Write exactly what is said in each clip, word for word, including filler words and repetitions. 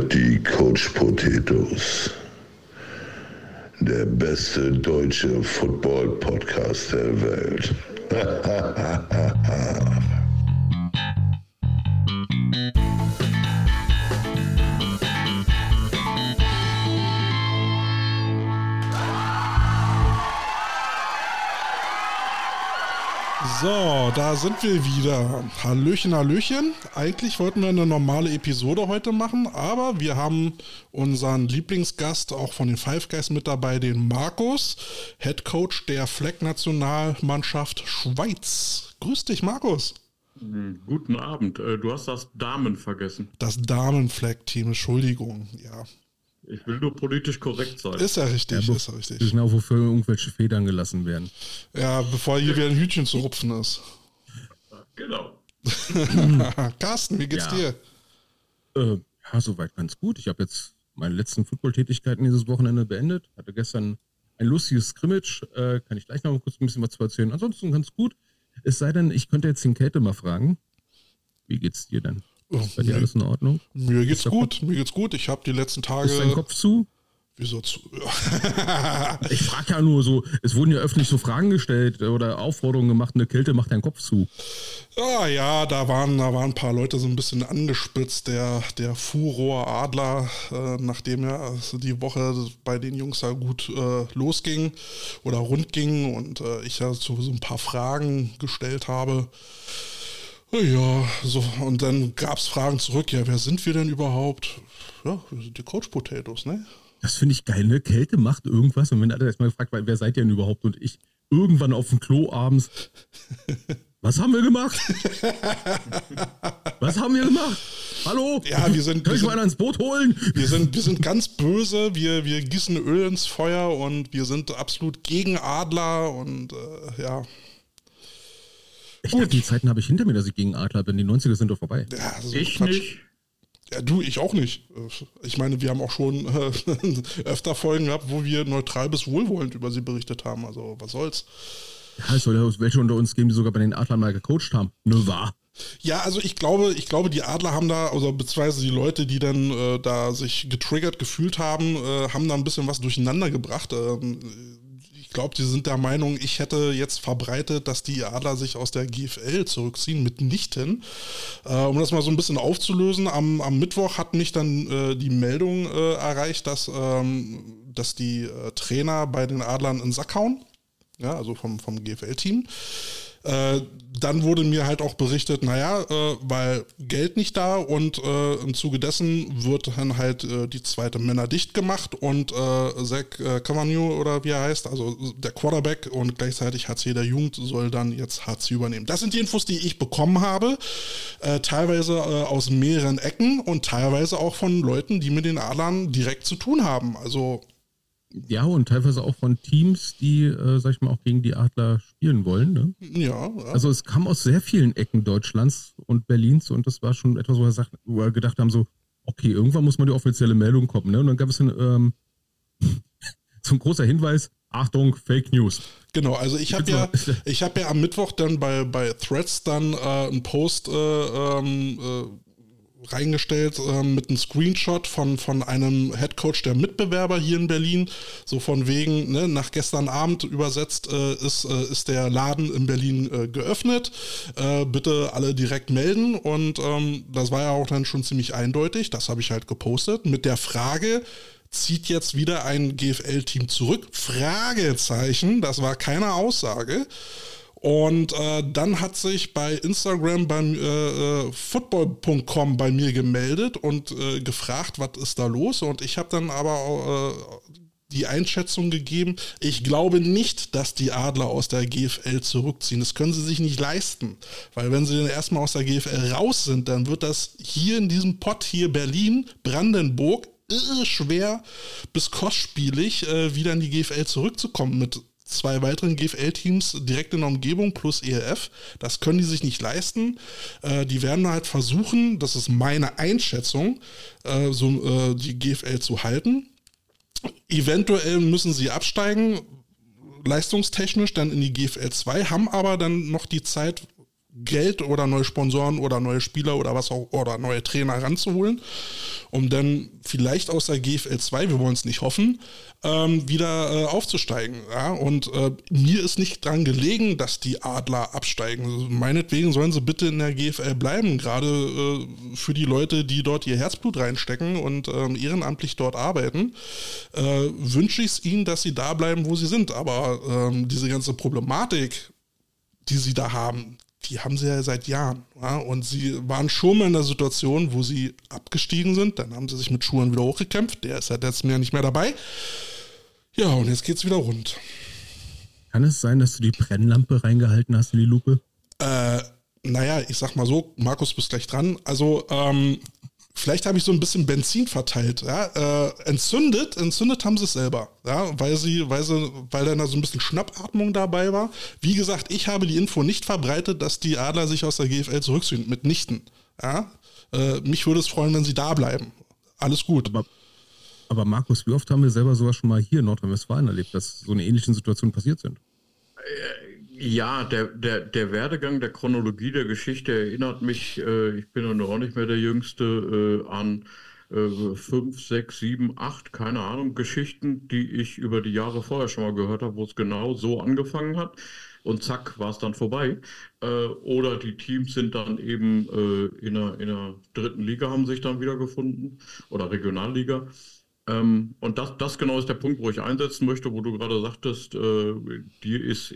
hört die Coach Potatoes. Der beste deutsche Football-Podcast der Welt. So, da sind wir wieder. Hallöchen, Hallöchen. Eigentlich wollten wir eine normale Episode heute machen, aber wir haben unseren Lieblingsgast auch von den Five Guys mit dabei, den Markus, Head Coach der Flag-Nationalmannschaft Schweiz. Grüß dich, Markus. Guten Abend. Du hast das Damen vergessen. Das Damen-Flag-Team, Entschuldigung, ja. Ich will nur politisch korrekt sein. Ist ja richtig, ja, ist ja richtig. Genau, wofür irgendwelche Federn gelassen werden. Ja, bevor hier wieder ein Hütchen zu rupfen ist. Genau. Carsten, wie geht's ja. dir? Äh, ja, soweit ganz gut. Ich habe jetzt meine letzten Football-Tätigkeiten dieses Wochenende beendet. Hatte gestern ein lustiges Scrimmage. Äh, kann ich gleich noch kurz ein bisschen was zu erzählen. Ansonsten ganz gut. Es sei denn, ich könnte jetzt den Kälte mal fragen. Wie geht's dir denn? Ist bei dir alles in Ordnung? Mir geht's gut, mir geht's gut. Ich habe die letzten Tage... Ist dein Kopf zu? Wieso zu? Ich frage ja nur so, es wurden ja öffentlich so Fragen gestellt oder Aufforderungen gemacht, eine Kälte macht deinen Kopf zu. Ah ja, da waren, da waren ein paar Leute so ein bisschen angespitzt. Der, der Furor Adler, äh, nachdem ja also die Woche bei den Jungs da gut äh, losging oder rund ging und äh, ich ja so, so ein paar Fragen gestellt habe. Ja, so, und dann gab es Fragen zurück, ja, wer sind wir denn überhaupt? Ja, wir sind die Coach Potatoes, ne? Das finde ich geil, ne? Kälte macht irgendwas und wenn alle erstmal gefragt werden, wer seid ihr denn überhaupt? Und ich irgendwann auf dem Klo abends, was haben wir gemacht? Was haben wir gemacht? Hallo? Ja, wir sind... Kann ich wir mal einer ins Boot holen? Wir sind, wir sind ganz böse, wir, wir gießen Öl ins Feuer und wir sind absolut gegen Adler und äh, ja... Ich dachte, die Zeiten habe ich hinter mir, dass ich gegen Adler bin. Die neunziger sind doch vorbei. Ja, also ich Quatsch. nicht. Ja, du, ich auch nicht. Ich meine, wir haben auch schon äh, öfter Folgen gehabt, wo wir neutral bis wohlwollend über sie berichtet haben. Also, was soll's. Ja, es soll ja welche unter uns geben, die sogar bei den Adlern mal gecoacht haben. Ne, wahr? Ja, also ich glaube, ich glaube, die Adler haben da, also beziehungsweise die Leute, die dann äh, da sich getriggert gefühlt haben, äh, haben da ein bisschen was durcheinander gebracht. Ähm, Ich glaube, die sind der Meinung, ich hätte jetzt verbreitet, dass die Adler sich aus der G F L zurückziehen, mitnichten. Äh, um das mal so ein bisschen aufzulösen, am, am Mittwoch hat mich dann äh, die Meldung äh, erreicht, dass, ähm, dass die äh, Trainer bei den Adlern in den Sack hauen, ja, also vom, vom G F L-Team. Äh, dann wurde mir halt auch berichtet, naja, äh, weil Geld nicht da und äh, im Zuge dessen wird dann halt äh, die zweite Männer dicht gemacht und äh, Zach äh, Cavagnou oder wie er heißt, also der Quarterback und gleichzeitig H C der Jugend soll dann jetzt H C übernehmen. Das sind die Infos, die ich bekommen habe, äh, teilweise äh, aus mehreren Ecken und teilweise auch von Leuten, die mit den Adlern direkt zu tun haben. Also Ja, und teilweise auch von Teams, die, äh, sag ich mal, auch gegen die Adler spielen wollen. Ne? ja, ja. Also es kam aus sehr vielen Ecken Deutschlands und Berlins und das war schon etwas, wo wir, sagt, wo wir gedacht haben, so, okay, irgendwann muss mal die offizielle Meldung kommen. Ne? Und dann gab es ein, ähm, so ein großer Hinweis, Achtung, Fake News. Genau, also ich habe ja, ich habe ja am Mittwoch dann bei, bei Threads dann äh, einen Post äh, ähm, äh, reingestellt äh, mit einem Screenshot von, von einem Headcoach der Mitbewerber hier in Berlin, so von wegen, ne, nach gestern Abend übersetzt äh, ist, äh, ist der Laden in Berlin äh, geöffnet, äh, bitte alle direkt melden und ähm, das war ja auch dann schon ziemlich eindeutig, das habe ich halt gepostet, mit der Frage, zieht jetzt wieder ein G F L-Team zurück? Fragezeichen, das war keine Aussage. Und äh, dann hat sich bei Instagram beim äh, football punkt com bei mir gemeldet und äh, gefragt, was ist da los? Und ich habe dann aber äh, die Einschätzung gegeben, ich glaube nicht, dass die Adler aus der G F L zurückziehen. Das können sie sich nicht leisten. Weil wenn sie dann erstmal aus der G F L raus sind, dann wird das hier in diesem Pott hier Berlin, Brandenburg, irre schwer bis kostspielig, äh, wieder in die G F L zurückzukommen mit zwei weiteren G F L-Teams direkt in der Umgebung plus E L F. Das können die sich nicht leisten. Äh, die werden halt versuchen, das ist meine Einschätzung, äh, so äh, die G F L zu halten. Eventuell müssen sie absteigen, leistungstechnisch dann in die G F L zwei, haben aber dann noch die Zeit Geld oder neue Sponsoren oder neue Spieler oder was auch, oder neue Trainer ranzuholen, um dann vielleicht aus der G F L zwei, wir wollen es nicht hoffen, ähm, wieder äh, aufzusteigen. Ja? Und äh, mir ist nicht dran gelegen, dass die Adler absteigen. Also meinetwegen sollen sie bitte in der G F L bleiben, gerade äh, für die Leute, die dort ihr Herzblut reinstecken und ähm, ehrenamtlich dort arbeiten, äh, wünsche ich es ihnen, dass sie da bleiben, wo sie sind. Aber ähm, diese ganze Problematik, die sie da haben, die haben sie ja seit Jahren. Ja? Und sie waren schon mal in der Situation, wo sie abgestiegen sind. Dann haben sie sich mit Schuhen wieder hochgekämpft. Der ist seit letztem Jahr nicht mehr dabei. Ja, und jetzt geht's wieder rund. Kann es sein, dass du die Brennlampe reingehalten hast in die Lupe? Äh, naja, ich sag mal so, Markus, bist gleich dran. Also, ähm, vielleicht habe ich so ein bisschen Benzin verteilt. Ja? Äh, entzündet, entzündet haben sie es selber, ja? weil sie, weil sie, weil dann da so ein bisschen Schnappatmung dabei war. Wie gesagt, ich habe die Info nicht verbreitet, dass die Adler sich aus der G F L zurückziehen, mitnichten. Ja? Äh, mich würde es freuen, wenn sie da bleiben. Alles gut. Aber, aber Markus, wie oft haben wir selber sowas schon mal hier in Nordrhein-Westfalen erlebt, dass so eine ähnliche Situation passiert sind? Ja, der, der, der Werdegang der Chronologie der Geschichte erinnert mich, äh, ich bin ja noch nicht mehr der Jüngste, äh, an äh, fünf, sechs, sieben, acht, keine Ahnung, Geschichten, die ich über die Jahre vorher schon mal gehört habe, wo es genau so angefangen hat. Und zack, war es dann vorbei. Äh, oder die Teams sind dann eben äh, in, der, in der dritten Liga, haben sich dann wiedergefunden, oder Regionalliga. Ähm, und das, das genau ist der Punkt, wo ich einsetzen möchte, wo du gerade sagtest, äh, dir ist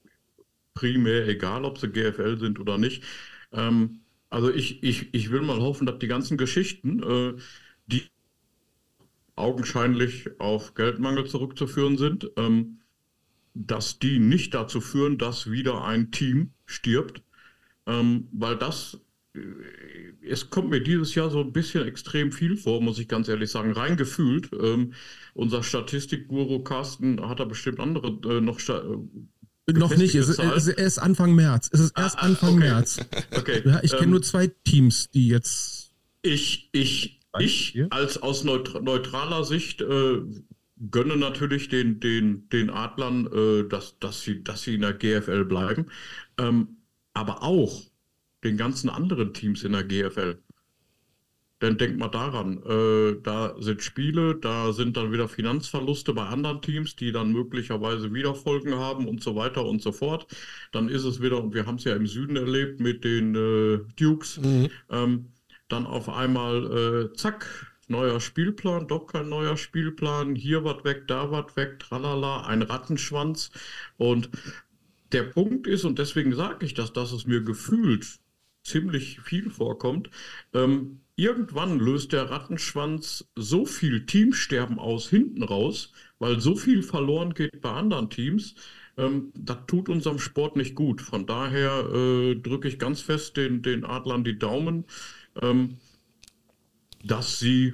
primär egal, ob sie G F L sind oder nicht. Ähm, also ich, ich, ich will mal hoffen, dass die ganzen Geschichten, äh, die augenscheinlich auf Geldmangel zurückzuführen sind, ähm, dass die nicht dazu führen, dass wieder ein Team stirbt. Ähm, weil das, äh, es kommt mir dieses Jahr so ein bisschen extrem viel vor, muss ich ganz ehrlich sagen, rein gefühlt. Ähm, unser Statistikguru Carsten hat da bestimmt andere äh, noch sta- Noch nicht, es ist, es ist erst Anfang März. Es ist erst ah, Anfang okay. März. Okay. Ja, ich kenne ähm, nur zwei Teams, die jetzt... Ich, ich, ich als aus neut- neutraler Sicht äh, gönne natürlich den, den, den Adlern, äh, dass, dass, sie, dass sie in der G F L bleiben. Ähm, aber auch den ganzen anderen Teams in der G F L. Denn denkt mal daran, äh, da sind Spiele, da sind dann wieder Finanzverluste bei anderen Teams, die dann möglicherweise wieder Folgen haben und so weiter und so fort. Dann ist es wieder, und wir haben es ja im Süden erlebt mit den äh, Dukes, mhm. ähm, dann auf einmal, äh, zack, neuer Spielplan, doch kein neuer Spielplan, hier was weg, da was weg, tralala, ein Rattenschwanz. Und der Punkt ist, und deswegen sage ich das, dass es mir gefühlt ziemlich viel vorkommt, ähm, irgendwann löst der Rattenschwanz so viel Teamsterben aus hinten raus, weil so viel verloren geht bei anderen Teams. Ähm, das tut unserem Sport nicht gut. Von daher äh, drücke ich ganz fest den, den Adlern die Daumen, ähm, dass sie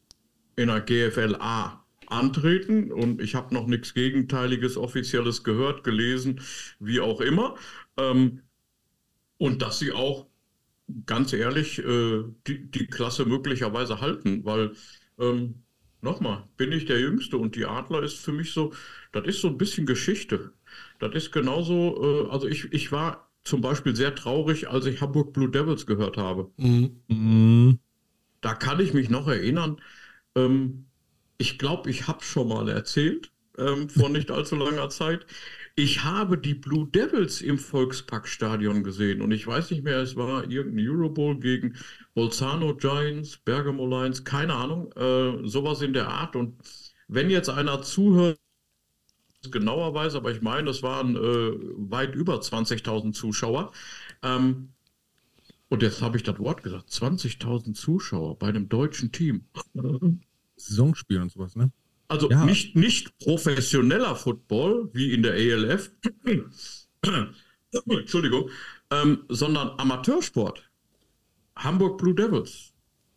in der G F L A antreten. Und ich habe noch nichts Gegenteiliges, Offizielles gehört, gelesen, wie auch immer. Ähm, und dass sie auch ganz ehrlich, äh, die, die Klasse möglicherweise halten, weil, ähm, nochmal, bin ich der Jüngste und die Adler ist für mich so, das ist so ein bisschen Geschichte. Das ist genauso, äh, also ich, ich war zum Beispiel sehr traurig, als ich Hamburg Blue Devils gehört habe. Mhm. Mhm. Da kann ich mich noch erinnern, ähm, ich glaube, ich habe schon mal erzählt, ähm, vor nicht allzu langer Zeit. Ich habe die Blue Devils im Volksparkstadion gesehen und ich weiß nicht mehr, es war irgendein Eurobowl gegen Bolzano Giants, Bergamo Lions, keine Ahnung, äh, sowas in der Art. Und wenn jetzt einer zuhört, genauer weiß, aber ich meine, es waren äh, weit über zwanzigtausend Zuschauer. Ähm, und jetzt habe ich das Wort gesagt, zwanzigtausend Zuschauer bei einem deutschen Team. Saisonspiel und sowas, ne? Also ja. nicht, nicht professioneller Football, wie in der A L F, Entschuldigung, ähm, sondern Amateursport. Hamburg Blue Devils.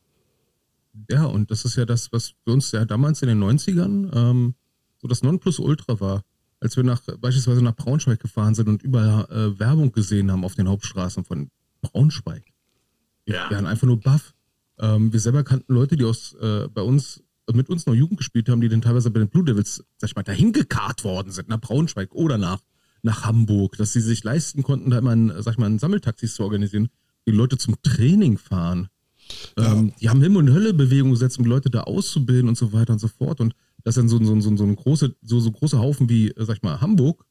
Ja, und das ist ja das, was für uns ja damals in den neunzigern ähm, so das Nonplusultra war, als wir nach beispielsweise nach Braunschweig gefahren sind und überall äh, Werbung gesehen haben auf den Hauptstraßen von Braunschweig. Wir ja. waren einfach nur baff. Ähm, wir selber kannten Leute, die aus äh, bei uns mit uns noch Jugend gespielt haben, die dann teilweise bei den Blue Devils, sag ich mal, dahin gekarrt worden sind, nach Braunschweig oder nach nach Hamburg, dass sie sich leisten konnten, da immer ein, sag ich mal, ein Sammeltaxis zu organisieren, die Leute zum Training fahren. Ja. Ähm, die haben Himmel- und Hölle-Bewegung gesetzt, um die Leute da auszubilden und so weiter und so fort. Und dass dann so, so, so, so ein große, so, so großer Haufen wie, sag ich mal, Hamburg,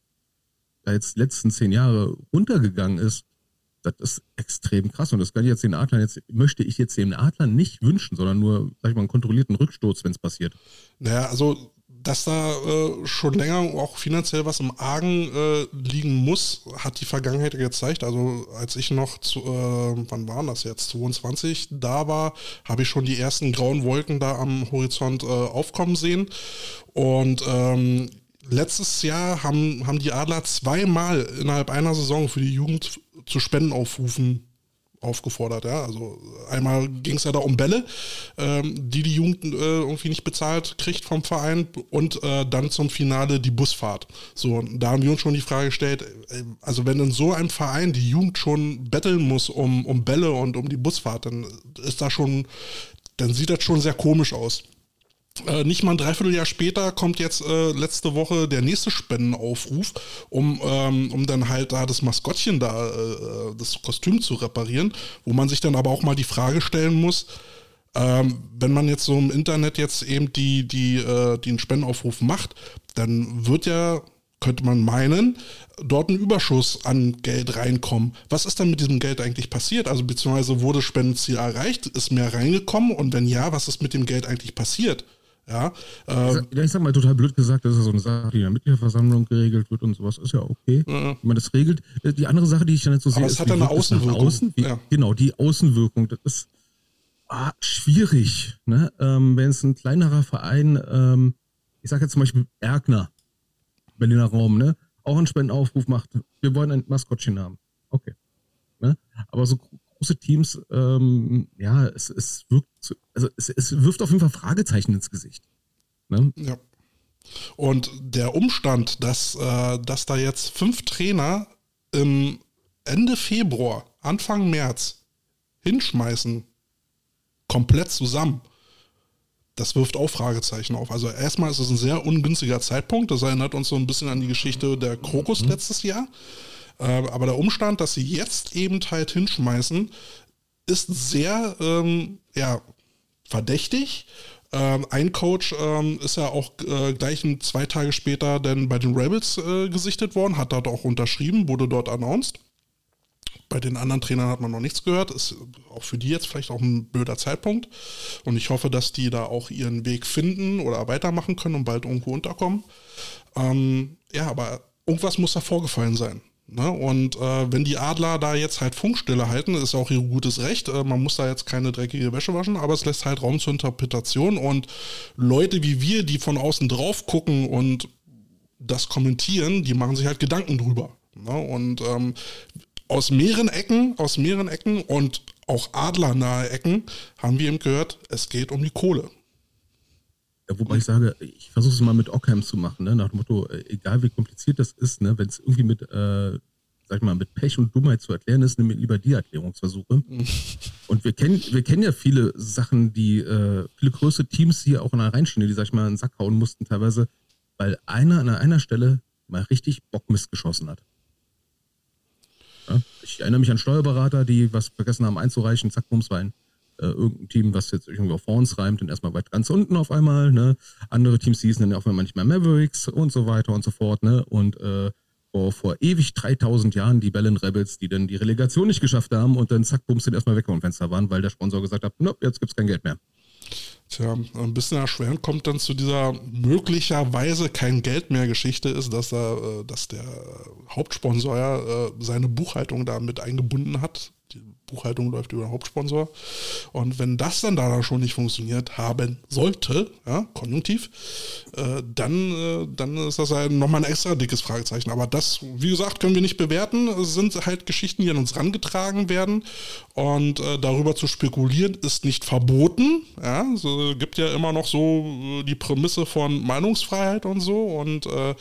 da jetzt die letzten zehn Jahre runtergegangen ist, das ist extrem krass. Und das kann ich jetzt den Adlern jetzt, möchte ich jetzt den Adlern nicht wünschen, sondern nur, sag ich mal, einen kontrollierten Rücksturz, wenn es passiert. Naja, also dass da äh, schon länger auch finanziell was im Argen äh, liegen muss, hat die Vergangenheit gezeigt. Also als ich noch, zu, äh, wann waren das jetzt, zweiundzwanzig da war, habe ich schon die ersten grauen Wolken da am Horizont äh, aufkommen sehen. Und ähm, letztes Jahr haben, haben die Adler zweimal innerhalb einer Saison für die Jugend zu Spendenaufrufen aufgefordert, ja, also einmal ging es ja da um Bälle, ähm, die die Jugend äh, irgendwie nicht bezahlt kriegt vom Verein und äh, dann zum Finale die Busfahrt. So, da haben wir uns schon die Frage gestellt, äh, also wenn in so einem Verein die Jugend schon betteln muss um, um Bälle und um die Busfahrt, dann ist da schon, dann sieht das schon sehr komisch aus. Äh, nicht mal ein Dreivierteljahr später kommt jetzt äh, letzte Woche der nächste Spendenaufruf, um, ähm, um dann halt da das Maskottchen da, äh, das Kostüm zu reparieren, wo man sich dann aber auch mal die Frage stellen muss, ähm, wenn man jetzt so im Internet jetzt eben die, die, äh, den Spendenaufruf macht, dann wird ja, könnte man meinen, dort ein Überschuss an Geld reinkommen. Was ist dann mit diesem Geld eigentlich passiert? Also beziehungsweise wurde das Spendenziel erreicht, ist mehr reingekommen und wenn ja, was ist mit dem Geld eigentlich passiert? Ja, äh, ich, sag, ich sag mal total blöd gesagt, das ist so eine Sache, die in der Mitgliederversammlung geregelt wird und sowas, ist ja okay, ja. Wenn man das regelt. Die andere Sache, die ich dann jetzt so sehe, ist, es hat eine Außenwirkung. Außen, wie, ja. Genau, die Außenwirkung, das ist ah, schwierig, ne? Ähm, wenn es ein kleinerer Verein, ähm, ich sag jetzt zum Beispiel Erkner, Berliner Raum, ne, auch einen Spendenaufruf macht, wir wollen ein Maskottchen haben, okay, ne? Aber so große Teams, ähm, ja, es, es wirkt, also es, es wirft auf jeden Fall Fragezeichen ins Gesicht. Ne? Ja. Und der Umstand, dass, äh, dass da jetzt fünf Trainer im Ende Februar, Anfang März hinschmeißen, komplett zusammen, das wirft auch Fragezeichen auf. Also erstmal ist es ein sehr ungünstiger Zeitpunkt. Das erinnert uns so ein bisschen an die Geschichte der Krokus mhm. letztes Jahr. Aber der Umstand, dass sie jetzt eben halt hinschmeißen, ist sehr ähm, ja, verdächtig. Ähm, ein Coach ähm, ist ja auch äh, gleich zwei Tage später dann bei den Rebels äh, gesichtet worden, hat dort auch unterschrieben, wurde dort announced. Bei den anderen Trainern hat man noch nichts gehört. Ist auch für die jetzt vielleicht auch ein blöder Zeitpunkt. Und ich hoffe, dass die da auch ihren Weg finden oder weitermachen können und bald irgendwo unterkommen. Ähm, ja, aber irgendwas muss da vorgefallen sein. Ne? Und äh, wenn die Adler da jetzt halt Funkstille halten, ist auch ihr gutes Recht. Äh, man muss da jetzt keine dreckige Wäsche waschen, aber es lässt halt Raum zur Interpretation. Und Leute wie wir, die von außen drauf gucken und das kommentieren, die machen sich halt Gedanken drüber. Ne? Und ähm, aus mehreren Ecken, aus mehreren Ecken und auch adlernahe Ecken haben wir eben gehört, es geht um die Kohle. Ja, wobei ich sage, ich versuche es mal mit Ockham zu machen, ne? Nach dem Motto, egal wie kompliziert das ist, ne? Wenn es irgendwie mit, äh, sag ich mal, mit Pech und Dummheit zu erklären ist, nimm lieber die Erklärungsversuche. Und wir kennen, wir kennen ja viele Sachen, die, äh, viele größere Teams hier auch in der Rheinschiene, die, sag ich mal, in den Sack hauen mussten teilweise, weil einer an einer Stelle mal richtig Bockmist geschossen hat. Ja? Ich erinnere mich an Steuerberater, die was vergessen haben einzureichen, zack, bums rein. Äh, irgendein Team, was jetzt irgendwie auf Horns reimt und erstmal weit ganz unten auf einmal, ne? Andere Teams hießen dann auf einmal nicht mehr Mavericks und so weiter und so fort, ne? Und äh, vor, vor ewig dreitausend Jahren die Berlin Rebels, die dann die Relegation nicht geschafft haben und dann zack, bums, dann erstmal weg vom Fenster waren, weil der Sponsor gesagt hat, no, jetzt gibt's kein Geld mehr. Tja, ein bisschen erschwerend kommt dann zu dieser möglicherweise kein Geld mehr Geschichte ist, dass, er, dass der Hauptsponsor ja seine Buchhaltung da mit eingebunden hat. Die Buchhaltung läuft über den Hauptsponsor. Und wenn das dann da schon nicht funktioniert haben sollte, ja, konjunktiv, äh, dann, äh, dann ist das halt nochmal ein extra dickes Fragezeichen. Aber das, wie gesagt, können wir nicht bewerten. Es sind halt Geschichten, die an uns rangetragen werden. Und äh, darüber zu spekulieren ist nicht verboten. Ja, es äh, gibt ja immer noch so äh, die Prämisse von Meinungsfreiheit und so. Und äh,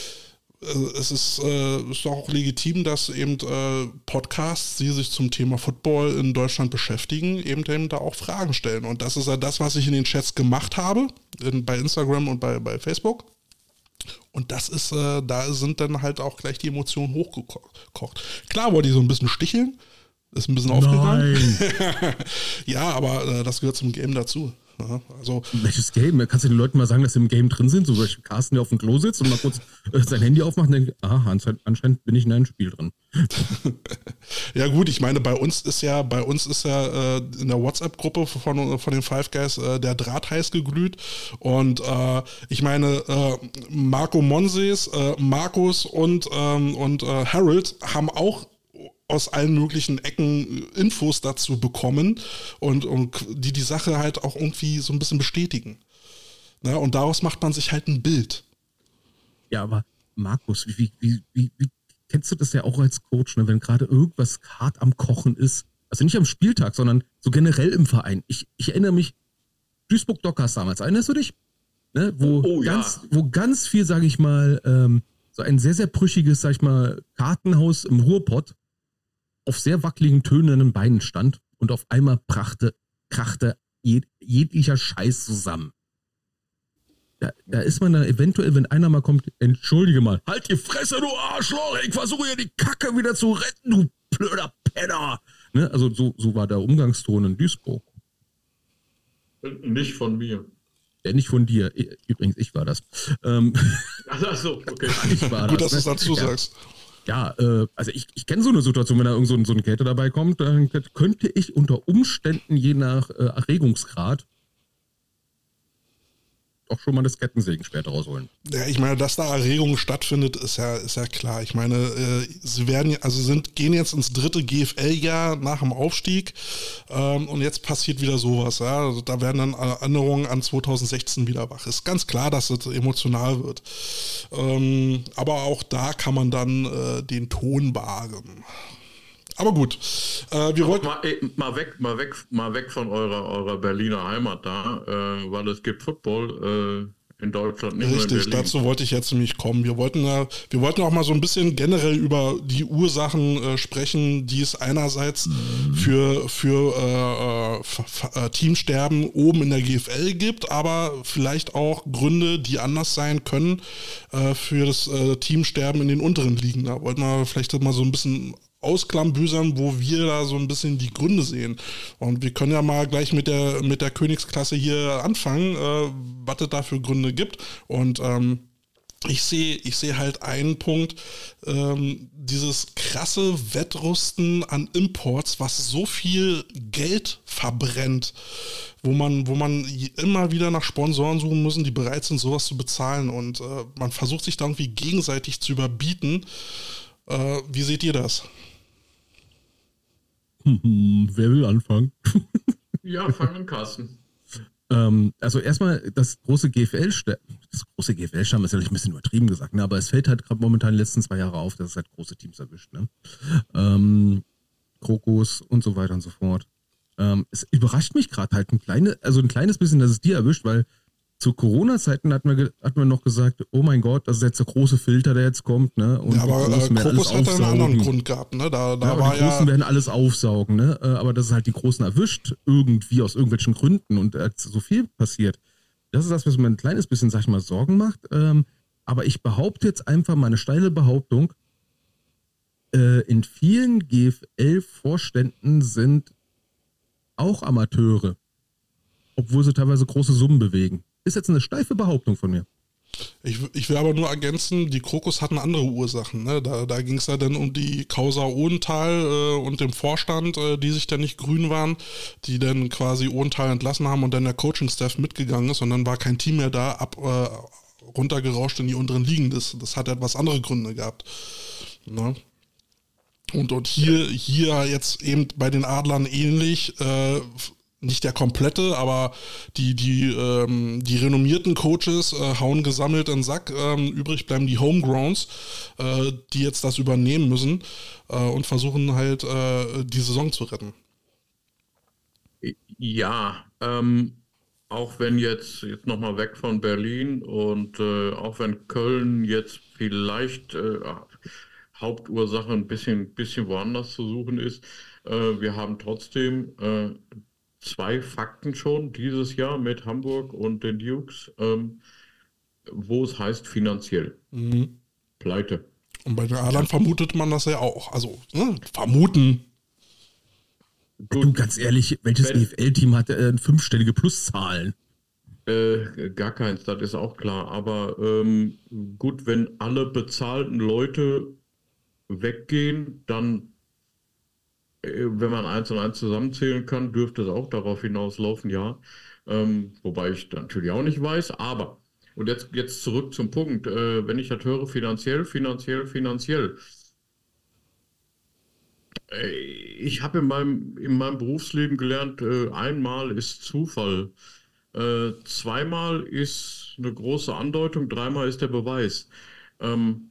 es ist, äh, ist auch legitim, dass eben äh, Podcasts, die sich zum Thema Football in Deutschland beschäftigen, eben, eben da auch Fragen stellen. Und das ist ja das, was ich in den Chats gemacht habe, in, bei Instagram und bei, bei Facebook. Und das ist, äh, da sind dann halt auch gleich die Emotionen hochgekocht. Klar wollte ich so ein bisschen sticheln, ist ein bisschen aufgegangen. Ja, aber äh, das gehört zum Game dazu. Ja, also, welches Game? Kannst du den Leuten mal sagen, dass sie im Game drin sind? So wie Carsten, der auf dem Klo sitzt und mal kurz äh, sein Handy aufmacht und denkt, aha, anscheinend, anscheinend bin ich in einem Spiel drin. Ja gut, ich meine, bei uns ist ja, bei uns ist ja äh, in der WhatsApp-Gruppe von, von den Five Guys äh, der Draht heiß geglüht. Und äh, ich meine, äh, Marco Monsees, äh, Markus und, ähm, und äh, Harold haben auch aus allen möglichen Ecken Infos dazu bekommen und, und die die Sache halt auch irgendwie so ein bisschen bestätigen. Na, und daraus macht man sich halt ein Bild. Ja, aber Markus, wie, wie, wie, wie kennst du das ja auch als Coach, ne, wenn gerade irgendwas hart am Kochen ist? Also nicht am Spieltag, sondern so generell im Verein. Ich, ich erinnere mich, Duisburg Dockers damals, erinnerst du dich? Ne, wo, oh, ganz, ja. wo ganz viel, sage ich mal, ähm, so ein sehr, sehr brüchiges, sag ich mal, Kartenhaus im Ruhrpott auf sehr wackeligen, tönenden Beinen stand und auf einmal brachte, krachte jed, jeglicher Scheiß zusammen. Da, da ist man da eventuell, wenn einer mal kommt, entschuldige mal, halt die Fresse, du Arschloch, ich versuche hier die Kacke wieder zu retten, du blöder Penner. Ne? Also so, so war der Umgangston in Duisburg. Nicht von mir. Ja, nicht von dir. Übrigens, ich war das. Ähm, Ach so, okay. Ich war Gut, das, dass ne? du es dazu ja. sagst. Ja, äh, also ich, ich kenne so eine Situation, wenn da irgend so ein, so ein Käthe dabei kommt, dann könnte ich unter Umständen, je nach äh, Erregungsgrad, auch schon mal das Kettensägenschwert rausholen. Ja, ich meine, dass da Erregung stattfindet, ist ja, ist ja klar. Ich meine, äh, sie werden, also sind, gehen jetzt ins dritte G F L-Jahr nach dem Aufstieg ähm, und jetzt passiert wieder sowas. Ja? Also da werden dann Erinnerungen an zweitausendsechzehn wieder wach. Ist ganz klar, dass es emotional wird. Ähm, aber auch da kann man dann äh, den Ton wahren. Aber gut, äh, wir wollten... Mal, mal, weg, mal, weg, mal weg von eurer, eurer Berliner Heimat da, äh, weil es gibt Football äh, in Deutschland, nicht Richtig, nur in Berlin. Dazu wollte ich jetzt nämlich kommen. Wir wollten, äh, wir wollten auch mal so ein bisschen generell über die Ursachen äh, sprechen, die es einerseits mhm. für, für äh, äh, Teamsterben oben in der G F L gibt, aber vielleicht auch Gründe, die anders sein können äh, für das äh, Teamsterben in den unteren Ligen. Da wollten wir vielleicht mal so ein bisschen ausklambüsern, wo wir da so ein bisschen die Gründe sehen. Und wir können ja mal gleich mit der mit der Königsklasse hier anfangen, äh, was es da für Gründe gibt. Und ähm, ich sehe ich sehe halt einen Punkt, ähm, dieses krasse Wettrüsten an Imports, was so viel Geld verbrennt, wo man wo man immer wieder nach Sponsoren suchen müssen, die bereit sind, sowas zu bezahlen. Und äh, man versucht sich da irgendwie gegenseitig zu überbieten. Äh, wie seht ihr das? Hm, wer will anfangen? Ja, fang an, Carsten. ähm, also erstmal das große G F L, das große G F L-Stamm ist ja ein bisschen übertrieben gesagt, ne? Aber es fällt halt gerade momentan die letzten zwei Jahre auf, dass es halt große Teams erwischt. Ne? Ähm, Krokos und so weiter und so fort. Ähm, es überrascht mich gerade halt ein kleines, also ein kleines bisschen, dass es die erwischt, weil zu Corona-Zeiten hatten wir, hatten wir noch gesagt, oh mein Gott, das ist jetzt der große Filter, der jetzt kommt, ne? Und ja, aber äh, Kokos hat einen anderen Grund gehabt, ne? Da, da ja, war die Großen ja werden alles aufsaugen, ne? Aber dass es halt die Großen erwischt, irgendwie aus irgendwelchen Gründen und äh, so viel passiert. Das ist das, was mir ein kleines bisschen, sag ich mal, Sorgen macht. Ähm, aber ich behaupte jetzt einfach mal eine steile Behauptung, äh, in vielen G F L-Vorständen sind auch Amateure, obwohl sie teilweise große Summen bewegen. Ist jetzt eine steife Behauptung von mir. Ich, ich will aber nur ergänzen, die Krokos hatten andere Ursachen. Ne? Da, da ging es ja dann um die Causa Odenthal äh, und dem Vorstand, äh, die sich dann nicht grün waren, die dann quasi Odenthal entlassen haben und dann der Coaching-Staff mitgegangen ist und dann war kein Team mehr da, ab äh, runtergerauscht in die unteren Ligen. Das, das hat etwas andere Gründe gehabt. Ne? Und, und hier, hier jetzt eben bei den Adlern ähnlich, äh, nicht der komplette, aber die, die, ähm, die renommierten Coaches äh, hauen gesammelt in den Sack. Ähm, übrig bleiben die Homegrowns, äh, die jetzt das übernehmen müssen äh, und versuchen halt äh, die Saison zu retten. Ja, ähm, auch wenn jetzt, jetzt nochmal weg von Berlin und äh, auch wenn Köln jetzt vielleicht äh, Hauptursache ein bisschen, bisschen woanders zu suchen ist, äh, wir haben trotzdem äh, zwei Fakten schon dieses Jahr mit Hamburg und den Dukes. Ähm, wo es heißt finanziell. Mhm. Pleite. Und bei den Adlern ja. vermutet man das ja auch. Also, ne? vermuten. Gut. Du, ganz ehrlich, welches Wenn, E F L-Team hat äh, fünfstellige Pluszahlen? Äh, gar keins, das ist auch klar. Aber ähm, gut, wenn alle bezahlten Leute weggehen, dann, äh, wenn man eins und eins zusammenzählen kann, dürfte es auch darauf hinauslaufen, ja. Ähm, wobei ich natürlich auch nicht weiß, aber, und jetzt, jetzt zurück zum Punkt, äh, wenn ich das höre, finanziell, finanziell, finanziell. Ich habe in meinem, in meinem Berufsleben gelernt, äh, einmal ist Zufall, äh, zweimal ist eine große Andeutung, dreimal ist der Beweis. Ähm,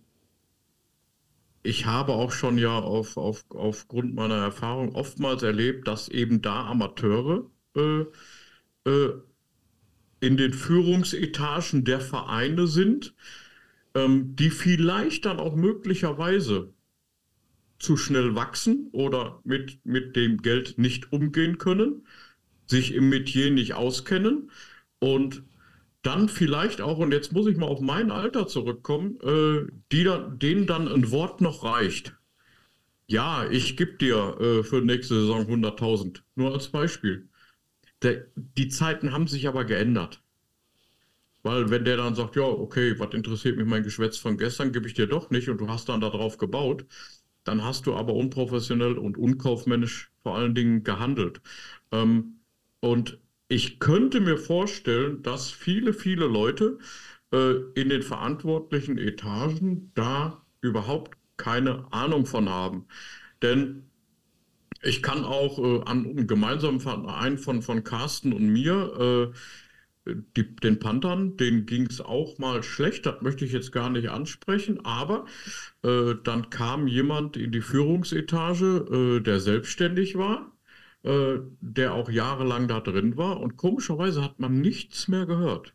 ich habe auch schon ja auf, auf, aufgrund meiner Erfahrung oftmals erlebt, dass eben da Amateure äh, äh, in den Führungsetagen der Vereine sind, ähm, die vielleicht dann auch möglicherweise zu schnell wachsen oder mit, mit dem Geld nicht umgehen können, sich im Metier nicht auskennen und dann vielleicht auch, und jetzt muss ich mal auf mein Alter zurückkommen, äh, die dann, denen dann ein Wort noch reicht. Ja, ich gebe dir äh, für nächste Saison hunderttausend, nur als Beispiel. Der, die Zeiten haben sich aber geändert. Weil wenn der dann sagt, ja, okay, was interessiert mich mein Geschwätz von gestern, gebe ich dir doch nicht und du hast dann darauf gebaut, dann hast du aber unprofessionell und unkaufmännisch vor allen Dingen gehandelt. Ähm, und ich könnte mir vorstellen, dass viele, viele Leute äh, in den verantwortlichen Etagen da überhaupt keine Ahnung von haben. Denn ich kann auch äh, an einem gemeinsamen Verein von, von Carsten und mir, äh, die, den Panthern, denen ging es auch mal schlecht, das möchte ich jetzt gar nicht ansprechen, aber äh, dann kam jemand in die Führungsetage, äh, der selbstständig war, äh, der auch jahrelang da drin war und komischerweise hat man nichts mehr gehört.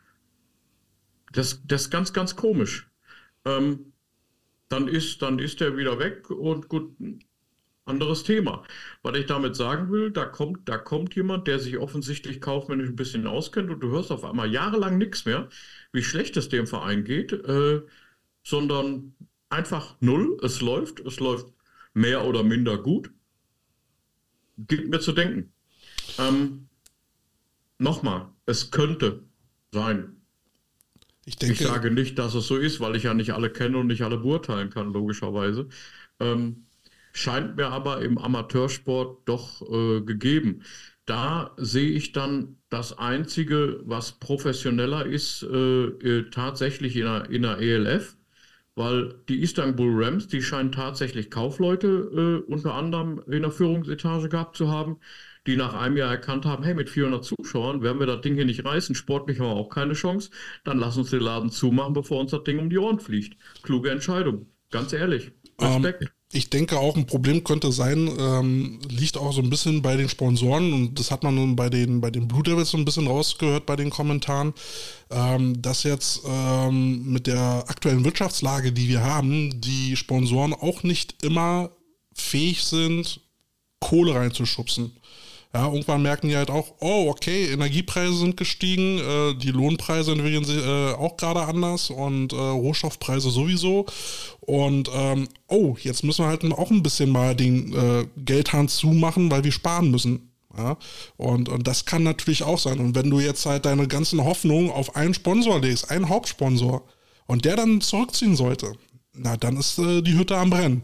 Das, das ist ganz, ganz komisch. Ähm, dann ist, dann ist er wieder weg und gut, anderes Thema. Was ich damit sagen will, da kommt, da kommt jemand, der sich offensichtlich kaufmännisch ein bisschen auskennt und du hörst auf einmal jahrelang nichts mehr, wie schlecht es dem Verein geht, äh, sondern einfach null. Es läuft, es läuft mehr oder minder gut. Gibt mir zu denken. Ähm, Nochmal, es könnte sein. Ich, denke, ich sage nicht, dass es so ist, weil ich ja nicht alle kenne und nicht alle beurteilen kann, logischerweise. Ähm, Scheint mir aber im Amateursport doch äh, gegeben. Da sehe ich dann das Einzige, was professioneller ist, äh, äh, tatsächlich in der, in der E L F, weil die Istanbul Rams, die scheinen tatsächlich Kaufleute äh, unter anderem in der Führungsetage gehabt zu haben, die nach einem Jahr erkannt haben, hey, mit vierhundert Zuschauern werden wir das Ding hier nicht reißen, sportlich haben wir auch keine Chance, dann lass uns den Laden zumachen, bevor uns das Ding um die Ohren fliegt. Kluge Entscheidung, ganz ehrlich. Respekt. Um. Ich denke auch, ein Problem könnte sein, ähm, liegt auch so ein bisschen bei den Sponsoren und das hat man nun bei den, bei den Blue Devils so ein bisschen rausgehört bei den Kommentaren, ähm, dass jetzt ähm, mit der aktuellen Wirtschaftslage, die wir haben, die Sponsoren auch nicht immer fähig sind, Kohle reinzuschubsen. Ja, irgendwann merken die halt auch, oh, okay, Energiepreise sind gestiegen, äh, die Lohnpreise entwickeln sich äh, auch gerade anders und äh, Rohstoffpreise sowieso. Und ähm, oh, jetzt müssen wir halt auch ein bisschen mal den äh, Geldhahn zumachen, weil wir sparen müssen. Ja? Und, und das kann natürlich auch sein. Und wenn du jetzt halt deine ganzen Hoffnungen auf einen Sponsor legst, einen Hauptsponsor, und der dann zurückziehen sollte, na, dann ist äh, die Hütte am Brennen.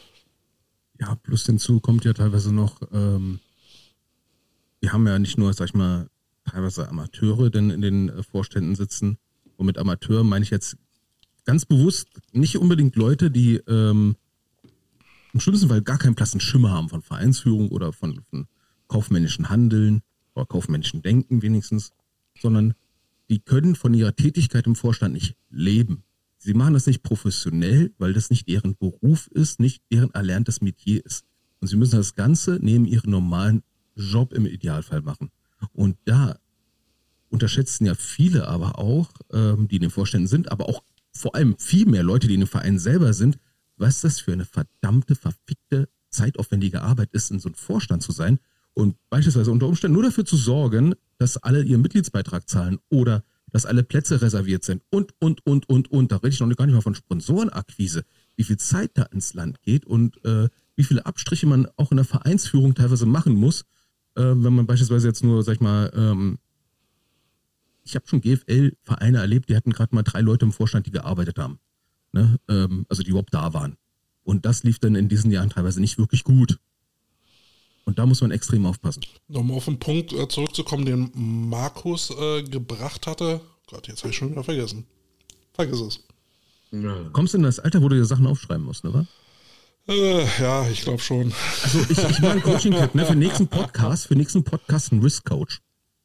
Ja, plus hinzu kommt ja teilweise noch, ähm wir haben ja nicht nur, sag ich mal, teilweise Amateure denn in den Vorständen sitzen. Und mit Amateur meine ich jetzt ganz bewusst nicht unbedingt Leute, die ähm, im schlimmsten Fall gar keinen blassen Schimmer haben von Vereinsführung oder von, von kaufmännischen Handeln oder kaufmännischen Denken wenigstens, sondern die können von ihrer Tätigkeit im Vorstand nicht leben. Sie machen das nicht professionell, weil das nicht deren Beruf ist, nicht deren erlerntes Metier ist. Und sie müssen das Ganze neben ihren normalen Job im Idealfall machen. Und da unterschätzen ja viele aber auch, ähm, die in den Vorständen sind, aber auch vor allem viel mehr Leute, die in dem Verein selber sind, was das für eine verdammte, verfickte, zeitaufwendige Arbeit ist, in so einem Vorstand zu sein und beispielsweise unter Umständen nur dafür zu sorgen, dass alle ihren Mitgliedsbeitrag zahlen oder dass alle Plätze reserviert sind und, und, und, und, und. Da rede ich noch gar nicht mal von Sponsorenakquise, wie viel Zeit da ins Land geht und äh, wie viele Abstriche man auch in der Vereinsführung teilweise machen muss, äh, wenn man beispielsweise jetzt nur, sag ich mal, ähm, ich habe schon G F L-Vereine erlebt, die hatten gerade mal drei Leute im Vorstand, die gearbeitet haben, ne? ähm, also die überhaupt da waren. Und das lief dann in diesen Jahren teilweise nicht wirklich gut. Und da muss man extrem aufpassen. Nochmal auf den Punkt äh, zurückzukommen, den Markus äh, gebracht hatte. Gott, jetzt habe ich schon wieder vergessen. Vergiss es. Ja. Kommst du in das Alter, wo du dir Sachen aufschreiben musst, ne? Äh, ja, ich glaube schon. Also ich, ich mache einen Coaching-Tipp, ne? Für den nächsten Podcast, für den nächsten Podcast ein Risk-Coach.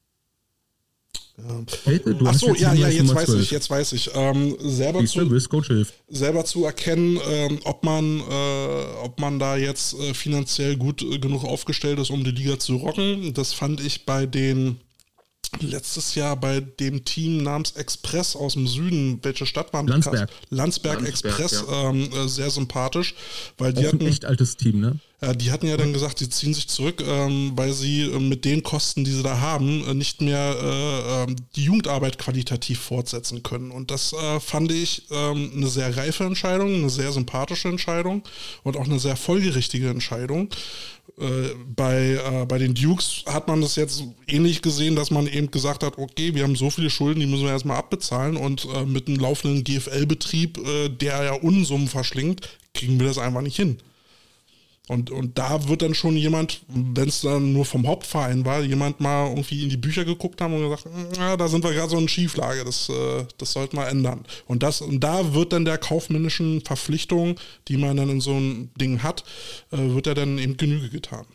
Ja. Ach so, ja, ja, jetzt weiß ich, jetzt weiß ich. Ähm, selber, zu, selber zu erkennen, ähm, ob man, äh, ob man da jetzt äh, finanziell gut äh, genug aufgestellt ist, um die Liga zu rocken. Das fand ich bei den letztes Jahr bei dem Team namens Express aus dem Süden, welche Stadt war Landsberg. Landsberg, Landsberg Express, ja. ähm, sehr sympathisch, weil die auch hatten ein echt altes Team, ne? Ja, die hatten ja dann gesagt, sie ziehen sich zurück, ähm, weil sie äh, mit den Kosten, die sie da haben, äh, nicht mehr äh, äh, die Jugendarbeit qualitativ fortsetzen können. Und das äh, fand ich ähm, eine sehr reife Entscheidung, eine sehr sympathische Entscheidung und auch eine sehr folgerichtige Entscheidung. Äh, bei, äh, bei den Dukes hat man das jetzt ähnlich gesehen, dass man eben gesagt hat, okay, wir haben so viele Schulden, die müssen wir erstmal abbezahlen und äh, mit einem laufenden G F L-Betrieb, äh, der ja Unsummen verschlingt, kriegen wir das einfach nicht hin. Und, und da wird dann schon jemand, wenn es dann nur vom Hauptverein war, jemand mal irgendwie in die Bücher geguckt haben und gesagt, ja, da sind wir gerade so in Schieflage, das, äh, das sollten wir ändern. Und, das, und da wird dann der kaufmännischen Verpflichtung, die man dann in so einem Ding hat, äh, wird ja dann eben Genüge getan.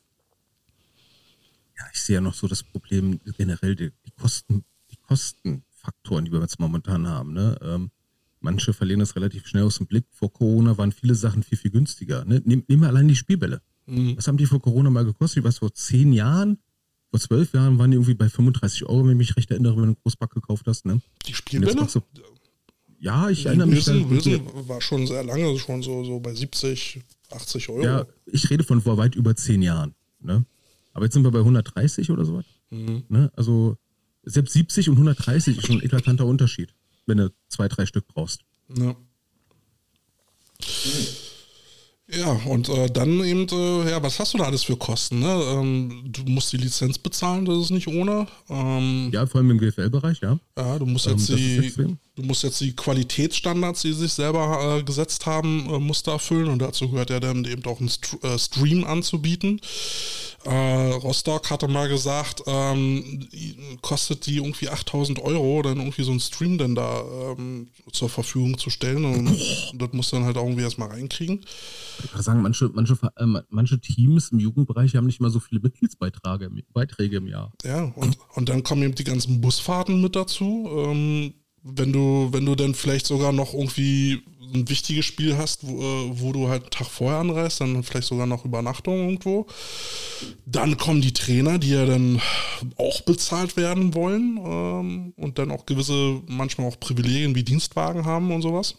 Ja, ich sehe ja noch so das Problem generell, die, die Kosten, die Kostenfaktoren, die wir jetzt momentan haben, ne? Ähm, Manche verlieren das relativ schnell aus dem Blick. Vor Corona waren viele Sachen viel, viel günstiger. Ne? Nehmen wir allein die Spielbälle. Mhm. Was haben die vor Corona mal gekostet? Ich weiß, vor zehn Jahren, vor zwölf Jahren waren die irgendwie bei fünfunddreißig Euro, wenn ich mich recht erinnere, wenn du einen Großpack gekauft hast. Ne? Die Spielbälle? So, ja, ich die erinnere mich. Wilson, Wilson war schon sehr lange, schon so, so bei siebzig, achtzig Euro. Ja, ich rede von vor weit über zehn Jahren. Ne? Aber jetzt sind wir bei hundertdreißig oder so. Mhm. Ne? Also selbst siebzig und hundertdreißig ist schon ein eklatanter Unterschied, wenn du zwei, drei Stück brauchst. Ja. Ja, und äh, dann eben, äh, ja, was hast du da alles für Kosten? Ne? Ähm, du musst die Lizenz bezahlen, das ist nicht ohne. Ähm, ja, vor allem im G F L-Bereich, ja. Ja, du musst jetzt, ähm, die, du musst jetzt die Qualitätsstandards, die sie sich selber äh, gesetzt haben, äh, musst du erfüllen. Und dazu gehört ja dann eben auch ein St- äh, Stream anzubieten. Äh, Rostock hatte mal gesagt, ähm, kostet die irgendwie achttausend Euro, dann irgendwie so einen Stream dann da ähm, zur Verfügung zu stellen. Und oh. das musst du dann halt auch irgendwie erstmal reinkriegen. Ich kann sagen, manche, manche, äh, manche Teams im Jugendbereich haben nicht mal so viele Mitgliedsbeiträge Beiträge im Jahr. Ja, und, und dann kommen eben die ganzen Busfahrten mit dazu. Ähm, wenn du, wenn du dann vielleicht sogar noch irgendwie ein wichtiges Spiel hast, wo, wo du halt einen Tag vorher anreist, dann vielleicht sogar noch Übernachtung irgendwo. Dann kommen die Trainer, die ja dann auch bezahlt werden wollen ähm, und dann auch gewisse, manchmal auch Privilegien wie Dienstwagen haben und sowas.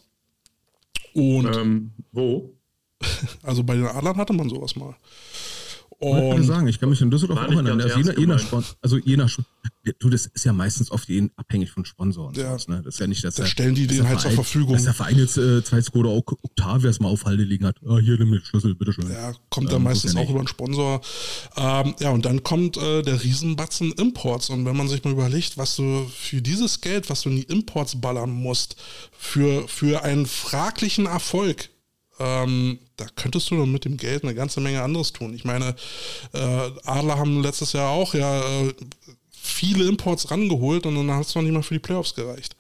Und ähm, wo? Also bei den Adlern hatte man sowas mal. Und ich kann sagen, ich kann mich in Düsseldorf auch erinnern. Also je, je nach Sponsor, also je nach, du, das ist ja meistens oft abhängig von Sponsoren. Ja. Sowas, ne? Das ist ja nicht, dass da der, stellen die den halt Verein, zur Verfügung. Dass der Verein jetzt äh, zwei Skoda Octavias mal auf Halde liegen hat. Ah, hier, nimm den Schlüssel, bitteschön. Ja, kommt ähm, dann meistens auch über einen Sponsor. Ähm, ja, und dann kommt äh, der Riesenbatzen Imports. Und wenn man sich mal überlegt, was du für dieses Geld, was du in die Imports ballern musst, für, für einen fraglichen Erfolg, Ähm, da könntest du doch mit dem Geld eine ganze Menge anderes tun. Ich meine, äh, Adler haben letztes Jahr auch ja äh, viele Imports rangeholt und dann hat es noch nicht mal für die Playoffs gereicht.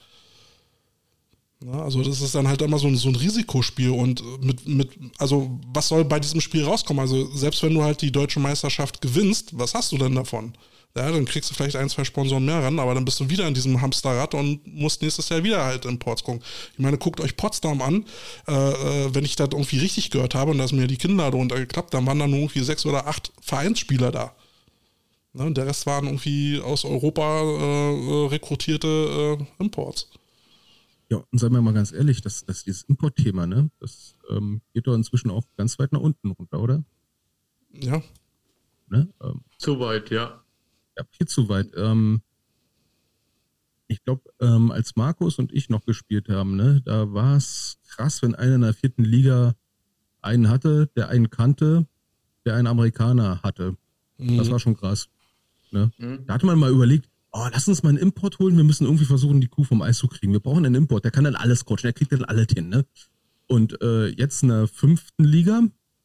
Na, also das ist dann halt immer so ein, so ein Risikospiel und mit, mit, also was soll bei diesem Spiel rauskommen? Also selbst wenn du halt die deutsche Meisterschaft gewinnst, was hast du denn davon? Ja, dann kriegst du vielleicht ein, zwei Sponsoren mehr ran, aber dann bist du wieder in diesem Hamsterrad und musst nächstes Jahr wieder halt in Ports gucken. Ich meine, guckt euch Potsdam an, äh, wenn ich das irgendwie richtig gehört habe und da ist mir die Kinnlade runtergeklappt, dann waren da nur irgendwie sechs oder acht Vereinsspieler da. Ne, und der Rest waren irgendwie aus Europa äh, rekrutierte äh, Imports. Ja, und seien wir mal ganz ehrlich, das, das dieses Importthema, ne, das ähm, geht doch inzwischen auch ganz weit nach unten runter, oder? Ja. Ne? Ähm, Zu weit, ja. Ja, viel zu weit. Ähm, Ich glaube, ähm, als Markus und ich noch gespielt haben, ne, da war es krass, wenn einer in der vierten Liga einen hatte, der einen kannte, der einen Amerikaner hatte. Mhm. Das war schon krass. Ne? Mhm. Da hatte man mal überlegt, oh, lass uns mal einen Import holen, wir müssen irgendwie versuchen, die Kuh vom Eis zu kriegen. Wir brauchen einen Import, der kann dann alles coachen, der kriegt dann alles hin. Ne? Und äh, jetzt in der fünften Liga,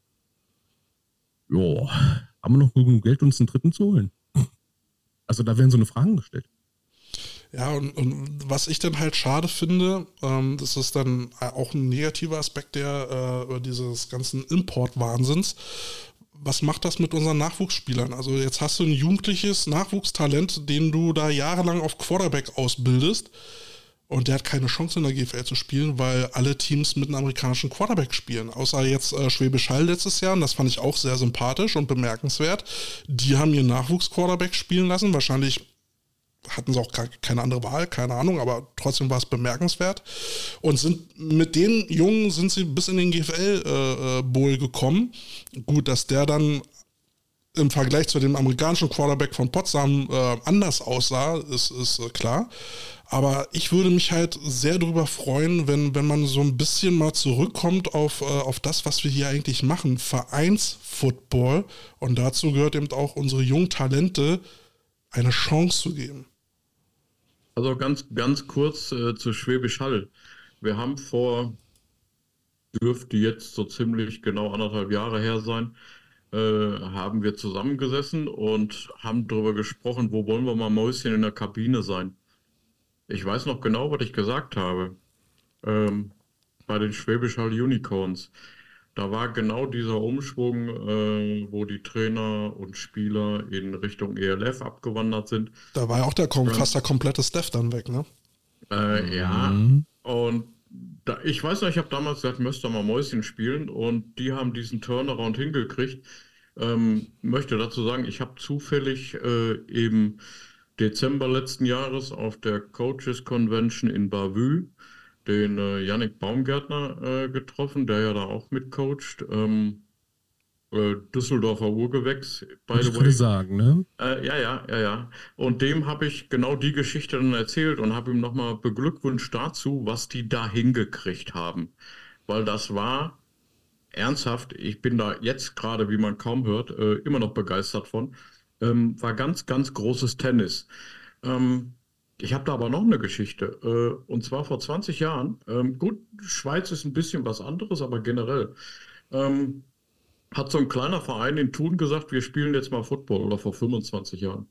jo, haben wir noch genug Geld, uns einen dritten zu holen. Also da werden so eine Fragen gestellt. Ja, und, und was ich dann halt schade finde, ähm, das ist dann auch ein negativer Aspekt der äh, dieses ganzen Import-Wahnsinns. Was macht das mit unseren Nachwuchsspielern? Also jetzt hast du ein jugendliches Nachwuchstalent, den du da jahrelang auf Quarterback ausbildest und der hat keine Chance in der G F L zu spielen, weil alle Teams mit einem amerikanischen Quarterback spielen. Außer jetzt äh, Schwäbisch Hall letztes Jahr und das fand ich auch sehr sympathisch und bemerkenswert. Die haben ihren Nachwuchsquarterback spielen lassen, wahrscheinlich hatten sie auch keine andere Wahl, keine Ahnung, aber trotzdem war es bemerkenswert. Und sind mit den Jungen sind sie bis in den G F L-Bowl äh, gekommen. Gut, dass der dann im Vergleich zu dem amerikanischen Quarterback von Potsdam äh, anders aussah, ist, ist äh, klar. Aber ich würde mich halt sehr darüber freuen, wenn, wenn man so ein bisschen mal zurückkommt auf, äh, auf das, was wir hier eigentlich machen. Vereinsfootball. Und dazu gehört eben auch unsere jungen Talente eine Chance zu geben. Also ganz, ganz kurz äh, zu Schwäbisch Hall. Wir haben vor, dürfte jetzt so ziemlich genau anderthalb Jahre her sein, äh, haben wir zusammengesessen und haben darüber gesprochen, wo wollen wir mal Mäuschen in der Kabine sein. Ich weiß noch genau, was ich gesagt habe. Ähm, bei den Schwäbisch Hall Unicorns. Da war genau dieser Umschwung, äh, wo die Trainer und Spieler in Richtung E L F abgewandert sind. Da war ja auch der, kom- fast der komplette Staff dann weg, ne? Äh, ja, mhm. und da, ich weiß noch, ich habe damals gesagt, müsst ihr mal Mäuschen spielen und die haben diesen Turnaround hingekriegt. Ähm, möchte dazu sagen, ich habe zufällig äh, im Dezember letzten Jahres auf der Coaches Convention in Bavü den äh, Yannick Baumgärtner äh, getroffen, der ja da auch mitcoacht. Ähm, äh, Düsseldorfer Urgewächs, by the way. Ich würde sagen, ne? Äh, ja, ja, ja, ja. Und dem habe ich genau die Geschichte dann erzählt und habe ihm nochmal beglückwünscht dazu, was die da hingekriegt haben. Weil das war ernsthaft, ich bin da jetzt gerade, wie man kaum hört, äh, immer noch begeistert von, ähm, war ganz, ganz großes Tennis. Ähm, Ich habe da aber noch eine Geschichte. Äh, und zwar vor zwanzig Jahren. Ähm, gut, Schweiz ist ein bisschen was anderes, aber generell. Ähm, hat so ein kleiner Verein in Thun gesagt, wir spielen jetzt mal Football, oder vor fünfundzwanzig Jahren.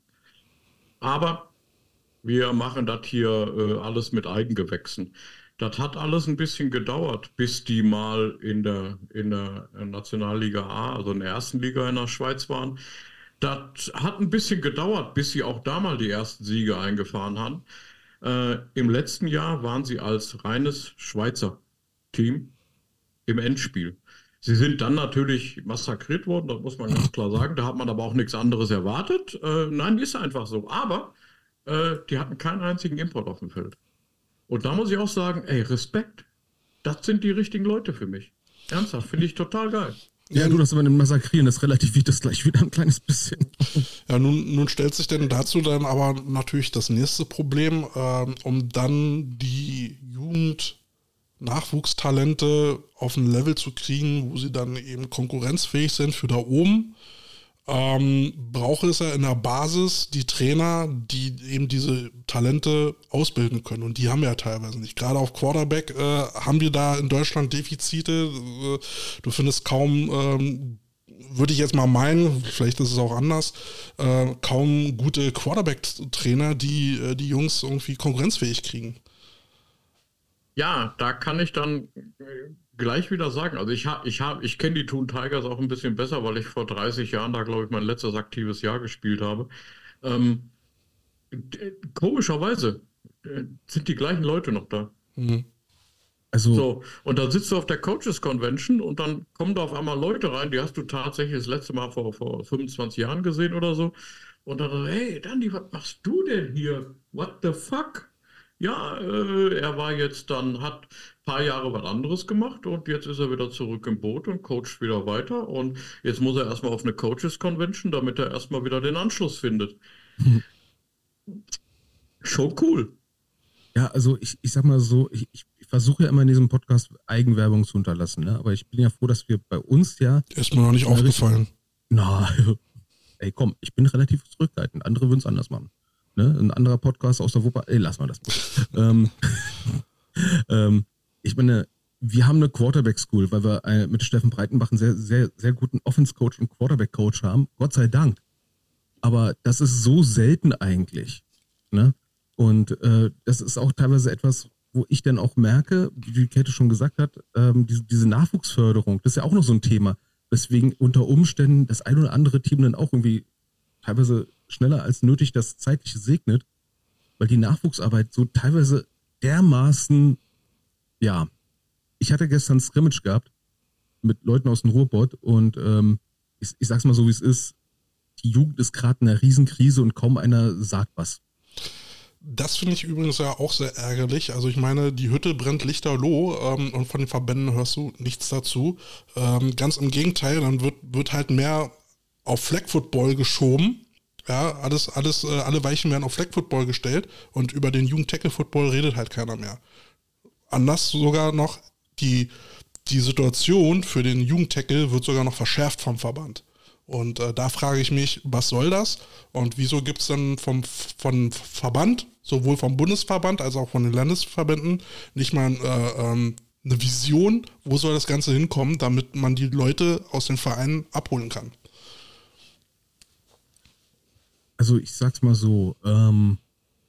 Aber wir machen das hier äh, alles mit Eigengewächsen. Das hat alles ein bisschen gedauert, bis die mal in der, in der Nationalliga A, also in der ersten Liga in der Schweiz waren. Das hat ein bisschen gedauert, bis sie auch da mal die ersten Siege eingefahren haben. Äh, Im letzten Jahr waren sie als reines Schweizer Team im Endspiel. Sie sind dann natürlich massakriert worden, das muss man ganz klar sagen. Da hat man aber auch nichts anderes erwartet. Äh, nein, ist einfach so. Aber äh, die hatten keinen einzigen Import auf dem Feld. Und da muss ich auch sagen, ey, Respekt. Das sind die richtigen Leute für mich. Ernsthaft, finde ich total geil. Ja, du, das aber im Massakrieren, das relativiert das gleich wieder ein kleines bisschen. Ja, nun, nun stellt sich denn dazu dann aber natürlich das nächste Problem, ähm, um dann die Jugend-Nachwuchstalente auf ein Level zu kriegen, wo sie dann eben konkurrenzfähig sind für da oben. Ähm, braucht es ja in der Basis die Trainer, die eben diese Talente ausbilden können. Und die haben wir ja teilweise nicht. Gerade auf Quarterback äh, haben wir da in Deutschland Defizite. Äh, du findest kaum, ähm, würde ich jetzt mal meinen, vielleicht ist es auch anders, äh, kaum gute Quarterback-Trainer, die äh, die Jungs irgendwie konkurrenzfähig kriegen. Ja, da kann ich dann gleich wieder sagen, also ich habe, ich habe, ich kenne die Thun Tigers auch ein bisschen besser, weil ich vor dreißig Jahren da, glaube ich, mein letztes aktives Jahr gespielt habe. Ähm, komischerweise äh, sind die gleichen Leute noch da. Mhm. Also, so, und dann sitzt du auf der Coaches Convention und dann kommen da auf einmal Leute rein, die hast du tatsächlich das letzte Mal vor, vor fünfundzwanzig Jahren gesehen oder so. Und dann, hey, Dandy, was machst du denn hier? What the fuck? Ja, äh, er war jetzt dann, hat ein paar Jahre was anderes gemacht und jetzt ist er wieder zurück im Boot und coacht wieder weiter. Und jetzt muss er erstmal auf eine Coaches Convention, damit er erstmal wieder den Anschluss findet. Hm. Schon cool. Ja, also ich, ich sag mal so, ich, ich versuche ja immer in diesem Podcast Eigenwerbung zu unterlassen, ne? Aber ich bin ja froh, dass wir bei uns ja... Ist mir noch nicht aufgefallen. Na, ey komm, ich bin relativ zurückhaltend. Andere würden es anders machen. Ne? Ein anderer Podcast aus der Wupper, ey, lass mal das. ähm, ähm, ich meine, wir haben eine Quarterback-School, weil wir äh, mit Steffen Breitenbach einen sehr, sehr, sehr guten Offense-Coach und Quarterback-Coach haben. Gott sei Dank. Aber das ist so selten eigentlich. Ne? Und äh, das ist auch teilweise etwas, wo ich dann auch merke, wie die Käthe schon gesagt hat, ähm, diese, diese Nachwuchsförderung, das ist ja auch noch so ein Thema, weswegen unter Umständen das ein oder andere Team dann auch irgendwie teilweise schneller als nötig das Zeitliche segnet, weil die Nachwuchsarbeit so teilweise dermaßen, ja, ich hatte gestern Scrimmage gehabt mit Leuten aus dem Ruhrpott und ähm, ich, ich sag's mal so, wie es ist, die Jugend ist gerade in einer Riesenkrise und kaum einer sagt was. Das finde ich übrigens ja auch sehr ärgerlich. Also ich meine, die Hütte brennt lichterloh ähm, und von den Verbänden hörst du nichts dazu. Ähm, ganz im Gegenteil, dann wird, wird halt mehr auf Flag Football geschoben. Ja, alles, alles, äh, alle Weichen werden auf Flag Football gestellt und über den Jugend-Tackle-Football redet halt keiner mehr. Anders sogar noch, die, die Situation für den Jugend-Tackle wird sogar noch verschärft vom Verband. Und äh, da frage ich mich, was soll das? Und wieso gibt es dann vom von Verband, sowohl vom Bundesverband als auch von den Landesverbänden, nicht mal äh, ähm, eine Vision, wo soll das Ganze hinkommen, damit man die Leute aus den Vereinen abholen kann? Also ich sag's mal so, ähm,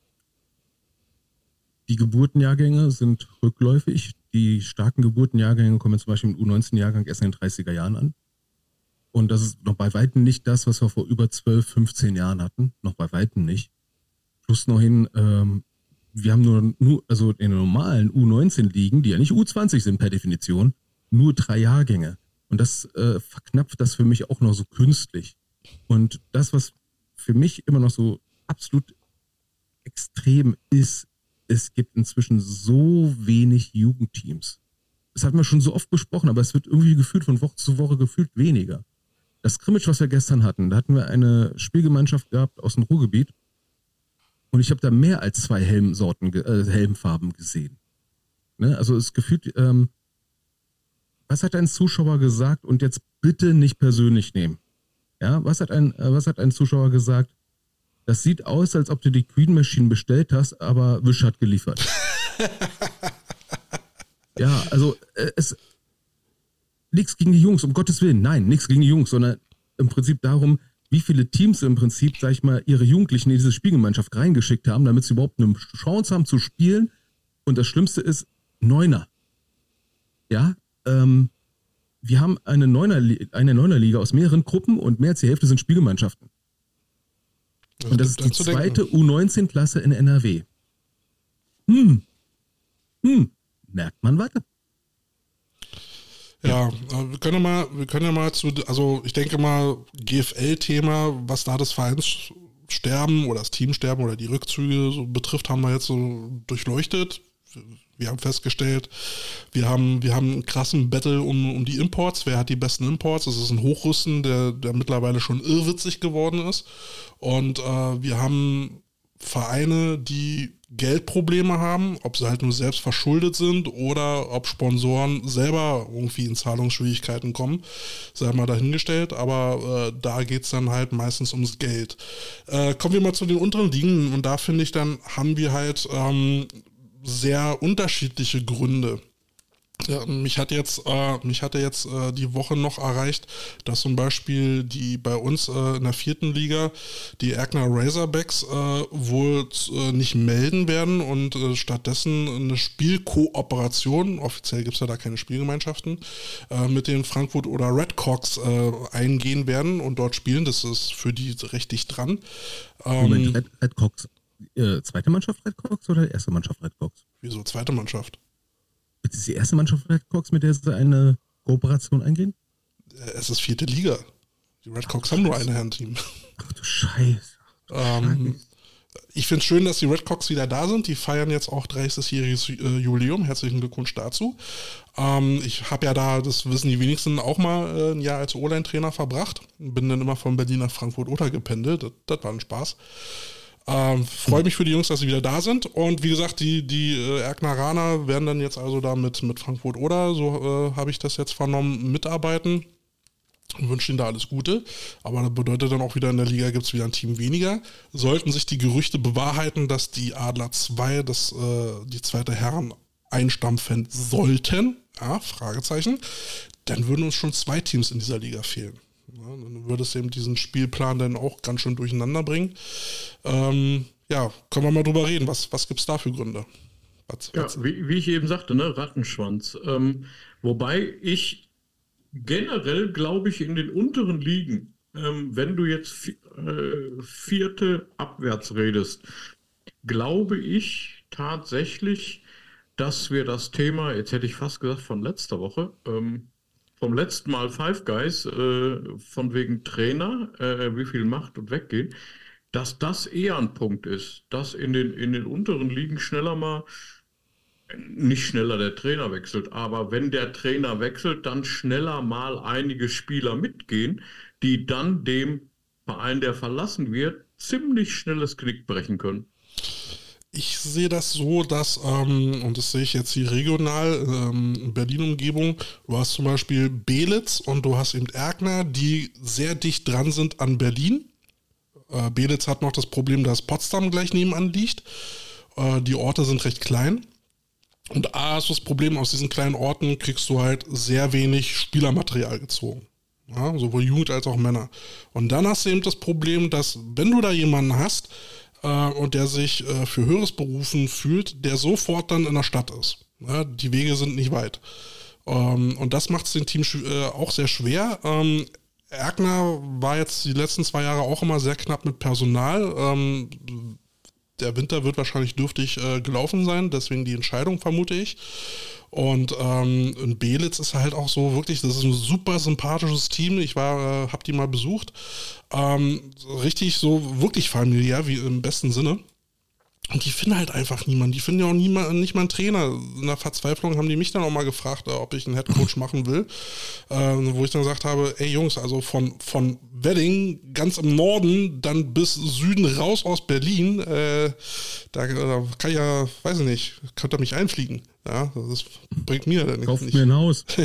die Geburtenjahrgänge sind rückläufig. Die starken Geburtenjahrgänge kommen zum Beispiel im U neunzehn-Jahrgang erst in den dreißiger Jahren an. Und das ist noch bei Weitem nicht das, was wir vor über zwölf, fünfzehn Jahren hatten. Noch bei Weitem nicht. Plus noch hin, ähm, wir haben nur, nur, also in den normalen U neunzehn-Ligen, die ja nicht U zwanzig sind per Definition, nur drei Jahrgänge. Und das äh, verknappt das für mich auch noch so künstlich. Und das, was für mich immer noch so absolut extrem ist, es gibt inzwischen so wenig Jugendteams. Das hatten wir schon so oft besprochen, aber es wird irgendwie gefühlt von Woche zu Woche gefühlt weniger. Das Scrimmage, was wir gestern hatten, da hatten wir eine Spielgemeinschaft gehabt aus dem Ruhrgebiet und ich habe da mehr als zwei Helmsorten, äh, Helmfarben gesehen. Ne? Also es gefühlt, ähm, was hat ein Zuschauer gesagt und jetzt bitte nicht persönlich nehmen? Ja, was hat ein, äh, was hat ein Zuschauer gesagt? Das sieht aus, als ob du die Queen Machine bestellt hast, aber Wish hat geliefert. Ja, also äh, es nichts gegen die Jungs, um Gottes Willen, nein, nichts gegen die Jungs, sondern im Prinzip darum, wie viele Teams im Prinzip, sag ich mal, ihre Jugendlichen in diese Spielgemeinschaft reingeschickt haben, damit sie überhaupt eine Chance haben zu spielen. Und das Schlimmste ist, Neuner. Ja, ähm, wir haben eine Neuner, eine Neunerliga aus mehreren Gruppen und mehr als die Hälfte sind Spielgemeinschaften. Das und das ist die zweite U neunzehn-Klasse in N R W. Hm. Hm. Merkt man weiter. Ja, wir können ja mal, wir können ja mal zu, also ich denke mal, G F L-Thema, was da das Vereinssterben oder das Teamsterben oder die Rückzüge so betrifft, haben wir jetzt so durchleuchtet. Wir haben festgestellt, wir haben, wir haben einen krassen Battle um, um die Imports. Wer hat die besten Imports? Das ist ein Hochrüsten, der, der mittlerweile schon irrwitzig geworden ist. Und äh, wir haben Vereine, die Geldprobleme haben, ob sie halt nur selbst verschuldet sind oder ob Sponsoren selber irgendwie in Zahlungsschwierigkeiten kommen, sei mal dahingestellt, aber äh, da geht es dann halt meistens ums Geld. Äh, kommen wir mal zu den unteren Ligen und da finde ich dann, haben wir halt ähm, sehr unterschiedliche Gründe. Ja, mich hat jetzt, äh, mich hatte jetzt äh, die Woche noch erreicht, dass zum Beispiel die bei uns äh, in der vierten Liga die Erkner Razorbacks äh, wohl äh, nicht melden werden und äh, stattdessen eine Spielkooperation, offiziell gibt es ja da keine Spielgemeinschaften, äh, mit den Frankfurt oder Redcocks äh, eingehen werden und dort spielen. Das ist für die recht dicht dran. Ähm, Moment, Red, Redcocks, äh, zweite Mannschaft Redcocks oder erste Mannschaft Redcocks? Wieso zweite Mannschaft? Ist es die erste Mannschaft Redcocks, mit der sie eine Kooperation eingehen? Es ist vierte Liga. Die Redcocks haben nur ein Herrenteam. Ach du Scheiße. Ähm, ich finde es schön, dass die Redcocks wieder da sind. Die feiern jetzt auch dreißigjähriges äh, Jubiläum. Herzlichen Glückwunsch dazu. Ähm, ich habe ja da, das wissen die wenigsten, auch mal äh, ein Jahr als O-Line-Trainer verbracht. Bin dann immer von Berlin nach Frankfurt-Oder gependelt. Das, das war ein Spaß. Ähm, Freue mich für die Jungs, dass sie wieder da sind. Und wie gesagt, die, die äh, Erkneraner werden dann jetzt also da mit, mit Frankfurt oder, so äh, habe ich das jetzt vernommen, mitarbeiten. Und wünsche ihnen da alles Gute. Aber das bedeutet dann auch wieder, in der Liga gibt es wieder ein Team weniger. Sollten sich die Gerüchte bewahrheiten, dass die Adler zwei, das, äh, die zweite Herren einstampfen sollten, ja, Fragezeichen, dann würden uns schon zwei Teams in dieser Liga fehlen. Ja, dann würde es eben diesen Spielplan dann auch ganz schön durcheinander bringen. Ähm, ja, können wir mal drüber reden. Was, was gibt es da für Gründe? Was, ja, was? Wie, wie ich eben sagte, ne, Rattenschwanz. Ähm, wobei ich generell, glaube ich, in den unteren Ligen, ähm, wenn du jetzt äh, vierte abwärts redest, glaube ich tatsächlich, dass wir das Thema, jetzt hätte ich fast gesagt von letzter Woche, ähm, vom letzten Mal Five Guys, äh, von wegen Trainer, äh, wie viel Macht und weggehen, dass das eher ein Punkt ist, dass in den, in den unteren Ligen schneller mal, nicht schneller der Trainer wechselt, aber wenn der Trainer wechselt, dann schneller mal einige Spieler mitgehen, die dann dem Verein, der verlassen wird, ziemlich schnelles Knick brechen können. Ich sehe das so, dass, ähm, und das sehe ich jetzt hier regional, ähm, Berlin-Umgebung, du hast zum Beispiel Belitz und du hast eben Erkner, die sehr dicht dran sind an Berlin. Äh, Belitz hat noch das Problem, dass Potsdam gleich nebenan liegt. Äh, die Orte sind recht klein. Und A hast du das Problem, aus diesen kleinen Orten kriegst du halt sehr wenig Spielermaterial gezogen. Ja, sowohl Jugend als auch Männer. Und dann hast du eben das Problem, dass wenn du da jemanden hast äh, und der sich äh, für höheres berufen fühlt, der sofort dann in der Stadt ist. Ja, die Wege sind nicht weit. Ähm, und das macht es den Team äh, auch sehr schwer. Ähm, Erkner war jetzt die letzten zwei Jahre auch immer sehr knapp mit Personal. Ähm, Der Winter wird wahrscheinlich dürftig äh, gelaufen sein, deswegen die Entscheidung, vermute ich. Und ähm, in Belitz ist halt auch so wirklich, das ist ein super sympathisches Team. Ich war, äh, hab die mal besucht. Ähm, richtig so wirklich familiär, wie im besten Sinne. Und die finden halt einfach niemanden. Die finden ja auch niemand, nicht mal einen Trainer. In der Verzweiflung haben die mich dann auch mal gefragt, ob ich einen Headcoach machen will. Äh, wo ich dann gesagt habe, ey Jungs, also von, von Wedding ganz im Norden dann bis Süden raus aus Berlin, äh, da, da kann ich ja, weiß ich nicht, könnt ihr mich einfliegen. Ja, das bringt mir dann Kauft nicht. mir ein Haus. Ja.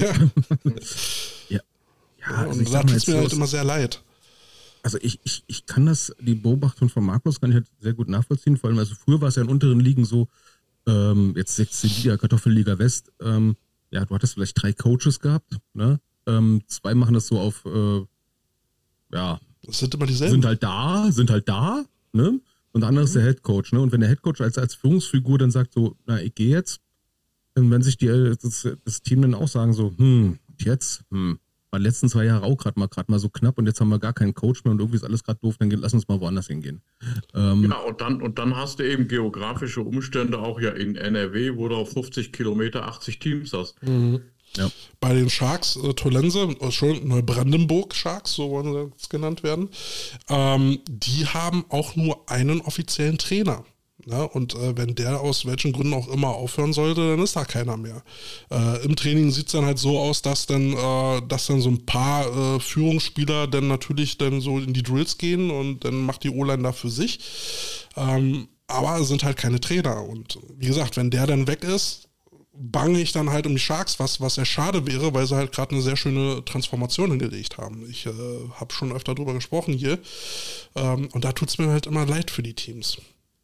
ja. ja also und da tut es mir halt immer sehr leid. Also ich, ich, ich kann das, die Beobachtung von Markus kann ich halt sehr gut nachvollziehen, vor allem, also früher war es ja in unteren Ligen so, ähm, jetzt sechzehnte Liga, Kartoffelliga West, ähm, ja, du hattest vielleicht drei Coaches gehabt, ne? Ähm, zwei machen das so auf, äh, ja, das sind immer dieselben. Sind halt da, sind halt da, ne? Und der andere mhm. ist der Headcoach, ne? Und wenn der Headcoach als, als Führungsfigur dann sagt so, na, ich gehe jetzt, dann werden sich die, das, das Team dann auch sagen so, hm, jetzt, hm, war die letzten zwei Jahre auch gerade mal, gerade mal so knapp und jetzt haben wir gar keinen Coach mehr und irgendwie ist alles gerade doof, dann lass uns mal woanders hingehen. Ähm, ja, und dann, und dann hast du eben geografische Umstände auch ja in N R W, wo du auf fünfzig Kilometer achtzig Teams hast. Mhm. Ja. Bei den Sharks, äh, Tolense, schon Neubrandenburg Sharks, so wollen sie jetzt genannt werden, ähm, die haben auch nur einen offiziellen Trainer. Ja, und äh, wenn der aus welchen Gründen auch immer aufhören sollte, dann ist da keiner mehr. Äh, Im Training sieht es dann halt so aus, dass dann, äh, dass dann so ein paar äh, Führungsspieler dann natürlich dann so in die Drills gehen und dann macht die O-Line da für sich. Ähm, aber sind halt keine Trainer. Und wie gesagt, wenn der dann weg ist, bange ich dann halt um die Sharks, was, was sehr schade wäre, weil sie halt gerade eine sehr schöne Transformation hingelegt haben. Ich äh, habe schon öfter drüber gesprochen hier. Ähm, und da tut es mir halt immer leid für die Teams.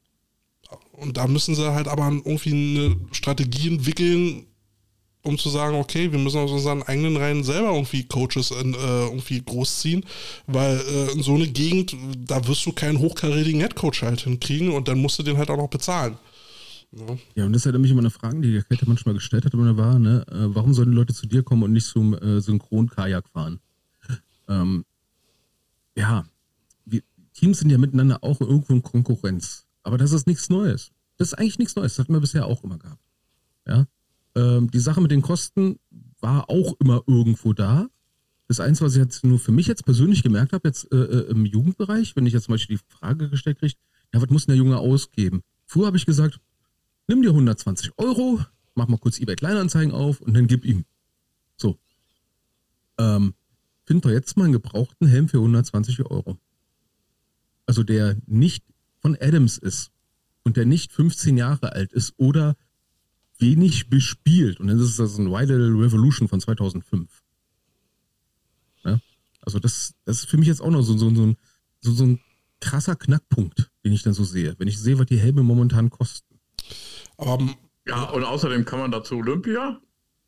Und da müssen sie halt aber irgendwie eine Strategie entwickeln, um zu sagen, okay, wir müssen aus unseren eigenen Reihen selber irgendwie Coaches in, äh, irgendwie großziehen, weil äh, in so eine Gegend, da wirst du keinen hochkarätigen Headcoach halt hinkriegen und dann musst du den halt auch noch bezahlen. Ja, ja und das ist halt nämlich immer eine Frage, die der Kälte manchmal gestellt hat, immer war, ne, äh, warum sollen die Leute zu dir kommen und nicht zum äh, Synchron-Kajak fahren? Ähm, ja, wir, Teams sind ja miteinander auch irgendwo in Konkurrenz. Aber das ist nichts Neues. Das ist eigentlich nichts Neues. Das hatten wir bisher auch immer gehabt. Ja? Ähm, die Sache mit den Kosten war auch immer irgendwo da. Das Einzige, was ich jetzt nur für mich jetzt persönlich gemerkt habe, jetzt äh, im Jugendbereich, wenn ich jetzt zum Beispiel die Frage gestellt kriege, ja, was muss denn der Junge ausgeben? Früher habe ich gesagt, nimm dir hundertzwanzig Euro, mach mal kurz eBay Kleinanzeigen auf und dann gib ihm. So. Ähm, find doch jetzt mal einen gebrauchten Helm für hundertzwanzig Euro. Also der nicht von Adams ist und der nicht fünfzehn Jahre alt ist oder wenig bespielt, und dann ist das ein Vital Revolution von zweitausendfünf. Ja? Also das, das ist für mich jetzt auch noch so, so, so, ein, so, so ein krasser Knackpunkt, den ich dann so sehe, wenn ich sehe, was die Helme momentan kosten. Aber, ja, und außerdem kann man dazu Olympia.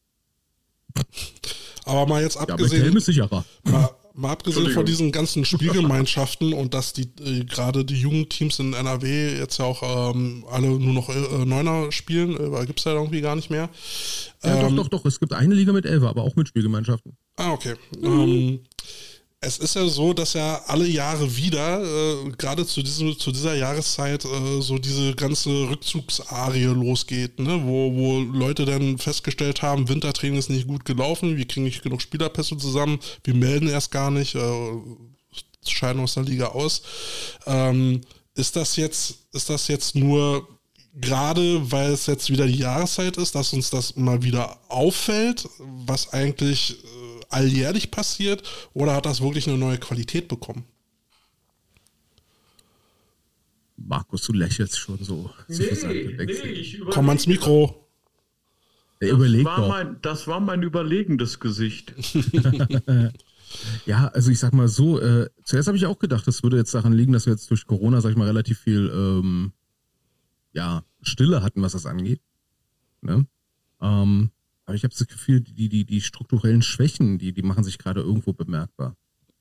Aber mal jetzt abgesehen, ja, Helm ist sicherer. Mal, mal abgesehen von diesen ganzen Spielgemeinschaften und dass die äh, gerade die Jugendteams in N R W jetzt ja auch ähm, alle nur noch äh, Neuner spielen, äh, gibt es ja irgendwie gar nicht mehr. Ja, ähm, doch, doch, doch. Es gibt eine Liga mit Elfer, aber auch mit Spielgemeinschaften. Ah, okay. Mhm. Ähm, es ist ja so, dass ja alle Jahre wieder, äh, gerade zu, diesem, zu dieser Jahreszeit, äh, so diese ganze Rückzugsarie losgeht, ne? wo, wo Leute dann festgestellt haben, Wintertraining ist nicht gut gelaufen, wir kriegen nicht genug Spielerpässe zusammen, wir melden erst gar nicht, äh, scheiden aus der Liga aus. Ähm, ist das jetzt, ist das jetzt nur gerade, weil es jetzt wieder die Jahreszeit ist, dass uns das mal wieder auffällt, was eigentlich äh, alljährlich passiert, oder hat das wirklich eine neue Qualität bekommen? Markus, du lächelst schon so. Nee, nee, ich Komm ans Mikro. Der überlegt war doch. Mein, das war mein überlegendes Gesicht. Ja, also ich sag mal so, äh, zuerst habe ich auch gedacht, das würde jetzt daran liegen, dass wir jetzt durch Corona, sag ich mal, relativ viel ähm, ja, Stille hatten, was das angeht. Ne? Ähm, aber ich habe das Gefühl, die, die, die strukturellen Schwächen, die, die machen sich gerade irgendwo bemerkbar.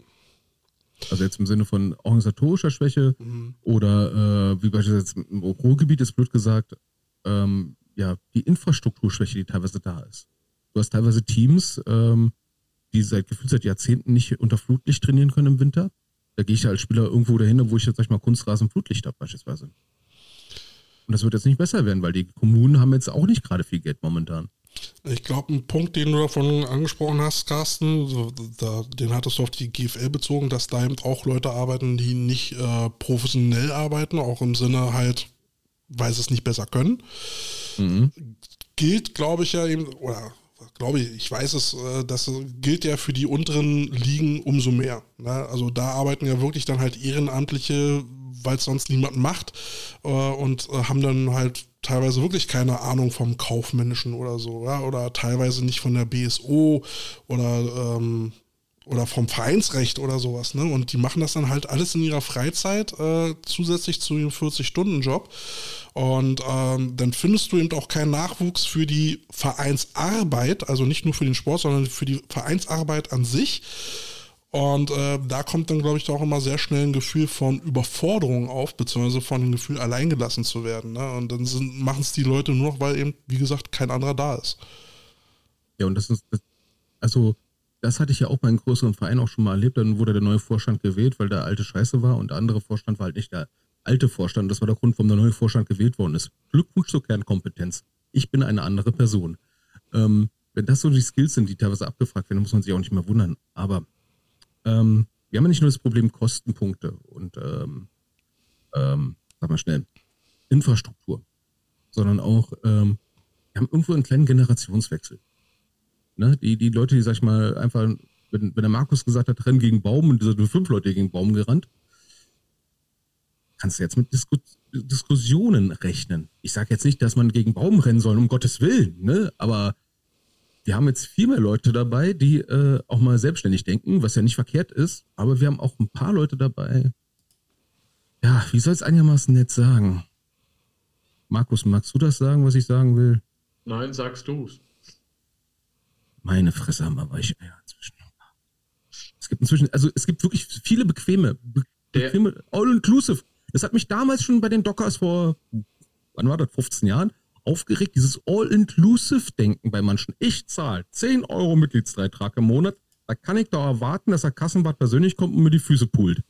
Also jetzt im Sinne von organisatorischer Schwäche mhm. oder äh, wie beispielsweise im Ruhrgebiet ist blöd gesagt, ähm, ja, die Infrastrukturschwäche, die teilweise da ist. Du hast teilweise Teams, ähm, die seit gefühlt seit Jahrzehnten nicht unter Flutlicht trainieren können im Winter. Da gehe ich ja als Spieler irgendwo dahin, wo ich jetzt, sag ich mal, Kunstrasen Flutlicht habe beispielsweise. Und das wird jetzt nicht besser werden, weil die Kommunen haben jetzt auch nicht gerade viel Geld momentan. Ich glaube, ein Punkt, den du davon angesprochen hast, Carsten, so, da, den hattest du auf die G F L bezogen, dass da eben auch Leute arbeiten, die nicht äh, professionell arbeiten, auch im Sinne halt, weil sie es nicht besser können. Mhm. Gilt, glaube ich ja eben, oder glaube ich, ich weiß es, das gilt ja für die unteren Ligen umso mehr. Ne? Also da arbeiten ja wirklich dann halt Ehrenamtliche, weil es sonst niemand macht äh, und äh, haben dann halt teilweise wirklich keine Ahnung vom Kaufmännischen oder so, ja? Oder teilweise nicht von der B S O oder ähm, oder vom Vereinsrecht oder sowas, ne? Und die machen das dann halt alles in ihrer Freizeit, äh, zusätzlich zu ihrem vierzig-Stunden-Job. Und ähm, dann findest du eben auch keinen Nachwuchs für die Vereinsarbeit, also nicht nur für den Sport, sondern für die Vereinsarbeit an sich. Und äh, da kommt dann, glaube ich, auch immer sehr schnell ein Gefühl von Überforderung auf, beziehungsweise von dem Gefühl, alleingelassen zu werden. Ne? Und dann machen es die Leute nur noch, weil eben, wie gesagt, kein anderer da ist. Ja, und das ist, das, also das hatte ich ja auch bei einem größeren Verein auch schon mal erlebt. Dann wurde der neue Vorstand gewählt, weil der alte Scheiße war und der andere Vorstand war halt nicht der alte Vorstand. Das war der Grund, warum der neue Vorstand gewählt worden ist. Glückwunsch zur Kernkompetenz. Ich bin eine andere Person. Ähm, wenn das so die Skills sind, die teilweise abgefragt werden, muss man sich auch nicht mehr wundern. Aber ähm, wir haben ja nicht nur das Problem Kostenpunkte und ähm, ähm, sag mal schnell, Infrastruktur, sondern auch, ähm, wir haben irgendwo einen kleinen Generationswechsel. Ne? Die, die Leute, die, sag ich mal, einfach, wenn, wenn der Markus gesagt hat, rennen gegen Baum und sind fünf Leute gegen Baum gerannt, kannst du jetzt mit Disku Diskussionen rechnen. Ich sage jetzt nicht, dass man gegen Baum rennen soll, um Gottes Willen, ne? Aber wir haben jetzt viel mehr Leute dabei, die äh, auch mal selbstständig denken, was ja nicht verkehrt ist, aber wir haben auch ein paar Leute dabei, ja, wie soll es einigermaßen nett sagen? Markus, magst du das sagen, was ich sagen will? Nein, sagst du's. Meine Fresse haben wir Weicheier inzwischen. Es gibt inzwischen, also es gibt wirklich viele bequeme, be bequeme, all-inclusive. Das hat mich damals schon bei den Dockers vor, wann war das, fünfzehn Jahren, aufgeregt, dieses All-Inclusive-Denken bei manchen. Ich zahle zehn Euro Mitgliedsbeitrag im Monat, da kann ich doch erwarten, dass der Kassenwart persönlich kommt und mir die Füße pult.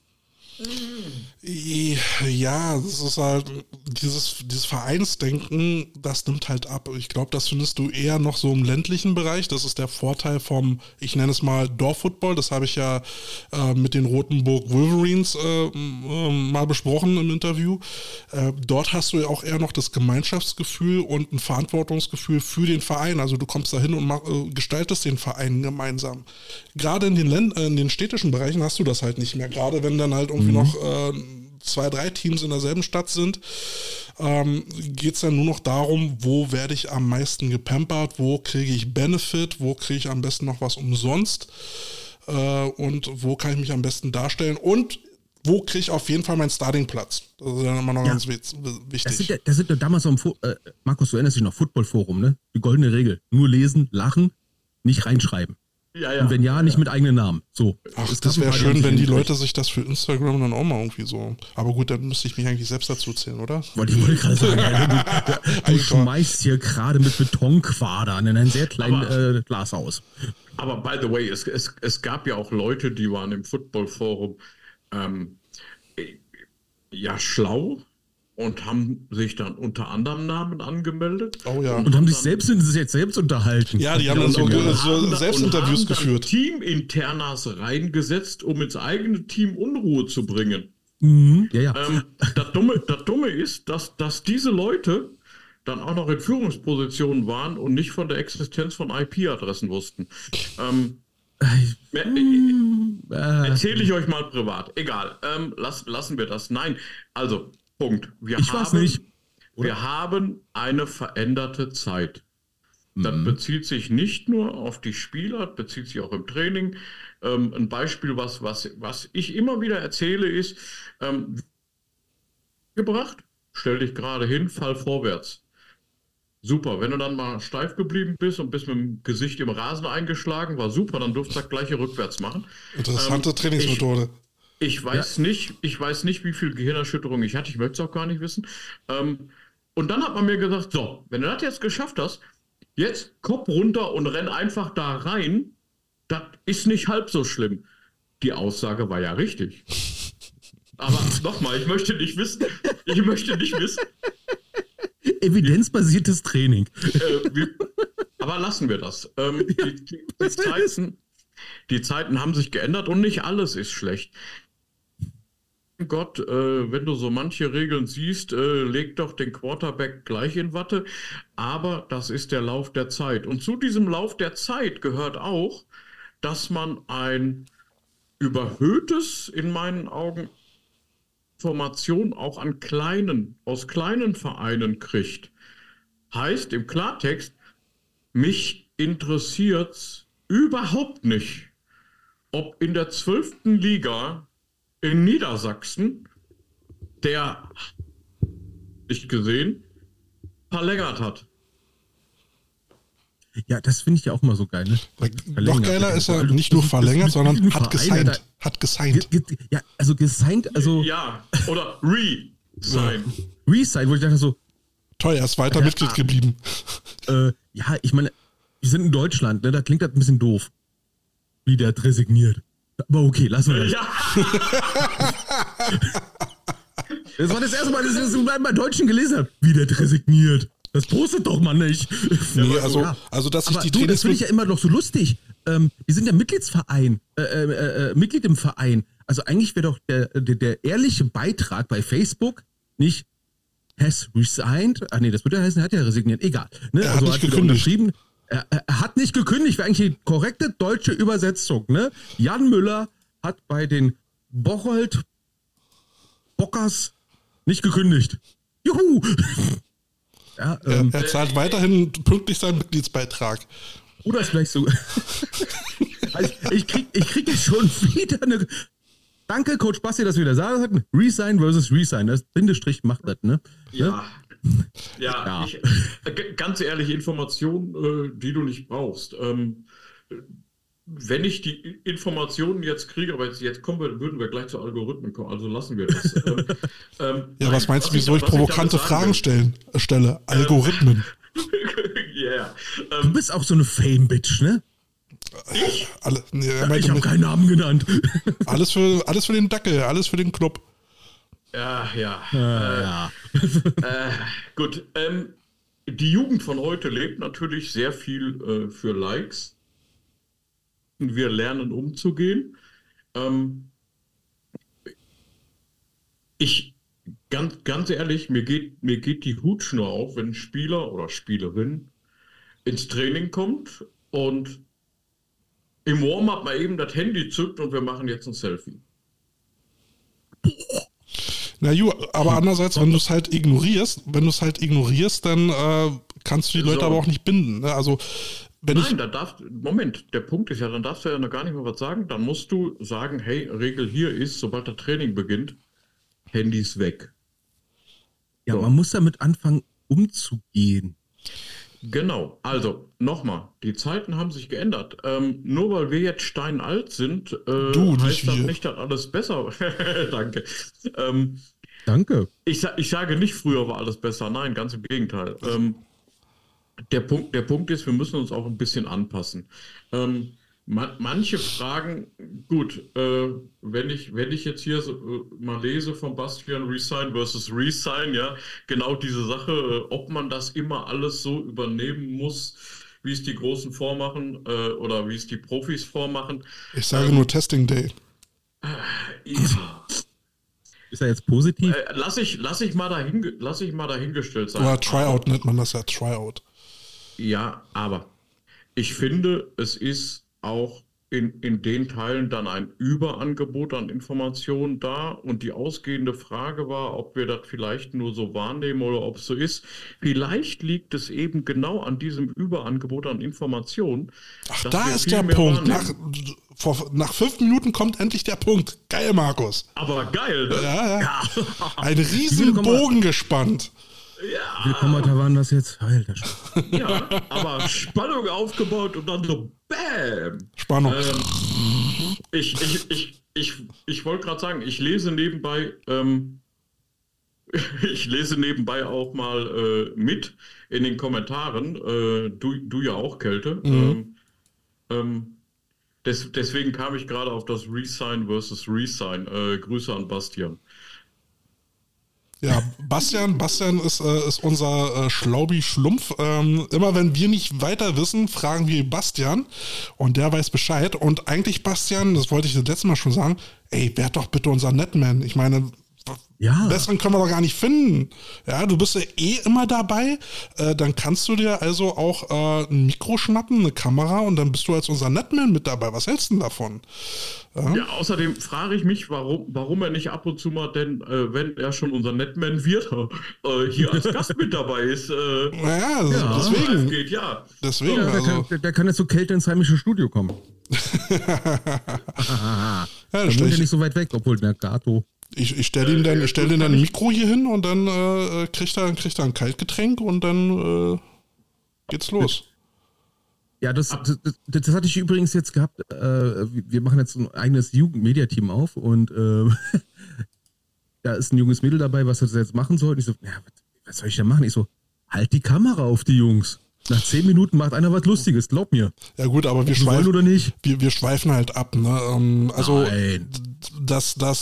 Ja, das ist halt, dieses, dieses Vereinsdenken, das nimmt halt ab. Ich glaube, das findest du eher noch so im ländlichen Bereich. Das ist der Vorteil vom, ich nenne es mal Dorffootball. Das habe ich ja äh, mit den Rotenburg Wolverines äh, äh, mal besprochen im Interview. Äh, dort hast du ja auch eher noch das Gemeinschaftsgefühl und ein Verantwortungsgefühl für den Verein. Also du kommst da hin und mach, äh, gestaltest den Verein gemeinsam. Gerade in den, Länd in den städtischen Bereichen hast du das halt nicht mehr. Gerade wenn dann halt irgendwie mhm. noch äh, zwei, drei Teams in derselben Stadt sind, ähm, geht es dann nur noch darum, wo werde ich am meisten gepampert, wo kriege ich Benefit, wo kriege ich am besten noch was umsonst äh, und wo kann ich mich am besten darstellen und wo kriege ich auf jeden Fall meinen Starting-Platz. Das ist dann immer noch ja. ganz wichtig. Das sind ja, das sind ja damals am Fo- äh, Markus, du erinnerst dich noch, Football-Forum, ne? Die goldene Regel. Nur lesen, lachen, nicht reinschreiben. Ja, ja. Und wenn ja, nicht mit eigenen Namen. So. Ach, das, das wäre schön, wenn die Leute sich das für Instagram dann auch mal irgendwie so. Aber gut, dann müsste ich mich eigentlich selbst dazu zählen, oder? Wollte ich wollte gerade sagen, Alter, du, du schmeißt hier gerade mit Betonquadern in ein sehr kleines äh, Glashaus. Aber by the way, es, es, es gab ja auch Leute, die waren im Football-Forum ähm, ja schlau und haben sich dann unter anderem Namen angemeldet. Oh ja. Und, und haben sich selbst, sind sich jetzt selbst unterhalten. Ja, die haben dann so, ja, so Selbstinterviews geführt. Team-Internas reingesetzt, um ins eigene Team Unruhe zu bringen. Mhm. Ja, ja. Ähm, das, Dumme, das Dumme ist, dass, dass diese Leute dann auch noch in Führungspositionen waren und nicht von der Existenz von I P-Adressen wussten. Ähm, äh, Erzähle ich euch mal privat. Egal. Ähm, lass, lassen wir das. Nein. Also, Punkt. Wir ich haben, weiß nicht. Wir haben eine veränderte Zeit. Mhm. Das bezieht sich nicht nur auf die Spieler, bezieht sich auch im Training. Ähm, ein Beispiel, was, was, was ich immer wieder erzähle, ist, ähm, gebracht, stell dich gerade hin, fall vorwärts. Super, wenn du dann mal steif geblieben bist und bist mit dem Gesicht im Rasen eingeschlagen, war super, dann durfst du das gleiche rückwärts machen. Interessante ähm, Trainingsmethode. Ich, ich weiß ja. nicht, ich weiß nicht, wie viel Gehirnerschütterung ich hatte, ich möchte es auch gar nicht wissen. Ähm, und dann hat man mir gesagt, so, wenn du das jetzt geschafft hast, jetzt Kopf runter und renn einfach da rein, das ist nicht halb so schlimm. Die Aussage war ja richtig. Aber nochmal, ich möchte nicht wissen, ich möchte nicht wissen, evidenzbasiertes Training. Äh, wie, aber lassen wir das. Ähm, ja, die, die, die, Zeiten, die Zeiten haben sich geändert und nicht alles ist schlecht. Gott, äh, wenn du so manche Regeln siehst, äh, leg doch den Quarterback gleich in Watte. Aber das ist der Lauf der Zeit. Und zu diesem Lauf der Zeit gehört auch, dass man ein überhöhtes, in meinen Augen, Information auch an kleinen, aus kleinen Vereinen kriegt. Heißt im Klartext, mich interessiert's überhaupt nicht, ob in der zwölften Liga in Niedersachsen der, nicht gesehen, verlängert hat. Ja, das finde ich ja auch mal so geil. Ne? Noch geiler ist er nicht nur verlängert, sondern hat gesigned. Hat gesigned. Ja, also gesigned, also. Ja, oder re-sign. Re-sign, wo ich dachte so. Toll, er ist weiter ja, Mitglied geblieben. Äh, ja, ich meine, wir sind in Deutschland, ne? Da klingt das ein bisschen doof. Wie der hat resigniert. Aber okay, lassen wir das. Ja. Das war das erste Mal, dass ich das bei Deutschen gelesen habe. Wie der hat resigniert. Das postet doch mal nicht. Nee, also, ja. also dass ich aber die du, das finde ich ja immer noch so lustig. Ähm, wir sind ja Mitgliedsverein, äh, äh, äh, Mitglied im Verein. Also eigentlich wäre doch der, der, der ehrliche Beitrag bei Facebook nicht has resigned. Ach nee, das würde ja heißen, er hat ja resigniert. Egal. Ne? Er also hat nicht gekündigt. Er, er hat nicht gekündigt, wäre eigentlich die korrekte deutsche Übersetzung. Ne? Jan Müller hat bei den Bocholt Bockers nicht gekündigt. Juhu! Ja, ähm, er, er zahlt weiterhin pünktlich seinen Mitgliedsbeitrag. Oder ist vielleicht so. Also ich krieg, ich krieg jetzt schon wieder eine. Danke, Coach Basti, dass wir wieder sagen. Resign versus Resign. Das Bindestrich macht das, ne? Ja. Ja, ja. Ich, ganz ehrlich, Informationen, die du nicht brauchst. Ähm, wenn ich die Informationen jetzt kriege, aber jetzt, jetzt kommen wir, würden wir gleich zu Algorithmen kommen, also lassen wir das. ähm, ähm, ja, was meinst du, wieso ich, ich provokante Fragen stellen, stelle? Algorithmen. Yeah. Ähm, du bist auch so eine Fame-Bitch, ne? Ich? Alle, nee, ja, ich habe keinen Namen genannt. Alles für, alles für den Dackel, alles für den Club. Ja, ja. Äh, äh, ja. äh, gut. Ähm, die Jugend von heute lebt natürlich sehr viel äh, für Likes. Wir lernen umzugehen. Ähm, ich, ganz, ganz ehrlich, mir geht, mir geht die Hutschnur auf, wenn ein Spieler oder Spielerin ins Training kommt und im Warm-up mal eben das Handy zückt und wir machen jetzt ein Selfie. Na ju, aber andererseits, wenn du es halt ignorierst, wenn du es halt ignorierst, dann äh, kannst du die Leute so. aber auch nicht binden. Ne? Also wenn Nein, ich, da darfst Moment, der Punkt ist ja, dann darfst du ja noch gar nicht mehr was sagen. Dann musst du sagen, hey, Regel hier ist, sobald das Training beginnt, Handys weg. Ja, so. Man muss damit anfangen, umzugehen. Genau, also nochmal, die Zeiten haben sich geändert. Ähm, nur weil wir jetzt steinalt sind, äh, du, heißt das wir. nicht, dass alles besser. Danke. Ähm, Danke. Ich, ich sage nicht, früher war alles besser. Nein, ganz im Gegenteil. Ähm, der, Punkt, der Punkt ist, wir müssen uns auch ein bisschen anpassen. Ähm, man, manche Fragen, gut, äh, wenn, ich, wenn ich jetzt hier so, äh, mal lese von Bastian, Resign versus Resign, ja, genau diese Sache, äh, ob man das immer alles so übernehmen muss, wie es die Großen vormachen äh, oder wie es die Profis vormachen. Ich sage ähm, nur Testing Day. Äh, ja. Ist er jetzt positiv? Äh, lass, ich, lass, ich mal dahin, lass ich mal dahingestellt sein. Oder Tryout nennt man das ja, Tryout. Ja, aber ich finde, es ist auch in, in den Teilen dann ein Überangebot an Informationen da. Und die ausgehende Frage war, ob wir das vielleicht nur so wahrnehmen oder ob es so ist. Vielleicht liegt es eben genau an diesem Überangebot an Informationen. Ach, da ist der Punkt. Nach, vor, nach fünf Minuten kommt endlich der Punkt. Geil, Markus. Aber geil, ne? Ja, ja. Ein riesen Bogen gespannt. Ja. Wie viele Kommata waren das jetzt? Alter. Ja, aber Spannung aufgebaut und dann so BÄM. Spannung. Ähm, ich ich, ich, ich, ich wollte gerade sagen, ich lese nebenbei, ähm, ich lese nebenbei auch mal äh, mit in den Kommentaren. Äh, du, du ja auch, Kälte. Mhm. Ähm, ähm, des, deswegen kam ich gerade auf das Resign versus Resign. Äh, Grüße an Bastian. Ja, Bastian, Bastian ist, äh, ist unser äh, Schlaubi-Schlumpf. Ähm, immer wenn wir nicht weiter wissen, fragen wir Bastian und der weiß Bescheid. Und eigentlich, Bastian, das wollte ich das letzte Mal schon sagen, ey, werd doch bitte unser Netman. Ich meine, ja. Besseren können wir doch gar nicht finden. Ja, du bist ja eh immer dabei. Äh, dann kannst du dir also auch äh, ein Mikro schnappen, eine Kamera und dann bist du als unser Netman mit dabei. Was hältst du denn davon? Ja, ja, außerdem frage ich mich, warum, warum er nicht ab und zu mal, denn äh, wenn er schon unser Netman wird, äh, hier als Gast mit dabei ist. Äh, naja, ja, deswegen. Geht, ja. Deswegen. Ja, der, also. kann, der, der kann jetzt so Kälte ins heimische Studio kommen. ja, dann wohnt er nicht so weit weg, obwohl der Gato. Ich, ich stelle ihm dann, ich stell ihm dann ein Mikro hier hin und dann äh, kriegt er, kriegt er ein Kaltgetränk und dann äh, geht's los. Ja, das, das, das, das hatte ich übrigens jetzt gehabt. Äh, wir machen jetzt ein eigenes Jugendmediateam auf und äh, da ist ein junges Mädel dabei, was er jetzt machen soll. Und ich so, ja, was, was soll ich denn machen? Ich so, halt die Kamera auf die Jungs. Nach zehn Minuten macht einer was Lustiges, glaub mir. Ja gut, aber wir schweifen oder nicht? Wir, wir schweifen halt ab, ne? Ähm, also Nein. das, das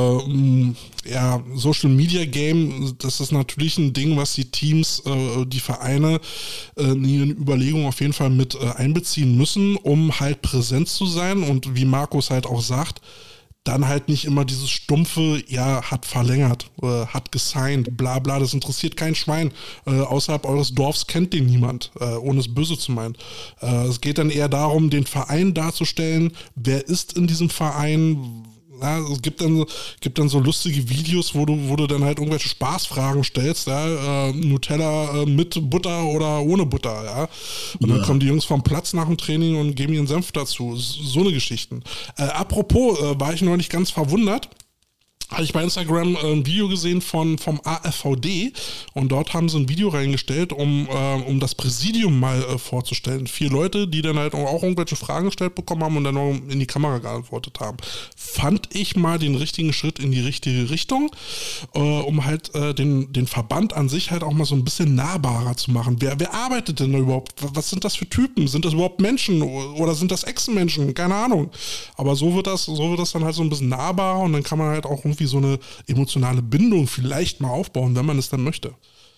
äh, ja, Social Media Game, das ist natürlich ein Ding, was die Teams, äh, die Vereine äh, in ihre Überlegungen auf jeden Fall mit äh, einbeziehen müssen, um halt präsent zu sein und wie Markus halt auch sagt, dann halt nicht immer dieses stumpfe, ja, hat verlängert, äh, hat gesigned, bla bla, das interessiert kein Schwein. Äh, außerhalb eures Dorfs kennt den niemand, äh, ohne es böse zu meinen. Äh, es geht dann eher darum, den Verein darzustellen, wer ist in diesem Verein. Ja, es gibt dann, gibt dann so lustige Videos, wo du, wo du dann halt irgendwelche Spaßfragen stellst, ja, äh, Nutella äh, mit Butter oder ohne Butter, ja. Und ja. Dann kommen die Jungs vom Platz nach dem Training und geben ihren Senf dazu. So eine Geschichten. Äh, apropos, äh, war ich neulich ganz verwundert. Habe ich bei Instagram äh, ein Video gesehen von vom A F V D und dort haben sie ein Video reingestellt, um äh, um das Präsidium mal äh, vorzustellen. Vier Leute, die dann halt auch irgendwelche Fragen gestellt bekommen haben und dann auch in die Kamera geantwortet haben. Fand ich mal den richtigen Schritt in die richtige Richtung, äh, um halt äh, den den Verband an sich halt auch mal so ein bisschen nahbarer zu machen. Wer wer arbeitet denn da überhaupt? Was sind das für Typen? Sind das überhaupt Menschen oder sind das Ex-Menschen? Keine Ahnung. Aber so wird das so wird das dann halt so ein bisschen nahbarer und dann kann man halt auch irgendwie so eine emotionale Bindung vielleicht mal aufbauen, wenn man es dann möchte.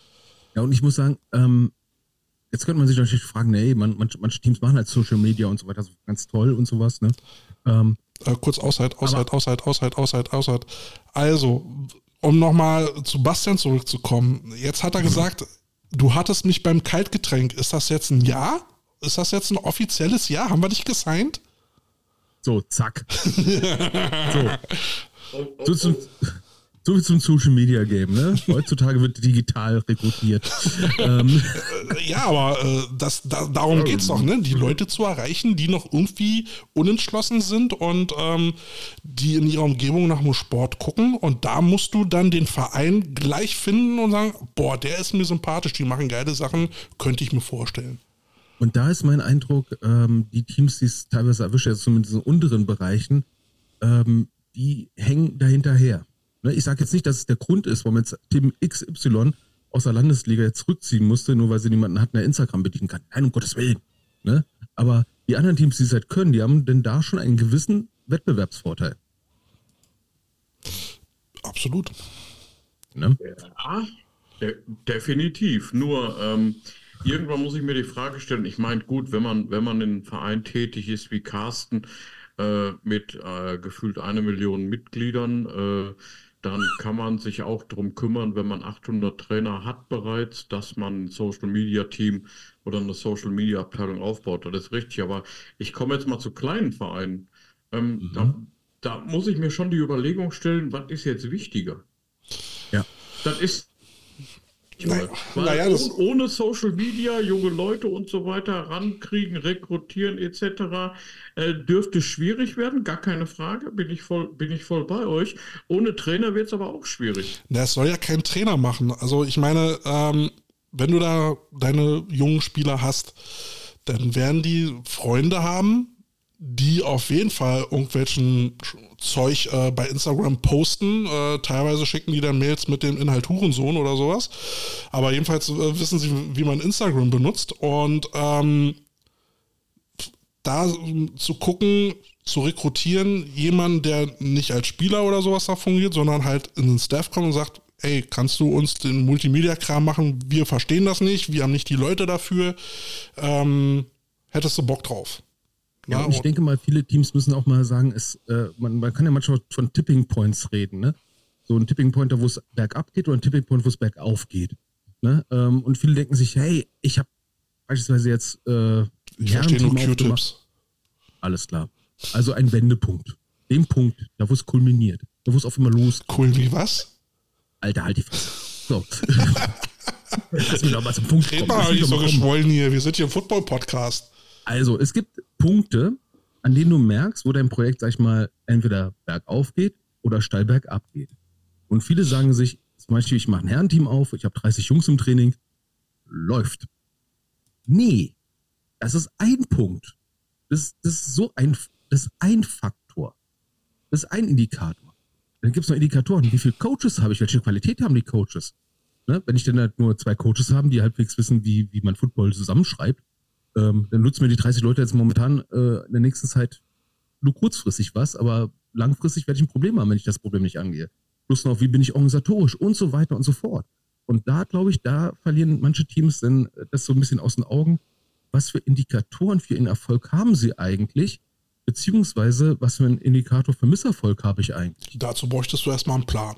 Ja, und ich muss sagen, ähm, jetzt könnte man sich natürlich fragen, nee, man, manche, manche Teams machen halt Social Media und so weiter, so ganz toll und sowas, ne? Ähm, äh, kurz Auszeit, Auszeit, Auszeit, Auszeit, Auszeit, Auszeit. Also, um nochmal zu Bastian zurückzukommen, jetzt hat er gesagt, du hattest mich beim Kaltgetränk. Ist das jetzt ein Ja? Ist das jetzt ein offizielles Ja? Haben wir dich gesigned? So, zack. so. Oh, oh, oh. So wie zum Social Media Game, ne? Heutzutage wird digital rekrutiert. ähm. Ja, aber äh, das, da, darum geht's doch, ne? Die Leute zu erreichen, die noch irgendwie unentschlossen sind und ähm, die in ihrer Umgebung nach dem Sport gucken. Und da musst du dann den Verein gleich finden und sagen, boah, der ist mir sympathisch, die machen geile Sachen, könnte ich mir vorstellen. Und da ist mein Eindruck, ähm, die Teams, die es teilweise erwischt, also zumindest in den unteren Bereichen, ähm, die hängen dahinterher. Ich sage jetzt nicht, dass es der Grund ist, warum jetzt Team X Y aus der Landesliga jetzt zurückziehen musste, nur weil sie niemanden hatten, der Instagram bedienen kann. Nein, um Gottes Willen. Ne? Aber die anderen Teams, die es halt können, die haben denn da schon einen gewissen Wettbewerbsvorteil. Absolut. Ne? Ja, de- definitiv. Nur ähm, irgendwann muss ich mir die Frage stellen, ich meine, gut, wenn man, wenn man in einem Verein tätig ist wie Carsten, äh, mit äh, gefühlt eine Million Mitgliedern, äh, dann kann man sich auch darum kümmern, wenn man achthundert Trainer hat bereits, dass man ein Social-Media-Team oder eine Social-Media-Abteilung aufbaut. Das ist richtig, aber ich komme jetzt mal zu kleinen Vereinen. Ähm, mhm. da, da muss ich mir schon die Überlegung stellen, was ist jetzt wichtiger? Ja. Das ist Naja, Weil naja, das ohne Social Media junge Leute und so weiter rankriegen, rekrutieren et cetera äh, dürfte schwierig werden, gar keine Frage, bin ich voll, bin ich voll bei euch. Ohne Trainer wird es aber auch schwierig. Das soll ja kein Trainer machen. Also ich meine, ähm, wenn du da deine jungen Spieler hast, dann werden die Freunde haben, die auf jeden Fall irgendwelchen Zeug äh, bei Instagram posten. Äh, teilweise schicken die dann Mails mit dem Inhalt Hurensohn oder sowas. Aber jedenfalls äh, wissen sie, wie man Instagram benutzt. Und ähm, da zu gucken, zu rekrutieren, jemanden, der nicht als Spieler oder sowas da fungiert, sondern halt in den Staff kommt und sagt, ey, kannst du uns den Multimedia-Kram machen? Wir verstehen das nicht, wir haben nicht die Leute dafür. Ähm, hättest du Bock drauf? Ja, ja, und ich denke mal, viele Teams müssen auch mal sagen, es, äh, man, man kann ja manchmal von Tipping Points reden, ne? So ein Tipping Point, wo es bergab geht, oder ein Tipping Point, wo es bergauf geht. Ne? Ähm, und viele denken sich, hey, ich habe beispielsweise jetzt äh, ich verstehe nur Q-Tips. Alles klar. Also ein Wendepunkt. Den Punkt, da wo es kulminiert. Da wo es auf einmal losgeht. Cool wie was? Alter, halt die Fresse. So. Lass mich doch mal zum Punkt kommen. Mal nicht so geschwollen hier. Wir sind hier im Football-Podcast. Also, es gibt Punkte, an denen du merkst, wo dein Projekt, sag ich mal, entweder bergauf geht oder steil bergab geht. Und viele sagen sich, zum Beispiel, ich mache ein Herrenteam auf, ich habe dreißig Jungs im Training, läuft. Nee, das ist ein Punkt. Das, das ist so ein, das ist ein Faktor. Das ist ein Indikator. Dann gibt es noch Indikatoren. Wie viele Coaches habe ich? Welche Qualität haben die Coaches? Ne? Wenn ich dann halt nur zwei Coaches habe, die halbwegs wissen, wie, wie man Football zusammenschreibt, Ähm, dann nutzen mir die dreißig Leute jetzt momentan äh, in der nächsten Zeit nur kurzfristig was, aber langfristig werde ich ein Problem haben, wenn ich das Problem nicht angehe. Plus noch, wie bin ich organisatorisch und so weiter und so fort. Und da, glaube ich, da verlieren manche Teams dann das so ein bisschen aus den Augen. Was für Indikatoren für ihren Erfolg haben sie eigentlich? Beziehungsweise, was für einen Indikator für Misserfolg habe ich eigentlich? Dazu bräuchtest du erstmal einen Plan.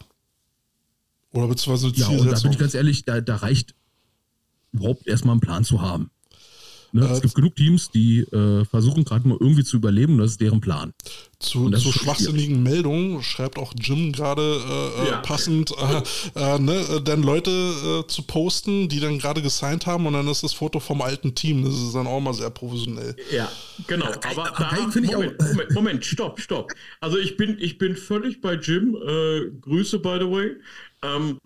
Oder beziehungsweise eine Ja, Zielsetzung. und da bin ich ganz ehrlich, da, da reicht überhaupt erstmal einen Plan zu haben. Ne, äh, es gibt genug Teams, die äh, versuchen gerade nur irgendwie zu überleben, und das ist deren Plan. Zu, zu schwachsinnigen Meldungen schreibt auch Jim gerade äh, ja. passend, äh, äh, ne, dann Leute äh, zu posten, die dann gerade gesigned haben, und dann ist das Foto vom alten Team. Das ist dann auch mal sehr professionell. Ja, genau. Aber, aber da, Moment, ich auch, Moment, Moment, stopp, stopp. Also ich bin, ich bin völlig bei Jim. Äh, Grüße, by the way. Ähm,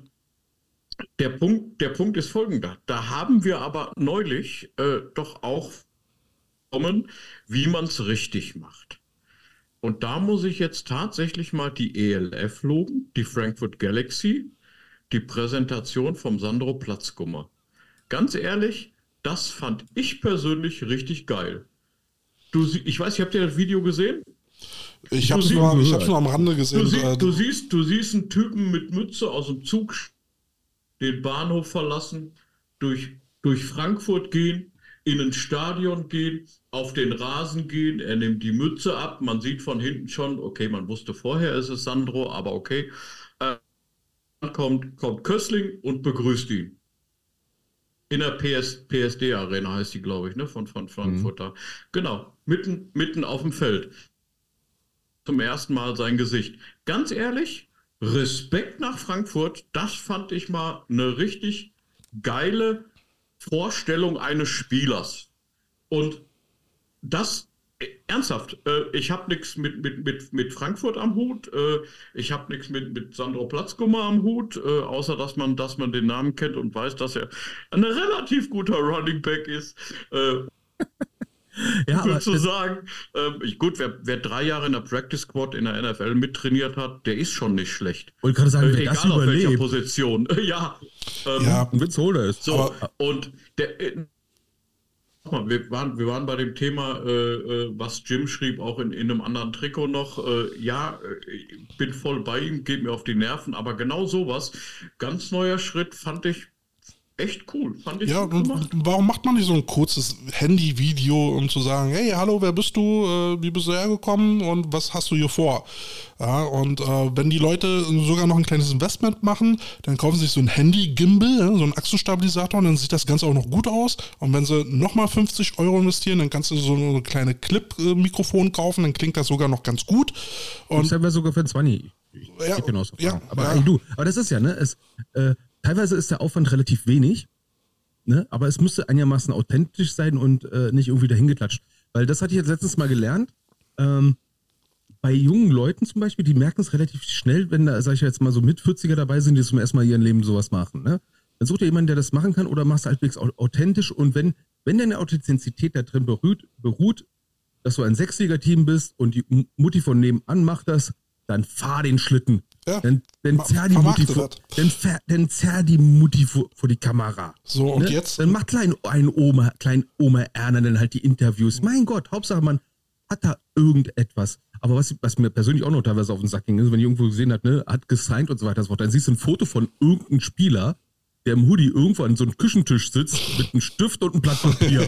Der Punkt, der Punkt ist folgender. Da haben wir aber neulich äh, doch auch kommen, wie man es richtig macht. Und da muss ich jetzt tatsächlich mal die E L F loben, die Frankfurt Galaxy, die Präsentation vom Sandro Platzgummer. Ganz ehrlich, das fand ich persönlich richtig geil. Du, ich weiß, habt ihr das Video gesehen? Ich habe es nur, nur am Rande gesehen. Du, sie, du, siehst, du siehst einen Typen mit Mütze aus dem Zug den Bahnhof verlassen, durch, durch Frankfurt gehen, in ein Stadion gehen, auf den Rasen gehen, er nimmt die Mütze ab, man sieht von hinten schon, okay, man wusste vorher, es ist Sandro, aber okay. Äh, dann kommt, kommt Kössling und begrüßt ihn. In der P S, P S D-Arena heißt die, glaube ich, ne, von, von Frankfurt da. Mhm. Genau, mitten, mitten auf dem Feld. Zum ersten Mal sein Gesicht. Ganz ehrlich, Respekt nach Frankfurt, das fand ich mal eine richtig geile Vorstellung eines Spielers. Und das, äh, ernsthaft, äh, ich habe nichts mit, mit, mit, mit Frankfurt am Hut, äh, ich habe nichts mit, mit Sandro Platzkummer am Hut, äh, außer dass man, dass man den Namen kennt und weiß, dass er ein relativ guter Running Back ist. Äh, Ja, aber zu sagen, ähm, ich, gut, wer, wer drei Jahre in der Practice Squad in der N F L mittrainiert hat, der ist schon nicht schlecht. Und gerade sagen, äh, wer egal das überlebt. auf welcher Position. ja. Ähm, ja. Ein Witzholder ist. So, aber, und der, äh, wir, waren, wir waren bei dem Thema, äh, was Jim schrieb, auch in, in einem anderen Trikot noch. Äh, ja, ich bin voll bei ihm, geht mir auf die Nerven, aber genau sowas, ganz neuer Schritt, fand ich echt cool, fand ich. Ja, und warum macht man nicht so ein kurzes Handy-Video, um zu sagen, hey, hallo, wer bist du, äh, wie bist du hergekommen und was hast du hier vor? Ja, und äh, wenn die Leute sogar noch ein kleines Investment machen, dann kaufen sie sich so ein Handy-Gimbal, ja, so einen Achsenstabilisator, und dann sieht das Ganze auch noch gut aus. Und wenn sie nochmal fünfzig Euro investieren, dann kannst du so eine kleine Clip-Mikrofon kaufen, dann klingt das sogar noch ganz gut. Und ich habe sogar für zwanzig. Ich ja, ja, aber ja. Ey, du, aber das ist ja, ne, es, äh, teilweise ist der Aufwand relativ wenig, ne? Aber es müsste einigermaßen authentisch sein und äh, nicht irgendwie dahingeklatscht. Weil das hatte ich jetzt letztens mal gelernt. Ähm, bei jungen Leuten zum Beispiel, die merken es relativ schnell, wenn da, sag ich jetzt mal, so mit vierziger dabei sind, die zum ersten Mal ihren Leben sowas machen. Ne? Dann sucht ihr jemanden, der das machen kann, oder machst du halbwegs authentisch. Und wenn, wenn deine Authentizität da drin beruht, beruht, dass du ein Sechsliga-Team bist und die Mutti von nebenan macht das, dann fahr den Schlitten. Ja, dann, dann, zerr die Mutti vor, dann, dann zerr die Mutti vor, vor die Kamera. So, und ne? jetzt? Dann macht klein, ein Oma, klein Oma Erna dann halt die Interviews. Mein Gott, Hauptsache man hat da irgendetwas. Aber was, was mir persönlich auch noch teilweise auf den Sack ging, ist, wenn ich irgendwo gesehen habe, ne, hat gesigned und so weiter, dann siehst du ein Foto von irgendeinem Spieler, der im Hoodie irgendwo an so einem Küchentisch sitzt mit einem Stift und einem Blatt Papier.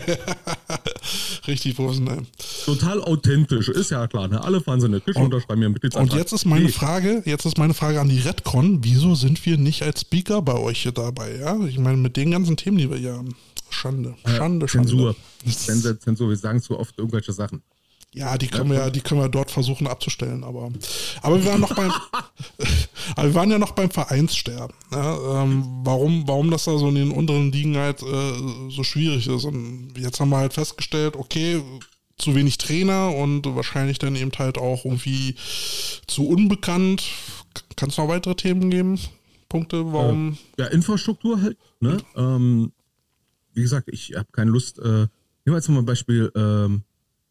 Richtig professionell. Total authentisch, ist ja klar. Ne? Alle fahren so in der Küche und unterschreiben ihren Mitgliedsantrag. Und jetzt ist meine Frage, jetzt ist meine Frage an die Redcon, wieso sind wir nicht als Speaker bei euch hier dabei? Ja, ich meine, mit den ganzen Themen, die wir hier haben. Schande, Schande, äh, Schande. Zensur. Zensur, Zensur, wir sagen zu oft irgendwelche Sachen. Ja, die können wir ja, die können wir dort versuchen abzustellen, aber, aber wir waren noch beim, aber wir waren ja noch beim Vereinssterben. Ja, ähm, warum, warum das da so in den unteren Ligen halt äh, so schwierig ist. Und jetzt haben wir halt festgestellt, okay, zu wenig Trainer und wahrscheinlich dann eben halt auch irgendwie zu unbekannt. Kann es noch weitere Themen geben? Punkte, warum? Äh, ja, Infrastruktur halt. Ne? Ähm, wie gesagt, ich habe keine Lust. Äh, nehmen wir jetzt mal ein Beispiel. Ähm,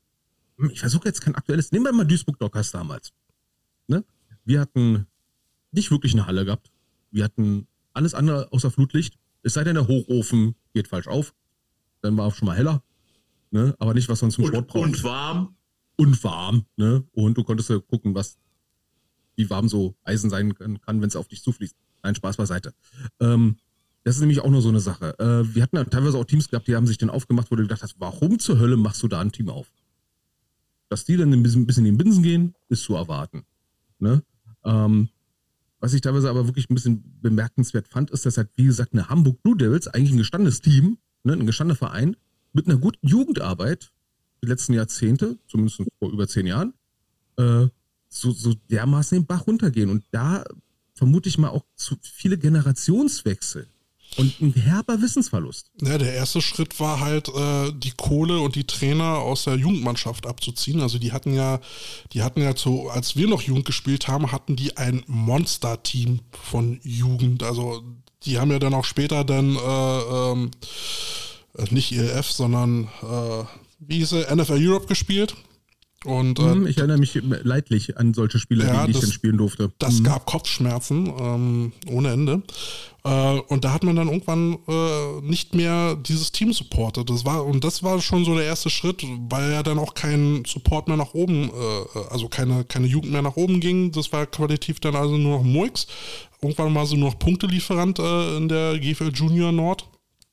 Ich versuche jetzt kein aktuelles. Nehmen wir mal Duisburg Dockers damals. Ne? Wir hatten nicht wirklich eine Halle gehabt. Wir hatten alles andere außer Flutlicht. Es sei denn, der Hochofen geht falsch auf. Dann war auch schon mal heller. Ne? Aber nicht, was man zum und, Sport braucht. Und warm. Und warm. Ne? Und du konntest ja gucken, was, wie warm so Eisen sein kann, wenn es auf dich zufließt. Nein, Spaß beiseite. Ähm, das ist nämlich auch nur so eine Sache. Äh, wir hatten ja teilweise auch Teams gehabt, die haben sich dann aufgemacht, wo du gedacht hast, warum zur Hölle machst du da ein Team auf? Dass die dann ein bisschen, ein bisschen in den Binsen gehen, ist zu erwarten. Ne? Ähm, was ich teilweise aber wirklich ein bisschen bemerkenswert fand, ist, dass halt, wie gesagt, eine Hamburg Blue Devils, eigentlich ein gestandenes Team, ne, ein gestandener Verein, mit einer guten Jugendarbeit, die letzten Jahrzehnte, zumindest vor über zehn Jahren, äh, so, so dermaßen den Bach runtergehen. Und da vermute ich mal auch zu viele Generationswechsel. Und ein herber Wissensverlust. Ja, der erste Schritt war halt, äh, die Kohle und die Trainer aus der Jugendmannschaft abzuziehen. Also die hatten ja, die hatten ja zu, als wir noch Jugend gespielt haben, hatten die ein Monster-Team von Jugend. Also die haben ja dann auch später dann äh, ähm, nicht E L F, sondern äh, wie hieß er, N F L Europe gespielt. Und, äh, ich erinnere mich leidlich an solche Spiele, ja, die ich das, dann spielen durfte. Das mhm. gab Kopfschmerzen ähm, ohne Ende. Äh, und da hat man dann irgendwann äh, nicht mehr dieses Team supportet. Das war, und das war schon so der erste Schritt, weil ja dann auch kein Support mehr nach oben, äh, also keine, keine Jugend mehr nach oben ging. Das war qualitativ dann also nur noch Murks. Irgendwann war sie nur noch Punktelieferant äh, in der G F L Junior Nord.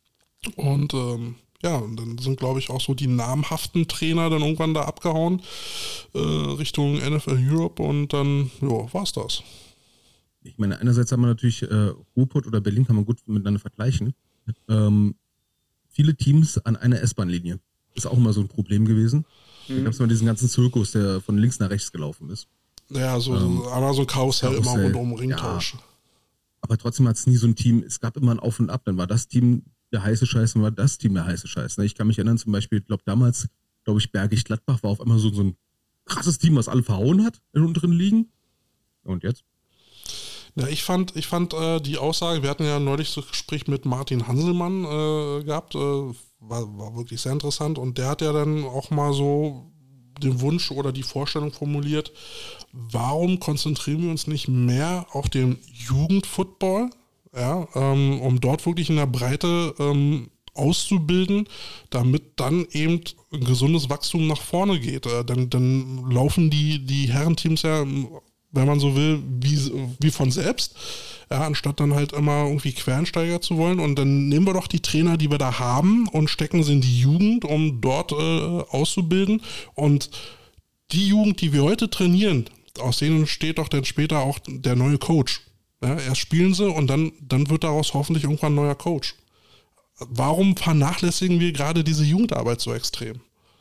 Und ähm, ja, und dann sind, glaube ich, auch so die namhaften Trainer dann irgendwann da abgehauen äh, Richtung N F L Europe und dann, ja, war's das. Ich meine, einerseits haben wir natürlich äh, Ruhrpott oder Berlin kann man gut miteinander vergleichen. Ähm, viele Teams an einer S-Bahn-Linie. Ist auch immer so ein Problem gewesen. Mhm. Da gab es mal diesen ganzen Zirkus, der von links nach rechts gelaufen ist. Ja, so, ähm, aber so ein Karussell, Karussell immer rundum Ringtausch. Ja. Aber trotzdem hat es nie so ein Team, es gab immer ein Auf und Ab, dann war das Team der heiße Scheiß, dann war das Team der heiße Scheiß. Ich kann mich erinnern, zum Beispiel, ich glaube damals, glaube ich, Bergisch Gladbach war auf einmal so, so ein krasses Team, was alle verhauen hat in den unteren Ligen. Und jetzt? Ja, ich fand, ich fand äh, die Aussage, wir hatten ja neulich so ein Gespräch mit Martin Hanselmann äh, gehabt, äh, war, war wirklich sehr interessant und der hat ja dann auch mal so den Wunsch oder die Vorstellung formuliert, warum konzentrieren wir uns nicht mehr auf den Jugendfootball, ja, ähm, um dort wirklich in der Breite ähm, auszubilden, damit dann eben ein gesundes Wachstum nach vorne geht. Äh, dann, dann laufen die, die Herrenteams ja, wenn man so will, wie, wie von selbst, ja, anstatt dann halt immer irgendwie Quereinsteiger zu wollen. Und dann nehmen wir doch die Trainer, die wir da haben und stecken sie in die Jugend, um dort äh, auszubilden. Und die Jugend, die wir heute trainieren, aus denen entsteht doch dann später auch der neue Coach. Ja, erst spielen sie und dann, dann wird daraus hoffentlich irgendwann ein neuer Coach. Warum vernachlässigen wir gerade diese Jugendarbeit so extrem?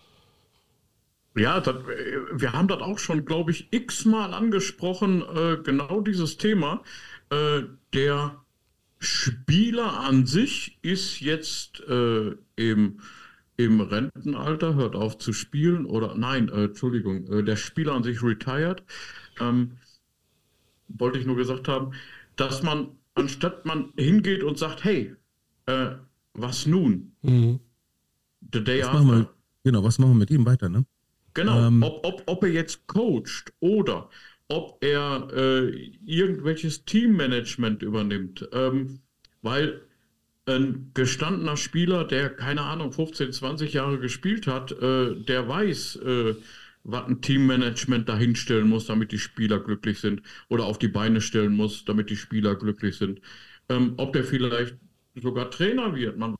Ja, das, wir haben das auch schon, glaube ich, x-mal angesprochen, äh, genau dieses Thema. Äh, der Spieler an sich ist jetzt äh, im, im Rentenalter, hört auf zu spielen, oder nein, äh, Entschuldigung, äh, der Spieler an sich retired. Ähm, wollte ich nur gesagt haben, dass man, anstatt man hingeht und sagt, hey, äh, was nun? Mhm. The day was after. Machen wir, genau, was machen wir mit ihm weiter, ne? Genau, ähm, ob, ob, ob er jetzt coacht oder ob er äh, irgendwelches Teammanagement übernimmt. Ähm, weil ein gestandener Spieler, der, keine Ahnung, fünfzehn, zwanzig Jahre gespielt hat, äh, der weiß, äh, was ein Teammanagement dahinstellen muss, damit die Spieler glücklich sind, oder auf die Beine stellen muss, damit die Spieler glücklich sind. Ähm, ob der vielleicht sogar Trainer wird, man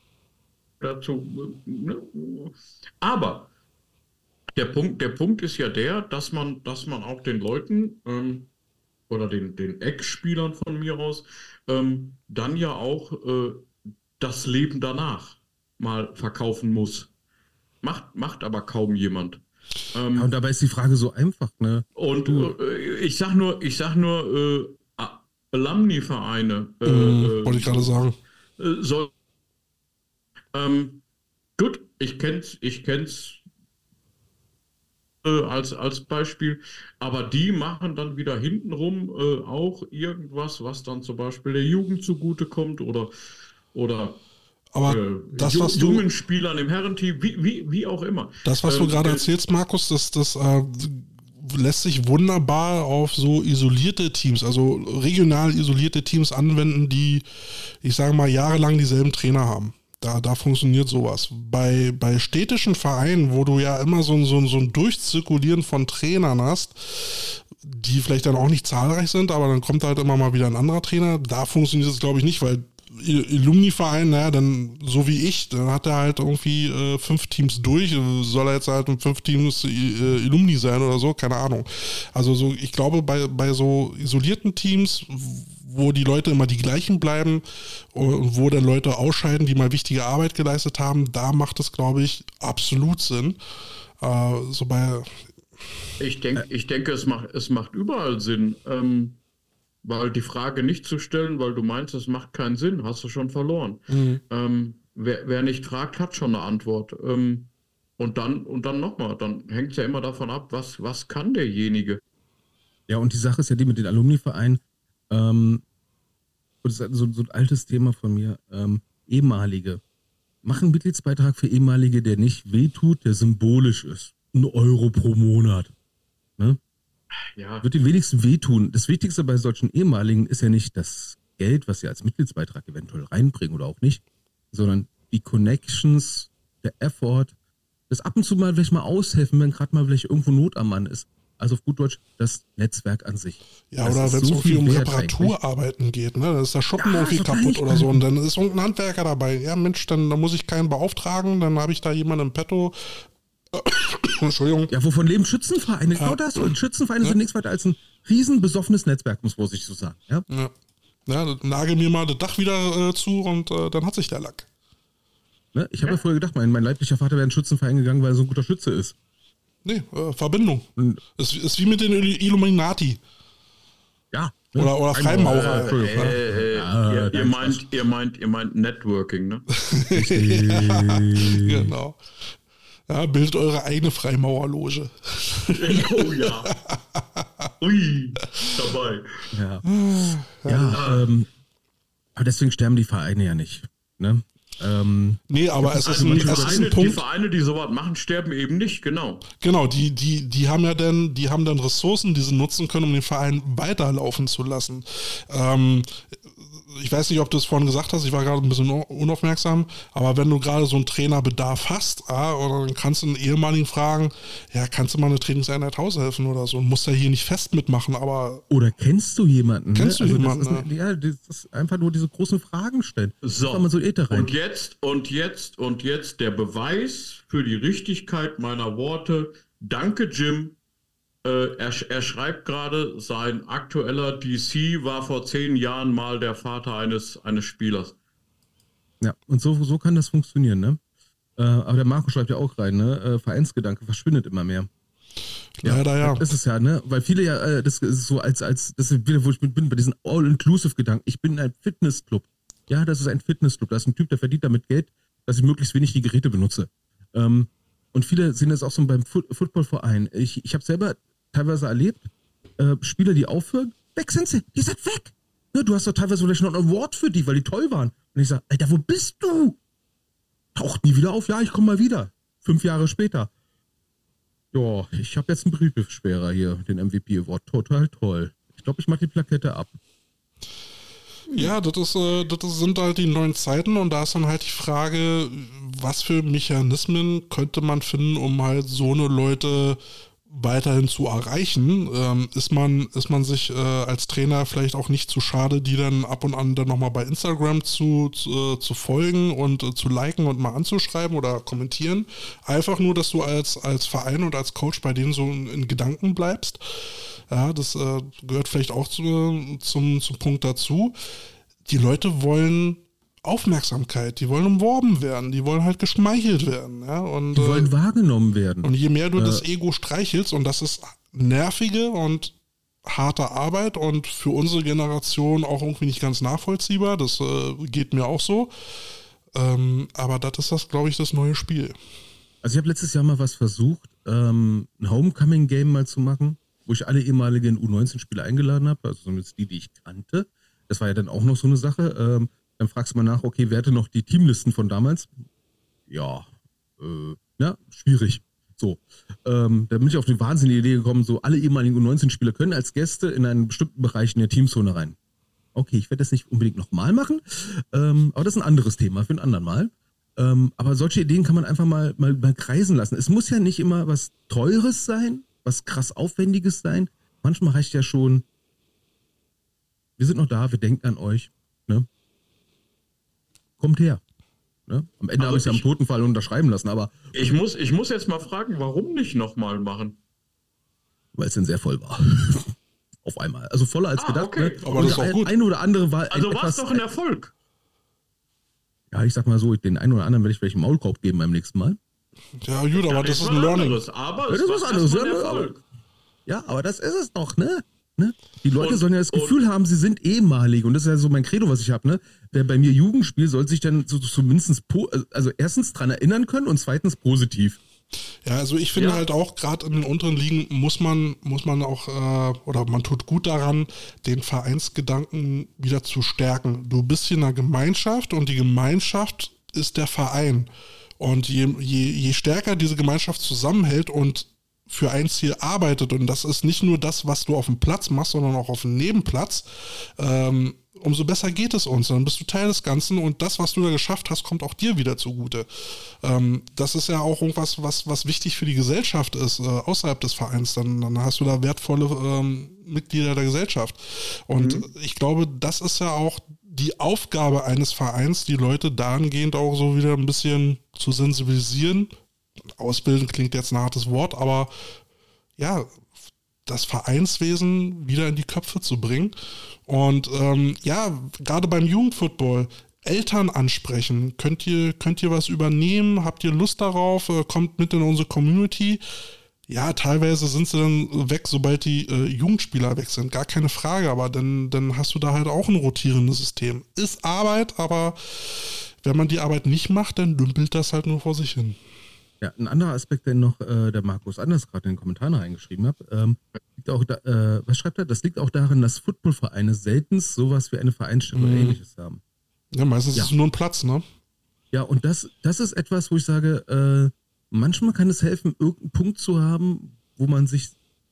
dazu. Ne? Aber Der Punkt, der Punkt ist ja der, dass man, dass man auch den Leuten ähm, oder den, den Ex-Spielern von mir aus ähm, dann ja auch äh, das Leben danach mal verkaufen muss. Macht, macht aber kaum jemand. Ähm, ja, und dabei ist die Frage so einfach, ne? Und äh, ich sag nur, ich sag nur äh, Alumni-Vereine. Äh, mhm, wollte ich gerade sagen. Äh, soll, ähm, gut, ich kenn's, ich kenn's Als, als Beispiel, aber die machen dann wieder hintenrum äh, auch irgendwas, was dann zum Beispiel der Jugend zugutekommt oder, oder aber äh, das, ju- was du, jungen Spielern im Herrenteam, wie, wie, wie auch immer. Das, was ähm, du gerade äh, erzählst, Markus, das, das äh, lässt sich wunderbar auf so isolierte Teams, also regional isolierte Teams anwenden, die, ich sage mal, jahrelang dieselben Trainer haben. Da, da funktioniert sowas. Bei, bei städtischen Vereinen, wo du ja immer so, so, so ein Durchzirkulieren von Trainern hast, die vielleicht dann auch nicht zahlreich sind, aber dann kommt halt immer mal wieder ein anderer Trainer, da funktioniert es, glaube ich, nicht, weil Alumni-Verein, naja, dann so wie ich, dann hat er halt irgendwie äh, fünf Teams durch, soll er jetzt halt mit fünf Teams äh, Alumni sein oder so, keine Ahnung. Also so, ich glaube, bei, bei so isolierten Teams, wo die Leute immer die gleichen bleiben und wo dann Leute ausscheiden, die mal wichtige Arbeit geleistet haben, da macht es, glaube ich, absolut Sinn. Äh, so bei ich, denk, ich denke, es macht, es macht überall Sinn. Ähm, weil die Frage nicht zu stellen, weil du meinst, es macht keinen Sinn, hast du schon verloren. Mhm. Ähm, wer, wer nicht fragt, hat schon eine Antwort. Ähm, und dann, und dann nochmal, dann hängt es ja immer davon ab, was, was kann derjenige. Ja, und die Sache ist ja die mit den Alumni-Vereinen, ähm, das ist so, so ein altes Thema von mir, ähm, ehemalige. Mach einen Mitgliedsbeitrag für ehemalige, der nicht wehtut, der symbolisch ist. Ein Euro pro Monat. Ne? Ja. Wird den wenigsten wehtun. Das Wichtigste bei solchen ehemaligen ist ja nicht das Geld, was sie als Mitgliedsbeitrag eventuell reinbringen oder auch nicht, sondern die Connections, der Effort, das ab und zu mal vielleicht mal aushelfen, wenn gerade mal vielleicht irgendwo Not am Mann ist. Also auf gut Deutsch, das Netzwerk an sich. Ja, das oder wenn es so irgendwie um Wert Reparaturarbeiten eigentlich. geht, ne? Da ist der Schuppen Ja, irgendwie so kaputt oder so und dann ist irgendein Handwerker dabei. Ja, Mensch, dann, dann muss ich keinen beauftragen, dann habe ich da jemanden im Petto. Entschuldigung. Ja, wovon leben Schützenvereine? Genau ja. das. Und Schützenvereine ja. sind nichts weiter als ein riesen besoffenes Netzwerk, muss vorsichtig so sagen. Ja, ja. ja nagel mir mal das Dach wieder äh, zu und äh, dann hat sich der Lack. Ne? Ich habe ja. ja früher gedacht, mein, mein leiblicher Vater wäre in einen Schützenverein gegangen, weil er so ein guter Schütze ist. Nee, äh, Verbindung. Es ist, ist wie mit den Illuminati. Ja. Oder, oder Freimaurer. Äh, äh, äh, ja, ihr, ihr, meint, ihr, meint, ihr meint Networking, ne? Ja, genau. Ja, bildet eure eigene Freimaurerloge. Oh ja. Ui, dabei. Ja, ja ähm, aber deswegen sterben die Vereine ja nicht. Ne? Ähm, nee, aber es ist, also ein, die, es Vereine, ist ein Punkt. Die Vereine, die sowas machen, sterben eben nicht, genau. Genau, die, die, die haben ja dann, die haben dann Ressourcen, die sie nutzen können, um den Verein weiterlaufen zu lassen. Ähm, ich weiß nicht, ob du es vorhin gesagt hast, ich war gerade ein bisschen unaufmerksam, aber wenn du gerade so einen Trainerbedarf hast, ah, oder dann kannst du einen ehemaligen fragen, ja, kannst du mal eine Trainingseinheit aushelfen oder so, musst ja hier nicht fest mitmachen, aber... Oder kennst du jemanden? Kennst ne? du also jemanden, das ist, ja, das ist einfach nur diese großen Fragen stellen. So, man so rein. und jetzt, und jetzt, und jetzt der Beweis für die Richtigkeit meiner Worte. Danke, Jim. Äh, er, er schreibt gerade, sein aktueller D C war vor zehn Jahren mal der Vater eines, eines Spielers. Ja, und so, so kann das funktionieren, ne? Äh, aber der Marco schreibt ja auch rein, ne? Äh, Vereinsgedanke verschwindet immer mehr. Ja, leider ja. Das ist es ja, ne? Weil viele ja, äh, das ist so als, als, das ist wieder, wo ich bin, bei diesen All-Inclusive-Gedanken. Ich bin ein Fitnessclub. Ja, das ist ein Fitnessclub. Da ist ein Typ, der verdient damit Geld, dass ich möglichst wenig die Geräte benutze. Ähm, und viele sehen das auch so beim Fu- Footballverein. Ich, ich habe selber teilweise erlebt, äh, Spieler, die aufhören, weg sind sie, die sind weg. Ne, du hast doch teilweise vielleicht noch ein Award für die, weil die toll waren. Und ich sage, Alter, wo bist du? Taucht nie wieder auf, ja, ich komme mal wieder. Fünf Jahre später. Ja, ich habe jetzt einen Briefbeschwerer hier, den M V P Award. Total toll. Ich glaube, ich mache die Plakette ab. Ja, das, ist, äh, das sind halt die neuen Zeiten und da ist dann halt die Frage, was für Mechanismen könnte man finden, um halt so eine Leute weiterhin zu erreichen. Ähm, ist man, ist man sich äh, als Trainer vielleicht auch nicht zu schade, die dann ab und an dann nochmal bei Instagram zu, zu, äh, zu folgen und äh, zu liken und mal anzuschreiben oder kommentieren. Einfach nur, dass du als, als Verein und als Coach bei denen so in, in Gedanken bleibst. Ja, das äh, gehört vielleicht auch zu, zum, zum Punkt dazu. Die Leute wollen Aufmerksamkeit, die wollen umworben werden, die wollen halt geschmeichelt werden. Ja? Und, die wollen äh, wahrgenommen werden. Und je mehr du äh, das Ego streichelst, und das ist nervige und harte Arbeit und für unsere Generation auch irgendwie nicht ganz nachvollziehbar, das äh, geht mir auch so, ähm, aber das ist das, glaube ich, das neue Spiel. Also ich habe letztes Jahr mal was versucht, ähm, ein Homecoming-Game mal zu machen, wo ich alle ehemaligen U neunzehn Spieler eingeladen habe, also zumindest die, die ich kannte. Das war ja dann auch noch so eine Sache. Ähm, Dann fragst du mal nach, okay, wer hatte noch die Teamlisten von damals? Ja, äh, ja, schwierig. So, ähm, da bin ich auf die wahnsinnige Idee gekommen, so alle ehemaligen U neunzehn Spieler können als Gäste in einen bestimmten Bereich in der Teamzone rein. Okay, ich werde das nicht unbedingt nochmal machen, ähm, aber das ist ein anderes Thema für ein anderen Mal. Ähm, aber solche Ideen kann man einfach mal, mal, mal kreisen lassen. Es muss ja nicht immer was Teures sein, was krass Aufwendiges sein. Manchmal reicht ja schon, wir sind noch da, wir denken an euch, ne? Kommt her. Ne? Am Ende Also habe ich es ja am ich- Totenfall unterschreiben lassen, aber Ich muss, ich muss jetzt mal fragen, warum nicht nochmal machen? weil es dann sehr voll war. Auf einmal. Also voller als Ah, gedacht. okay. Ne? Aber Und das ist auch ein, gut. ein oder andere war Also ein war es etwas, doch ein Erfolg. ja, ich sag mal so, den einen oder anderen werde ich vielleicht einen Maulkorb geben beim nächsten Mal. Ja gut, aber das ist ein was Learning. anderes, aber Ja, es das ist war was anderes, erstmal ein ja, Erfolg. Ja, aber das ist es doch, ne? ne? Die Leute Und- sollen ja das und- Gefühl haben, sie sind ehemalig. Und das ist ja so mein Credo, was ich habe, ne? Wer bei mir Jugend spielt, soll sich dann so, zumindest, po- also erstens dran erinnern können und zweitens positiv. Ja, also ich finde Ja. halt auch, gerade in den unteren Ligen muss man, muss man auch, äh, oder man tut gut daran, den Vereinsgedanken wieder zu stärken. Du bist hier in einer Gemeinschaft und die Gemeinschaft ist der Verein. Und je, je, je stärker diese Gemeinschaft zusammenhält und für ein Ziel arbeitet, und das ist nicht nur das, was du auf dem Platz machst, sondern auch auf dem Nebenplatz, ähm, umso besser geht es uns. Dann bist du Teil des Ganzen und das, was du da geschafft hast, kommt auch dir wieder zugute. Ähm, das ist ja auch irgendwas, was, was wichtig für die Gesellschaft ist, äh, außerhalb des Vereins. Dann, dann hast du da wertvolle ähm, Mitglieder der Gesellschaft. Und Mhm. ich glaube, das ist ja auch die Aufgabe eines Vereins, die Leute dahingehend auch so wieder ein bisschen zu sensibilisieren. Ausbilden klingt jetzt ein hartes Wort, aber ja, das Vereinswesen wieder in die Köpfe zu bringen. Und ähm, ja, gerade beim Jugendfootball, Eltern ansprechen. Könnt ihr, könnt ihr was übernehmen? Habt ihr Lust darauf? Äh, kommt mit in unsere Community. Ja, teilweise sind sie dann weg, sobald die äh, Jugendspieler weg sind. Gar keine Frage, aber dann, dann hast du da halt auch ein rotierendes System. Ist Arbeit, aber wenn man die Arbeit nicht macht, dann dümpelt das halt nur vor sich hin. Ja, ein anderer Aspekt, den noch äh, der Markus Anders gerade in den Kommentaren reingeschrieben hat, ähm, liegt auch da, äh, was schreibt er? Das liegt auch daran, dass Footballvereine selten sowas wie eine Vereinsstelle mhm. oder ähnliches haben. Ja, meistens ja. ist es nur ein Platz, ne? Ja, und das, das ist etwas, wo ich sage, äh, manchmal kann es helfen, irgendeinen Punkt zu haben, wo man sich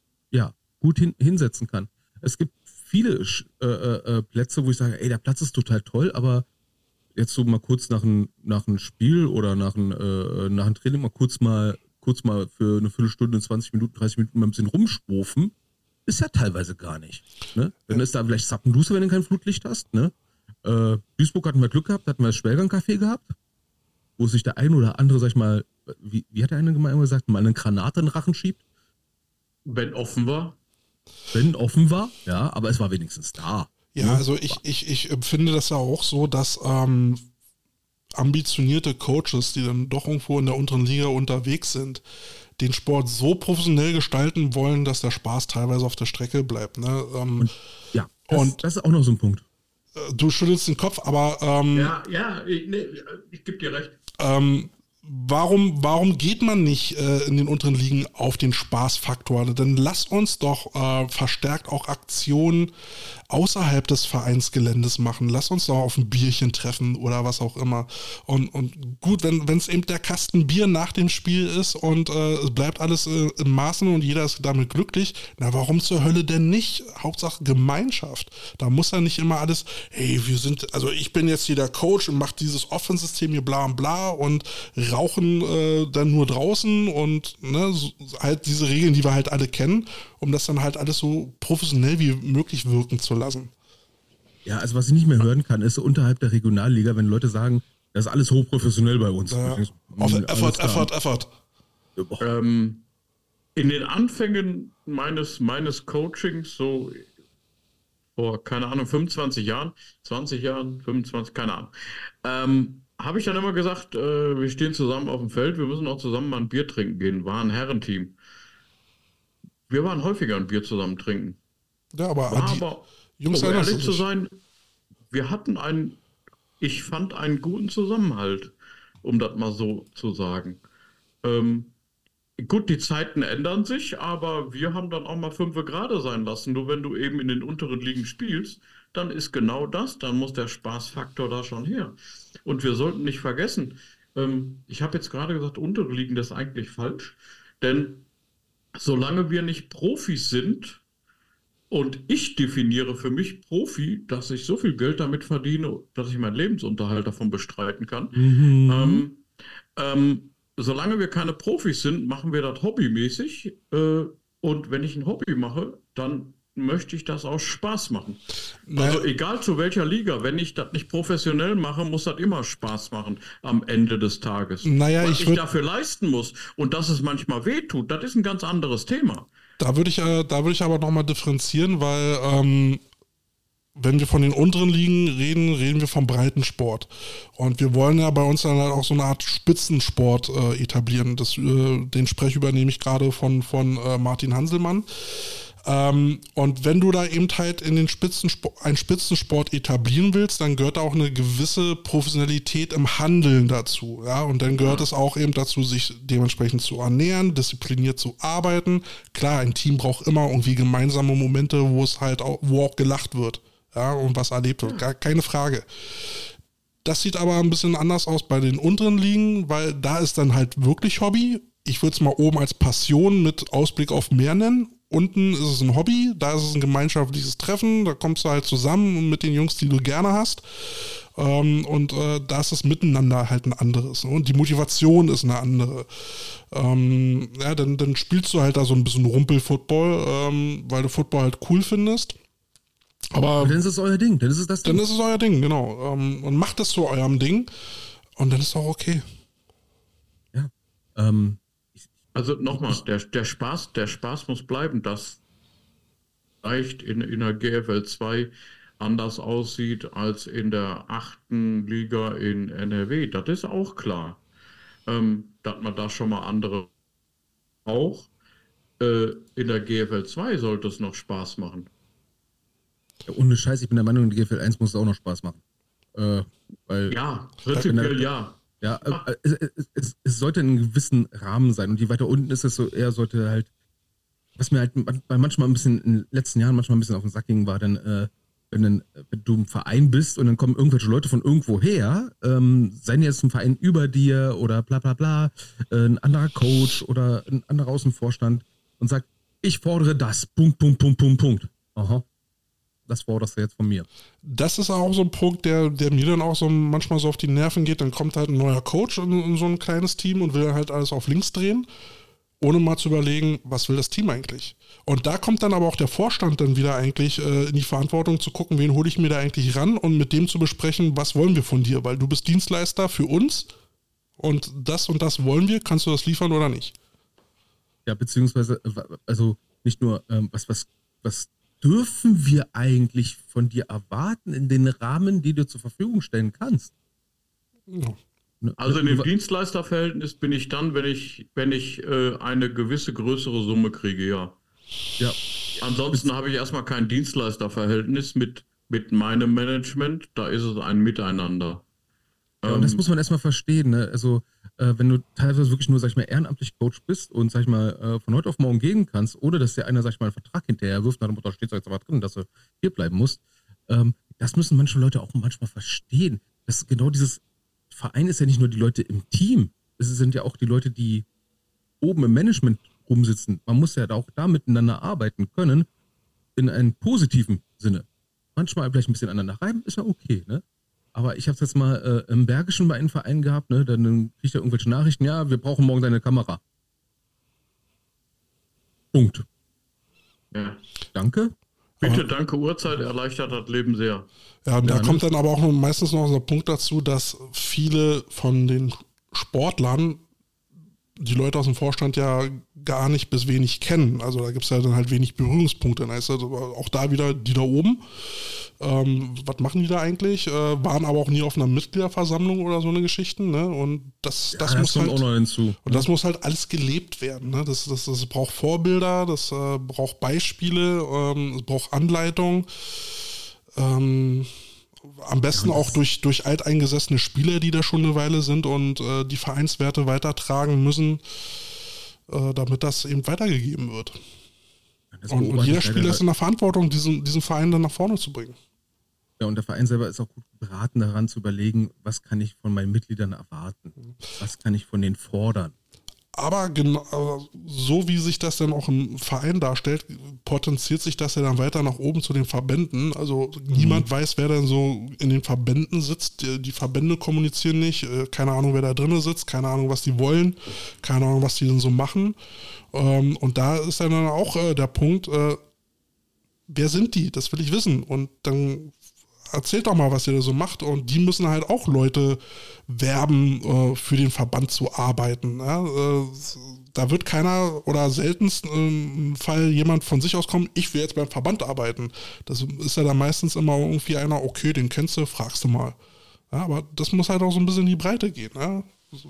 ja gut hin, hinsetzen kann. Es gibt viele äh, äh, Plätze, wo ich sage, ey, der Platz ist total toll, aber jetzt so mal kurz nach einem nach ein Spiel oder nach einem äh, nach einem Training mal kurz mal kurz mal für eine Viertelstunde, zwanzig Minuten, dreißig Minuten mal ein bisschen rumschwufen, ist ja teilweise gar nicht. Ne? Dann ist da vielleicht Sappenduster, wenn du kein Flutlicht hast. Ne? Äh, Duisburg hatten wir Glück gehabt, hatten wir das Schwelgang-Café gehabt, wo sich der ein oder andere, sag ich mal, wie, wie hat der eine immer gesagt, mal eine Granate in den Rachen schiebt? Wenn offen war. Wenn offen war, ja, aber es war wenigstens da. Ja, ne? Also ich, ich, ich empfinde das ja auch so, dass ähm, ambitionierte Coaches, die dann doch irgendwo in der unteren Liga unterwegs sind, den Sport so professionell gestalten wollen, dass der Spaß teilweise auf der Strecke bleibt. Ne? Ähm, und, ja, das, und das ist auch noch so ein Punkt. Du schüttelst den Kopf, aber ähm, ja, ja, ich, nee, ich gebe dir recht. Ähm, warum, warum geht man nicht äh, in den unteren Ligen auf den Spaßfaktor? Dann lasst uns doch äh, verstärkt auch Aktionen außerhalb des Vereinsgeländes machen. Lass uns doch auf ein Bierchen treffen oder was auch immer. Und, und gut, wenn es eben der Kasten Bier nach dem Spiel ist und äh, es bleibt alles äh, im Maßen und jeder ist damit glücklich, na warum zur Hölle denn nicht? Hauptsache Gemeinschaft. Da muss ja nicht immer alles, hey, wir sind, also ich bin jetzt hier der Coach und mach dieses Offensystem hier bla und bla und rauchen äh, dann nur draußen und ne, so, halt diese Regeln, die wir halt alle kennen, um das dann halt alles so professionell wie möglich wirken zu lassen. Ja, also was ich nicht mehr hören kann, ist unterhalb der Regionalliga, wenn Leute sagen, das ist alles hochprofessionell bei uns. Ja. Denke, Auf Effort, Effort, Effort. Ähm, in den Anfängen meines, meines Coachings, so vor, keine Ahnung, fünfundzwanzig Jahren, zwanzig Jahren, fünfundzwanzig, keine Ahnung, ähm, habe ich dann immer gesagt, äh, wir stehen zusammen auf dem Feld, wir müssen auch zusammen mal ein Bier trinken gehen, war ein Herrenteam. Wir waren häufiger ein Bier zusammen trinken. Ja, aber, war die aber Jungs, um ehrlich zu sein, wir hatten einen, ich fand einen guten Zusammenhalt, um das mal so zu sagen. Ähm, gut, die Zeiten ändern sich, aber wir haben dann auch mal fünfe gerade sein lassen. Nur wenn du eben in den unteren Ligen spielst, dann ist genau das, dann muss der Spaßfaktor da schon her. Und wir sollten nicht vergessen, ähm, ich habe jetzt gerade gesagt, untere Ligen, das ist eigentlich falsch, denn solange wir nicht Profis sind, und ich definiere für mich Profi, dass ich so viel Geld damit verdiene, dass ich meinen Lebensunterhalt davon bestreiten kann. Mhm. Ähm, ähm, solange wir keine Profis sind, machen wir das hobbymäßig. Äh, und wenn ich ein Hobby mache, dann möchte ich das aus Spaß machen. Naja. Also egal zu welcher Liga, wenn ich das nicht professionell mache, muss das immer Spaß machen am Ende des Tages. Naja, Was ich, ich dafür leisten muss und dass es manchmal wehtut, das ist ein ganz anderes Thema. Da würde ich, äh, da würde ich aber nochmal differenzieren, weil ähm, wenn wir von den unteren Ligen reden, reden wir vom Breitensport. Und wir wollen ja bei uns dann halt auch so eine Art Spitzensport äh, etablieren. Das, äh, den Sprech übernehme ich gerade von, von äh, Martin Hanselmann. Ähm, und wenn du da eben halt in den Spitzensport, einen Spitzensport etablieren willst, dann gehört da auch eine gewisse Professionalität im Handeln dazu. Ja? Und dann gehört es auch eben dazu, sich dementsprechend zu ernähren, diszipliniert zu arbeiten. Klar, ein Team braucht immer irgendwie gemeinsame Momente, wo es halt auch, wo auch gelacht wird, ja, und was erlebt wird. Gar keine Frage. Das sieht aber ein bisschen anders aus bei den unteren Ligen, weil da ist dann halt wirklich Hobby. Ich würde es mal oben als Passion mit Ausblick auf mehr nennen. Unten ist es ein Hobby, da ist es ein gemeinschaftliches Treffen, da kommst du halt zusammen mit den Jungs, die du gerne hast. Ähm, und äh, da ist das Miteinander halt ein anderes. Ne? Und die Motivation ist eine andere. Ähm, ja, dann, dann spielst du halt da so ein bisschen Rumpel-Football, ähm, weil du Football halt cool findest. Aber, Aber dann ist es euer Ding, dann ist es das Ding. Dann ist es euer Ding, genau. Ähm, und macht es zu eurem Ding und dann ist es auch okay. Ja, ähm, Also nochmal, der, der, Spaß, der Spaß muss bleiben, dass vielleicht in, in der G F L zwei anders aussieht als in der achten Liga in N R W. Das ist auch klar, ähm, dass man da schon mal andere auch. äh, in der G F L zwei sollte es noch Spaß machen. Ja, ohne Scheiß, ich bin der Meinung, in der G F L eins muss es auch noch Spaß machen. Äh, weil ja, prinzipiell der, ja. Ja, äh, es, es, es sollte in einem gewissen Rahmen sein. Und je weiter unten ist es so, eher sollte halt, was mir halt bei manchmal ein bisschen in den letzten Jahren manchmal ein bisschen auf den Sack ging, war dann, äh, wenn, dann, wenn du im Verein bist und dann kommen irgendwelche Leute von irgendwo her, ähm, seien jetzt ein Verein über dir oder bla bla bla, äh, ein anderer Coach oder ein anderer Außenvorstand und sagt, ich fordere das, Punkt, Punkt, Punkt, Punkt, Punkt. Aha. Das forderst du jetzt von mir. Das ist auch so ein Punkt, der, der mir dann auch so manchmal so auf die Nerven geht. Dann kommt halt ein neuer Coach in, in so ein kleines Team und will dann halt alles auf links drehen, ohne mal zu überlegen, was will das Team eigentlich. Und da kommt dann aber auch der Vorstand dann wieder eigentlich äh, in die Verantwortung zu gucken, wen hole ich mir da eigentlich ran und mit dem zu besprechen, was wollen wir von dir, weil du bist Dienstleister für uns und das und das wollen wir, kannst du das liefern oder nicht? Ja, beziehungsweise, also nicht nur, ähm, was, was, was dürfen wir eigentlich von dir erwarten in den Rahmen, die du zur Verfügung stellen kannst? Ja. Also in dem Dienstleisterverhältnis bin ich dann, wenn ich, wenn ich äh, eine gewisse größere Summe kriege, ja. Ja. Ansonsten habe ich erstmal kein Dienstleisterverhältnis mit, mit meinem Management, da ist es ein Miteinander. Ja, und das muss man erstmal verstehen, ne? Also, äh, wenn du teilweise wirklich nur, sag ich mal, ehrenamtlich Coach bist und, sag ich mal, äh, von heute auf morgen gehen kannst, ohne dass dir einer, sag ich mal, einen Vertrag hinterher wirft, nach dem Motto, steht jetzt aber drin, dass du hier bleiben musst, ähm, das müssen manche Leute auch manchmal verstehen. Das ist genau dieses Verein ist ja nicht nur die Leute im Team, es sind ja auch die Leute, die oben im Management rumsitzen. Man muss ja da auch da miteinander arbeiten können, in einem positiven Sinne. Manchmal vielleicht ein bisschen aneinander reiben, ist ja okay, ne? Aber ich habe es jetzt mal äh, im Bergischen bei einem Verein gehabt, ne? Dann kriegt er irgendwelche Nachrichten, ja, wir brauchen morgen deine Kamera. Punkt. Ja. Danke. Bitte, danke, Uhrzeit erleichtert das Leben sehr. Ja, und Ja, da ne? kommt dann aber auch meistens noch so ein Punkt dazu, dass viele von den Sportlern die Leute aus dem Vorstand ja gar nicht bis wenig kennen. Also da gibt es ja dann halt wenig Berührungspunkte. Dann heißt also auch da wieder die da oben. Ähm, was machen die da eigentlich? Äh, waren aber auch nie auf einer Mitgliederversammlung oder so eine Geschichten. Ne? Und das, Ja, das, das muss kommt halt, auch noch hinzu. und das muss halt alles gelebt werden. Ne? Das, das, das braucht Vorbilder, das äh, braucht Beispiele, ähm, es braucht Anleitung. Ähm, Am besten Ja, auch durch, durch alteingesessene Spieler, die da schon eine Weile sind und äh, die Vereinswerte weitertragen müssen, äh, damit das eben weitergegeben wird. Das Und, und jeder Spieler ist in der Verantwortung, diesen, diesen Verein dann nach vorne zu bringen. Ja, und der Verein selber ist auch gut beraten, daran zu überlegen, was kann ich von meinen Mitgliedern erwarten? Was kann ich von denen fordern? Aber genau, so wie sich das dann auch im Verein darstellt, potenziert sich das ja dann weiter nach oben zu den Verbänden. Also mhm. niemand weiß, wer denn so in den Verbänden sitzt. Die, die Verbände kommunizieren nicht. Keine Ahnung, wer da drin sitzt. Keine Ahnung, was die wollen. Keine Ahnung, was die denn so machen. Und da ist dann auch der Punkt, wer sind die? Das will ich wissen. Und dann erzählt doch mal, was ihr da so macht. Und die müssen halt auch Leute werben, äh, für den Verband zu arbeiten. Ja? Äh, da wird keiner oder seltenst im Fall jemand von sich aus kommen, ich will jetzt beim Verband arbeiten. Das ist ja dann meistens immer irgendwie einer, okay, den kennst du, fragst du mal. Ja, aber das muss halt auch so ein bisschen in die Breite gehen. Ja?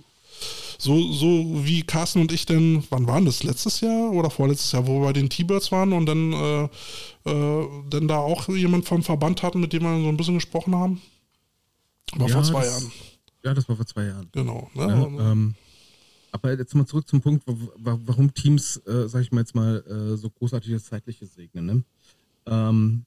So, so wie Carsten und ich denn, wann waren das? Letztes Jahr oder vorletztes Jahr, wo wir bei den T-Birds waren und dann, äh, äh, dann da auch jemand vom Verband hatten, mit dem wir so ein bisschen gesprochen haben? War ja, vor zwei das, Jahren. Ja, das war vor zwei Jahren. Genau. Ne? Ja, ähm, aber jetzt mal zurück zum Punkt, warum Teams, äh, sag ich mal jetzt mal, äh, so großartiges Zeitliches segnen. Ne? Ähm,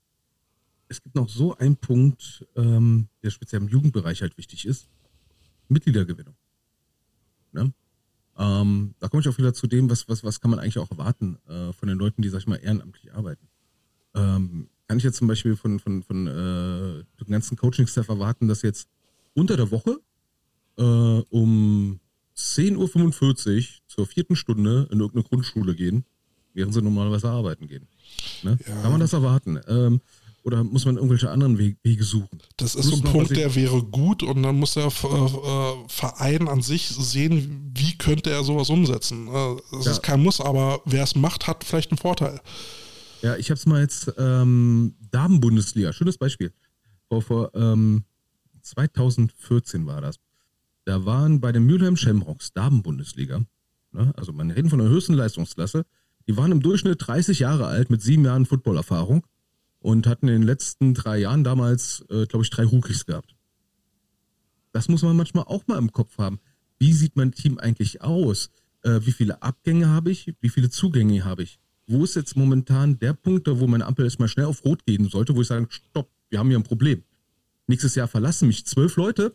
es gibt noch so einen Punkt, ähm, der speziell im Jugendbereich halt wichtig ist. Mitgliedergewinnung. Ne? Ähm, da komme ich auch wieder zu dem, was, was, was kann man eigentlich auch erwarten äh, von den Leuten, die, sag ich mal, ehrenamtlich arbeiten. Ähm, kann ich jetzt zum Beispiel von, von, von äh, dem ganzen Coaching-Staff erwarten, dass jetzt unter der Woche äh, um zehn Uhr fünfundvierzig zur vierten Stunde in irgendeine Grundschule gehen, während sie normalerweise arbeiten gehen. Ne? Ja. Kann man das erwarten? Ähm, Oder muss man irgendwelche anderen Wege suchen? Das ist so ein Punkt, der wäre gut und dann muss der äh, Verein an sich sehen, wie könnte er sowas umsetzen. Es ja. ist kein Muss, aber wer es macht, hat vielleicht einen Vorteil. Ja, ich habe es mal jetzt ähm, Damen-Bundesliga, schönes Beispiel. Vor, vor ähm, zweitausendvierzehn war das. Da waren bei den Mülheim Shamrocks Damen-Bundesliga, ne, also man reden von der höchsten Leistungsklasse, Die waren im Durchschnitt dreißig Jahre alt mit sieben Jahren Footballerfahrung und hatten in den letzten drei Jahren damals, äh, glaube ich, drei Rookies gehabt. Das muss man manchmal auch mal im Kopf haben. Wie sieht mein Team eigentlich aus? Äh, wie viele Abgänge habe ich? Wie viele Zugänge habe ich? Wo ist jetzt momentan der Punkt, wo meine Ampel erstmal schnell auf Rot gehen sollte, wo ich sage, stopp, wir haben hier ein Problem. Nächstes Jahr verlassen mich zwölf Leute.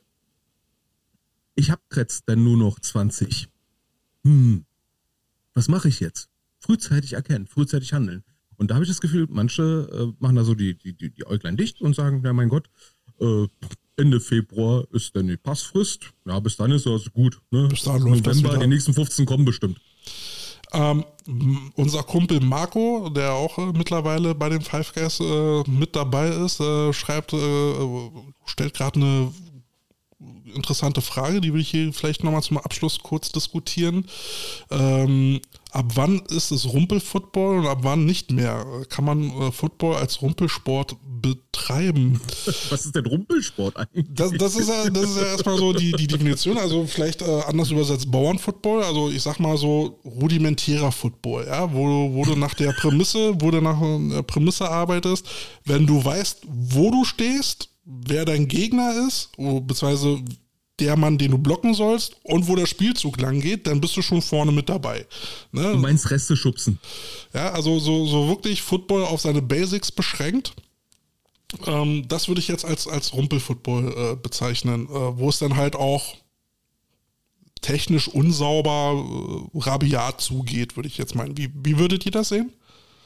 Ich habe jetzt dann nur noch zwanzig. Hm, was mache ich jetzt? Frühzeitig erkennen, frühzeitig handeln. Und da habe ich das Gefühl, manche äh, machen da so die, die, die, die Äuglein dicht und sagen, ja mein Gott, äh, Ende Februar ist dann die Passfrist. Ja, bis dann ist das gut. Ne? Bis dahin läuft das wieder. Die nächsten fünfzehn kommen bestimmt. Ähm, unser Kumpel Marco, der auch äh, mittlerweile bei den Five Guys äh, mit dabei ist, äh, schreibt, äh, stellt gerade eine interessante Frage, die will ich hier vielleicht nochmal zum Abschluss kurz diskutieren. Ähm, ab wann ist es Rumpelfootball und ab wann nicht mehr? Kann man äh, Football als Rumpelsport betreiben? Was ist denn Rumpelsport eigentlich? Das, das, ist, ja, das ist ja erstmal so die, die Definition, also vielleicht äh, anders übersetzt Bauernfootball, also ich sag mal so rudimentärer Football, ja, wo, wo du nach der Prämisse, wo du nach der Prämisse arbeitest, wenn du weißt, wo du stehst, wer dein Gegner ist, beziehungsweise der Mann, den du blocken sollst und wo der Spielzug lang geht, dann bist du schon vorne mit dabei. Ne? Du meinst Reste schubsen. Ja, also so, so wirklich Football auf seine Basics beschränkt. Ähm, das würde ich jetzt als, als Rumpelfootball äh, bezeichnen, äh, wo es dann halt auch technisch unsauber, äh, rabiat zugeht, würde ich jetzt meinen. Wie, wie würdet ihr das sehen?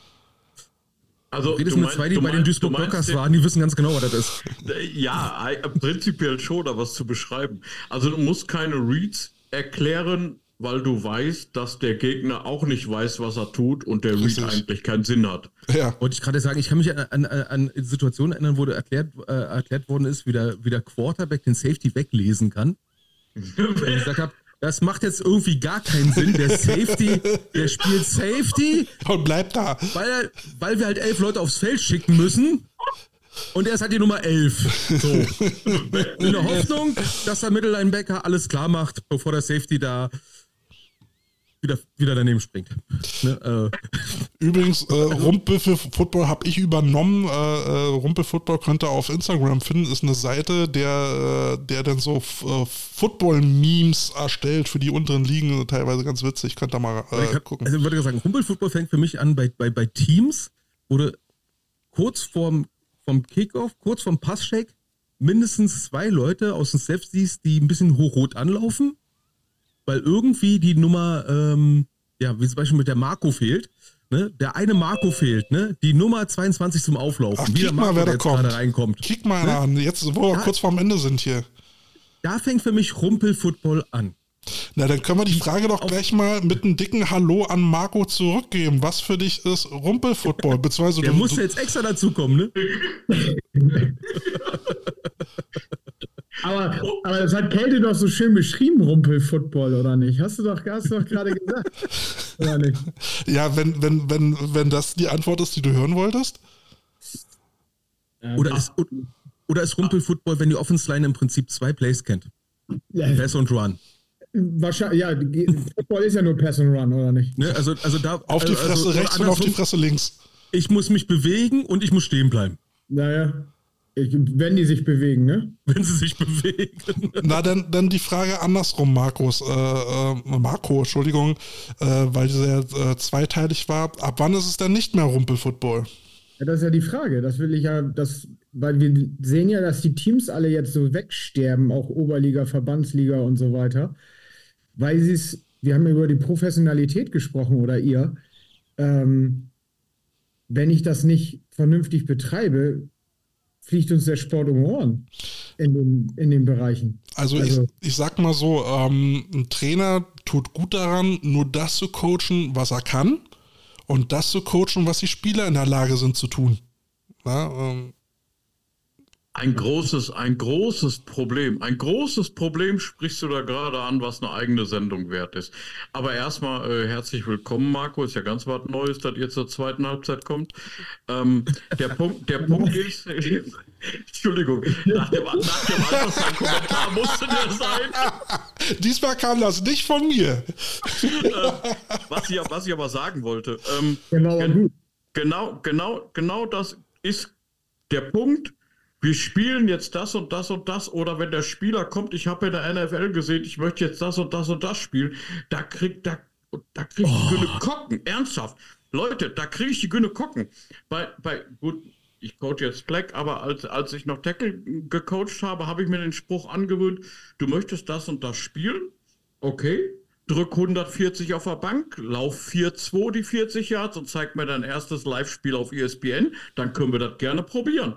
Also, redest du mit zwei, die bei den Duisburg Blockers waren, die wissen ganz genau, was das ist. Ja, prinzipiell schon, da was zu beschreiben. Also du musst keine Reads erklären, weil du weißt, dass der Gegner auch nicht weiß, was er tut und der Read eigentlich keinen Sinn hat. Ja. Wollte ich gerade sagen, ich kann mich an, an, an Situationen erinnern, wo erklärt, äh, erklärt worden ist, wie der, wie der Quarterback den Safety weglesen kann. Und ich gesagt habe, das macht jetzt irgendwie gar keinen Sinn. Der Safety, der spielt Safety. Und bleibt da. Weil, weil wir halt elf Leute aufs Feld schicken müssen. Und er ist halt die Nummer elf. So. In der Hoffnung, dass der Mittellinebacker alles klar macht, bevor der Safety da wieder, wieder daneben springt. Ne, äh. Übrigens, äh, Rumpelfootball habe ich übernommen. Äh, äh, Rumpelfootball könnt ihr auf Instagram finden. Ist eine Seite, der, äh, der dann so äh, Football-Memes erstellt für die unteren Ligen. Teilweise ganz witzig. Könnt ihr mal äh, hab, gucken. Also ich würde sagen, Rumpelfootball fängt für mich an bei, bei, bei Teams, wo du kurz vorm, vom Kickoff, kurz vorm Passcheck mindestens zwei Leute aus dem Snap siehst, die ein bisschen hochrot anlaufen, weil irgendwie die Nummer, ähm, ja, wie zum Beispiel mit der Marco fehlt, ne? Der eine Marco fehlt, ne? Die Nummer zweiundzwanzig zum Auflaufen. Ach, kick mal, wer da kommt. Reinkommt. Kick mal ne? an, jetzt, wo wir da, kurz vorm Ende sind hier. Da fängt für mich Rumpelfootball an. Na, dann können wir die Frage doch gleich mal mit einem dicken Hallo an Marco zurückgeben. Was für dich ist Rumpelfootball? Beziehungsweise Der du, muss du, jetzt extra dazukommen, ne? Aber, aber das hat Kälte doch so schön beschrieben, Rumpelfootball, oder nicht? Hast du doch, hast du doch gerade gesagt. Oder nicht? Ja, wenn, wenn, wenn, wenn das die Antwort ist, die du hören wolltest. Oder ist, oder ist Rumpelfootball, wenn die Offense-Line im Prinzip zwei Plays kennt? Ja. Pass und Run. Wahrscheinlich, ja, Football ist ja nur Pass and Run, oder nicht? Ne, also, also da, auf die Fresse also, rechts und auf die Fresse links. Ich muss mich bewegen und ich muss stehen bleiben. Naja, ich, wenn die sich bewegen, ne? Wenn sie sich bewegen. Na, dann, dann die Frage andersrum, Markus. Äh, äh, Marco, Entschuldigung, äh, weil sie ja äh, zweiteilig war. Ab wann ist es denn nicht mehr Rumpelfootball? Ja, das ist ja die Frage. Das will ich ja, das, weil wir sehen ja, dass die Teams alle jetzt so wegsterben, auch Oberliga, Verbandsliga und so weiter. Weil sie es, wir haben über die Professionalität gesprochen oder ihr, ähm, wenn ich das nicht vernünftig betreibe, fliegt uns der Sport um die Ohren in den, in den Bereichen. Also, also ich, ich sag mal so, ähm, ein Trainer tut gut daran, nur das zu coachen, was er kann und das zu coachen, was die Spieler in der Lage sind zu tun. Ja, ähm, Ein großes, ein großes Problem. Ein großes Problem sprichst du da gerade an, was eine eigene Sendung wert ist. Aber erstmal äh, herzlich willkommen, Marco. Ist ja ganz was Neues, dass ihr zur zweiten Halbzeit kommt. Ähm, der Punkt, der Punkt ist, äh, Entschuldigung, nach dem, nach dem Anfang Kommentar musste der sein. Diesmal kam das nicht von mir. äh, was, ich, was ich aber sagen wollte, ähm, Genau, gen, genau, genau, genau das ist der Punkt. Wir spielen jetzt das und das und das, oder wenn der Spieler kommt, ich habe in der N F L gesehen, ich möchte jetzt das und das und das spielen, da kriegt da, da krieg ich die Günne Kocken, ernsthaft. Leute, da kriege ich die Günne Kocken. Bei, bei, gut, ich coach jetzt Fleck, aber als, als ich noch Tackle gecoacht habe, habe ich mir den Spruch angewöhnt, du möchtest das und das spielen, okay, drück hundertvierzig auf der Bank, lauf vier zwei die vierzig Yards und zeig mir dein erstes Live-Spiel auf E S P N, dann können wir das gerne probieren.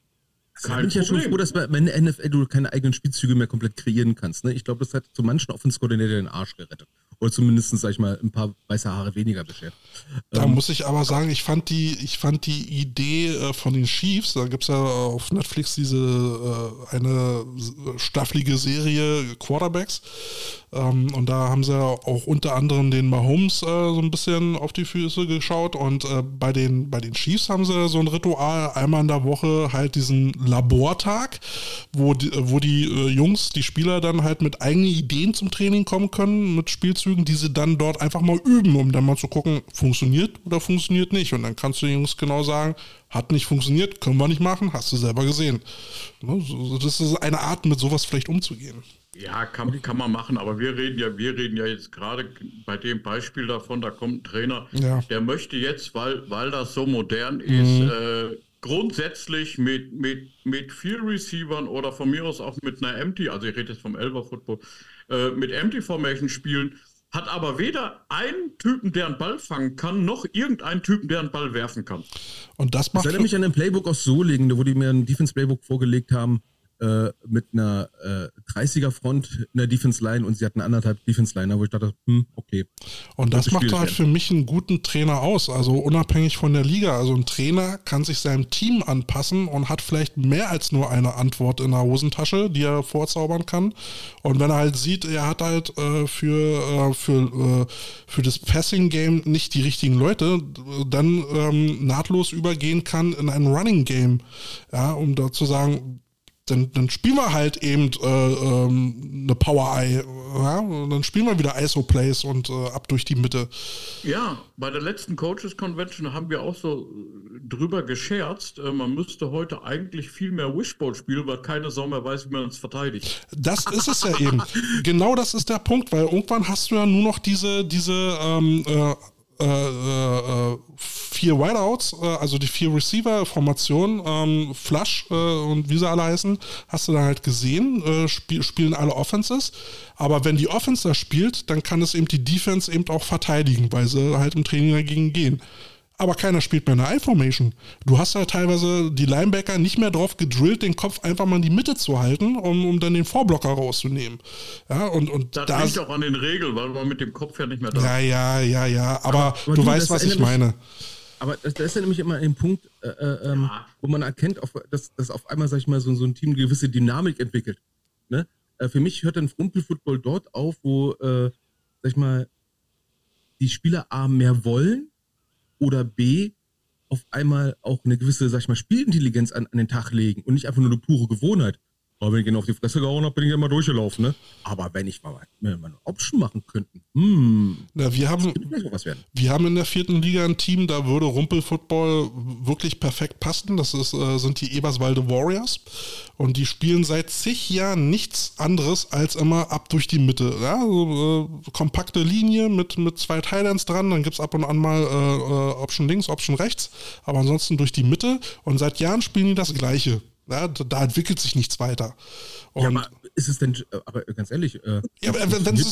Da bin ich ja schon froh, dass bei in der N F L du keine eigenen Spielzüge mehr komplett kreieren kannst. Ne? Ich glaube, das hat zu manchen Offense-Koordinator den Arsch gerettet. Oder zumindest, sag ich mal, ein paar weiße Haare weniger beschert. Da ähm, muss ich aber sagen, ich fand die, ich fand die Idee äh, von den Chiefs, da gibt es ja auf Netflix diese äh, eine staffelige Serie Quarterbacks. Ähm, und da haben sie ja auch unter anderem den Mahomes äh, so ein bisschen auf die Füße geschaut. Und äh, bei den, bei den Chiefs haben sie so ein Ritual, einmal in der Woche halt diesen Labortag, wo die, wo die äh, Jungs, die Spieler dann halt mit eigenen Ideen zum Training kommen können, mit Spielzügen, die sie dann dort einfach mal üben, um dann mal zu gucken, funktioniert oder funktioniert nicht. Und dann kannst du den Jungs genau sagen, hat nicht funktioniert, können wir nicht machen, hast du selber gesehen. Das ist eine Art, mit sowas vielleicht umzugehen. Ja, kann, kann man machen, aber wir reden ja, wir reden ja jetzt gerade bei dem Beispiel davon, da kommt ein Trainer, ja. der möchte jetzt, weil, weil das so modern ist, mhm. äh, grundsätzlich mit, mit, mit viel Receivern oder von mir aus auch mit einer Empty, also ich rede jetzt vom Elfer Football, äh, mit Empty Formation spielen, hat aber weder einen Typen, der einen Ball fangen kann, noch irgendeinen Typen, der einen Ball werfen kann. Und das macht. Ich erinnere mich an den Playbook aus Solingen, wo die mir ein Defense-Playbook vorgelegt haben, äh, mit einer äh, dreißiger-Front in der Defense-Line und sie hatten anderthalb Defense-Liner, wo ich dachte, hm, okay. Und das macht halt für mich einen guten Trainer aus, also unabhängig von der Liga. Also ein Trainer kann sich seinem Team anpassen und hat vielleicht mehr als nur eine Antwort in der Hosentasche, die er vorzaubern kann. Und wenn er halt sieht, er hat halt äh, für, äh, für, äh, für das Passing-Game nicht die richtigen Leute, dann ähm, nahtlos übergehen kann in ein Running-Game. Ja, um da zu sagen, Dann, dann spielen wir halt eben äh, ähm, eine Power-Eye, ja? Und dann spielen wir wieder I S O-Plays und äh, ab durch die Mitte. Ja, bei der letzten Coaches-Convention haben wir auch so drüber gescherzt, äh, man müsste heute eigentlich viel mehr Wishball spielen, weil keine Sau mehr weiß, wie man es verteidigt. Das ist es ja eben. Genau das ist der Punkt, weil irgendwann hast du ja nur noch diese, diese ähm, äh, Äh, äh, vier Wideouts, äh, also die vier Receiver-Formationen, ähm, Flush äh, und wie sie alle heißen, hast du dann halt gesehen, äh, spiel, spielen alle Offenses, aber wenn die Offense da spielt, dann kann es eben die Defense eben auch verteidigen, weil sie halt im Training dagegen gehen. Aber keiner spielt mehr eine I-Formation. Du hast ja teilweise die Linebacker nicht mehr drauf gedrillt, den Kopf einfach mal in die Mitte zu halten, um, um dann den Vorblocker rauszunehmen. Ja, und, und das liegt auch an den Regeln, weil man mit dem Kopf ja nicht mehr da ist. Ja, ja, ja, ja. Aber, aber, aber du, du weißt, was ich meine. Aber das, das ist ja nämlich immer ein Punkt, äh, äh, ja. wo man erkennt, auf, dass, dass auf einmal, sag ich mal, so, so ein Team eine gewisse Dynamik entwickelt. Ne? Äh, für mich hört dann Rumpel-Football dort auf, wo, äh, sag ich mal, die Spieler A mehr wollen, oder B, auf einmal auch eine gewisse, sag ich mal, Spielintelligenz an, an den Tag legen und nicht einfach nur eine pure Gewohnheit. Aber wenn ich genau auf die Fresse gehauen habe, bin ich ja mal durchgelaufen, ne? Aber wenn ich mal, wenn wir mal eine Option machen könnten, hm, Na, wir haben, was werden. wir haben in der vierten Liga ein Team, da würde Rumpel-Football wirklich perfekt passen. Das ist, äh, sind die Eberswalde Warriors. Und die spielen seit zig Jahren nichts anderes als immer ab durch die Mitte. Ja? Also, äh, kompakte Linie mit, mit zwei Thailands dran, dann gibt es ab und an mal äh, Option links, Option rechts, aber ansonsten durch die Mitte. Und seit Jahren spielen die das Gleiche. Ja, da entwickelt sich nichts weiter. Und ja, aber ist es denn, aber ganz ehrlich, äh, ja, aber wenn, wenn es,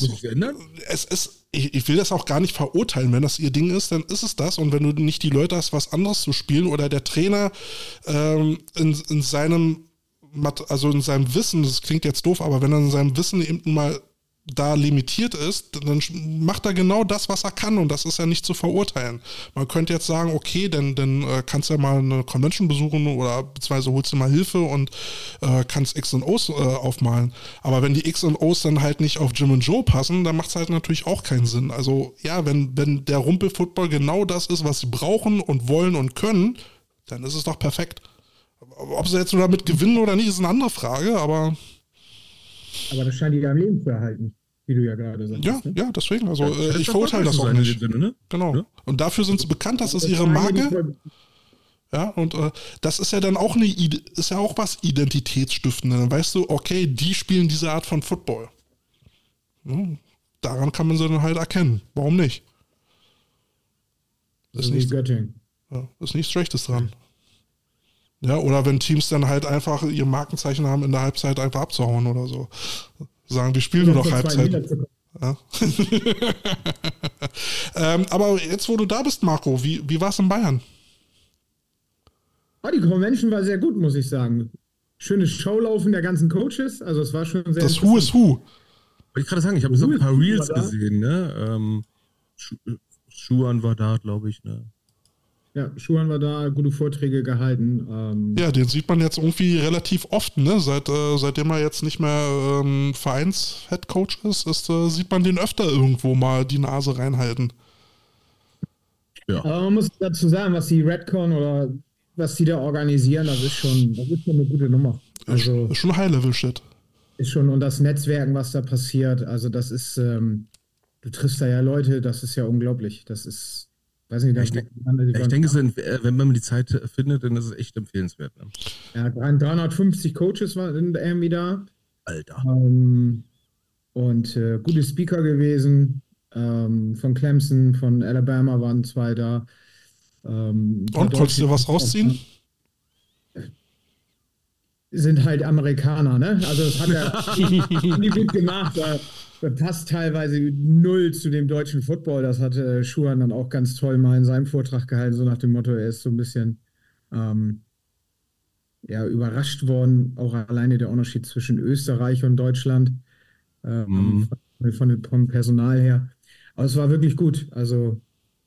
es ist, ich, ich will das auch gar nicht verurteilen, wenn das ihr Ding ist, dann ist es das. Und wenn du nicht die Leute hast, was anderes zu spielen oder der Trainer ähm, in, in seinem, also in seinem Wissen, das klingt jetzt doof, aber wenn er in seinem Wissen eben mal da limitiert ist, dann macht er genau das, was er kann und das ist ja nicht zu verurteilen. Man könnte jetzt sagen, okay, dann, dann äh, kannst du ja mal eine Convention besuchen oder beziehungsweise holst du mal Hilfe und äh, kannst X und O's äh, aufmalen. Aber wenn die X und O's dann halt nicht auf Jim und Joe passen, dann macht es halt natürlich auch keinen Sinn. Also ja, wenn, wenn der Rumpel-Football genau das ist, was sie brauchen und wollen und können, dann ist es doch perfekt. Ob sie jetzt nur damit gewinnen oder nicht, ist eine andere Frage, aber Aber das scheint die am Leben zu erhalten, wie du ja gerade sagst. Ja, ne? ja, deswegen. Also Ja, äh, ich verurteile das auch nicht. Sinne, ne? Genau. Ja. Und dafür sind sie bekannt, das ist ihre Marke. Ja, und äh, das ist ja dann auch eine, ist ja auch was Identitätsstiftendes. Dann weißt du, okay, die spielen diese Art von Football. Hm, daran kann man sie dann halt erkennen. Warum nicht? Das ist nicht Göttingen. Ja, ist nichts Schlechtes dran. Ja, oder wenn Teams dann halt einfach ihr Markenzeichen haben, in der Halbzeit einfach abzuhauen oder so. Sagen, wir spielen nur noch Halbzeit. Ja. ähm, aber jetzt, wo du da bist, Marco, wie, wie war es in Bayern? Oh, die Convention war sehr gut, muss ich sagen. Schönes Showlaufen der ganzen Coaches. Also es war schon sehr Das Who is Who. Wollte ich gerade sagen, ich habe so ein paar Reels gesehen, ne? Ähm, Schuhan war da, glaube ich, ne? Ja, Schuhan war da, gute Vorträge gehalten. Ähm ja, den sieht man jetzt irgendwie relativ oft, ne? Seit, äh, seitdem er jetzt nicht mehr ähm, Vereins-Headcoach ist, ist äh, sieht man den öfter irgendwo mal die Nase reinhalten. Ja. Aber man muss dazu sagen, was die Redcon oder was die da organisieren, das ist schon, das ist schon eine gute Nummer. Also, ist schon High-Level-Shit. Ist schon, und das Netzwerken, was da passiert, also das ist, ähm, du triffst da ja Leute, das ist ja unglaublich. Das ist Weiß nicht, ja, ich, denk, ja, ich denke, wenn man die Zeit findet, dann ist es echt empfehlenswert. Ne? Ja, dreihundertfünfzig Coaches waren irgendwie da. Alter. Ähm, und äh, gute Speaker gewesen. Ähm, von Clemson, von Alabama waren zwei da. Ähm, und konntest du was rausziehen? Sind halt Amerikaner, ne? Also das hat er die gut gemacht. Das passt teilweise null zu dem deutschen Football. Das hat äh, Schuhan dann auch ganz toll mal in seinem Vortrag gehalten, so nach dem Motto, er ist so ein bisschen ähm, ja, überrascht worden, auch alleine der Unterschied zwischen Österreich und Deutschland, ähm, mm. von, von, vom Personal her. Aber es war wirklich gut. Also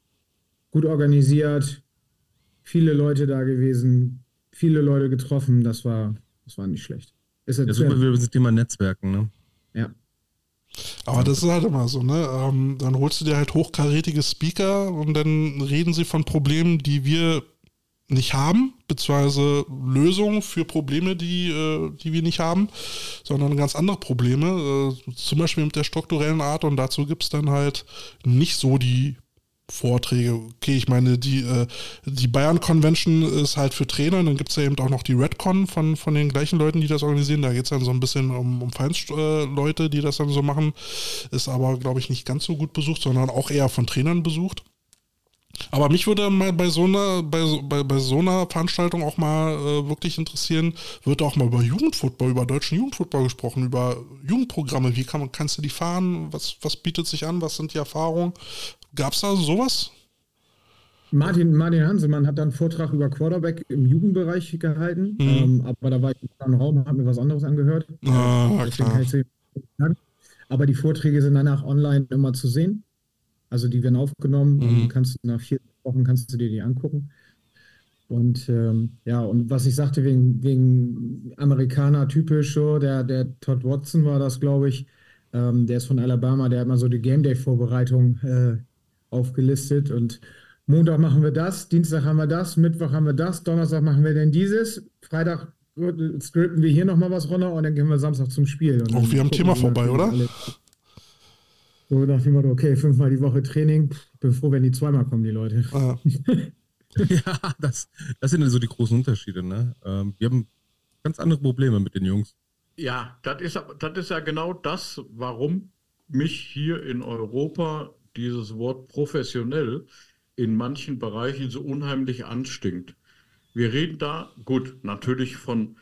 gut organisiert, viele Leute da gewesen, viele Leute getroffen. Das war, das war nicht schlecht. Ist ja, super, wir sind Thema Netzwerken, ne? Ja. Aber das ist halt immer so, ne? Ähm, dann holst du dir halt hochkarätige Speaker und dann reden sie von Problemen, die wir nicht haben, beziehungsweise Lösungen für Probleme, die, äh, die wir nicht haben, sondern ganz andere Probleme, äh, zum Beispiel mit der strukturellen Art, und dazu gibt es dann halt nicht so die Vorträge. Okay, ich meine, die, äh, die Bayern Convention ist halt für Trainer, dann gibt es ja eben auch noch die Redcon von, von den gleichen Leuten, die das organisieren. Da geht es dann so ein bisschen um, um Vereinsleute, die das dann so machen. Ist aber, glaube ich, nicht ganz so gut besucht, sondern auch eher von Trainern besucht. Aber mich würde mal bei so einer, bei, bei, bei so einer Veranstaltung auch mal äh, wirklich interessieren, wird auch mal über Jugendfootball, über deutschen Jugendfootball gesprochen, über Jugendprogramme. Wie kann man, kannst du die fahren? Was, was bietet sich an? Was sind die Erfahrungen? Gab es da sowas? Martin, Martin Hanselmann hat dann einen Vortrag über Quarterback im Jugendbereich gehalten, mhm. ähm, aber da war ich im Raum und habe mir was anderes angehört. Ah, klar. Aber die Vorträge sind danach online immer zu sehen. Also die werden aufgenommen mhm. und kannst nach vier Wochen kannst du dir die angucken. Und ähm, ja, und was ich sagte, wegen, wegen Amerikaner typisch so, der, der Todd Watson war das, glaube ich, ähm, der ist von Alabama, der hat mal so die Game Day-Vorbereitung äh, aufgelistet und Montag machen wir das, Dienstag haben wir das, Mittwoch haben wir das, Donnerstag machen wir denn dieses, Freitag scripten wir hier nochmal was runter und dann gehen wir Samstag zum Spiel. Und auch wir haben Thema vorbei, oder? Alle. So nach dem Motto, okay, fünfmal die Woche Training, bin froh, wenn die zweimal kommen, die Leute. Ah. ja, das, das sind so die großen Unterschiede, ne? Ähm, wir haben ganz andere Probleme mit den Jungs. Ja, das ist, das ist ja genau das, warum mich hier in Europa dieses Wort professionell in manchen Bereichen so unheimlich anstinkt. Wir reden da, gut, natürlich von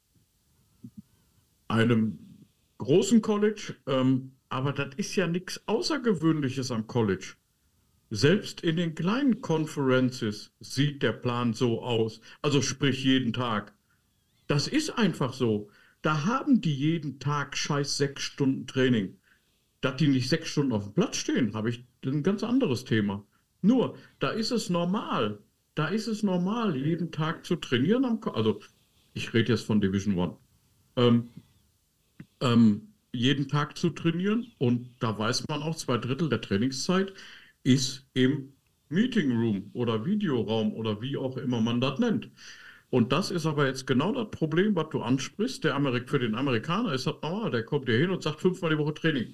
einem großen College, ähm, aber das ist ja nichts Außergewöhnliches am College. Selbst in den kleinen Conferences sieht der Plan so aus, also sprich jeden Tag. Das ist einfach so. Da haben die jeden Tag scheiß sechs Stunden Training. dass die nicht sechs Stunden auf dem Platz stehen, habe ich ein ganz anderes Thema. Nur, da ist es normal, da ist es normal, jeden Tag zu trainieren. Am, also, ich rede jetzt von Division One. Ähm, ähm, jeden Tag zu trainieren und da weiß man auch, zwei Drittel der Trainingszeit ist im Meeting Room oder Videoraum oder wie auch immer man das nennt. Und das ist aber jetzt genau das Problem, was du ansprichst. Der Amerik für den Amerikaner ist das normal. Der kommt hier hin und sagt fünfmal die Woche Training.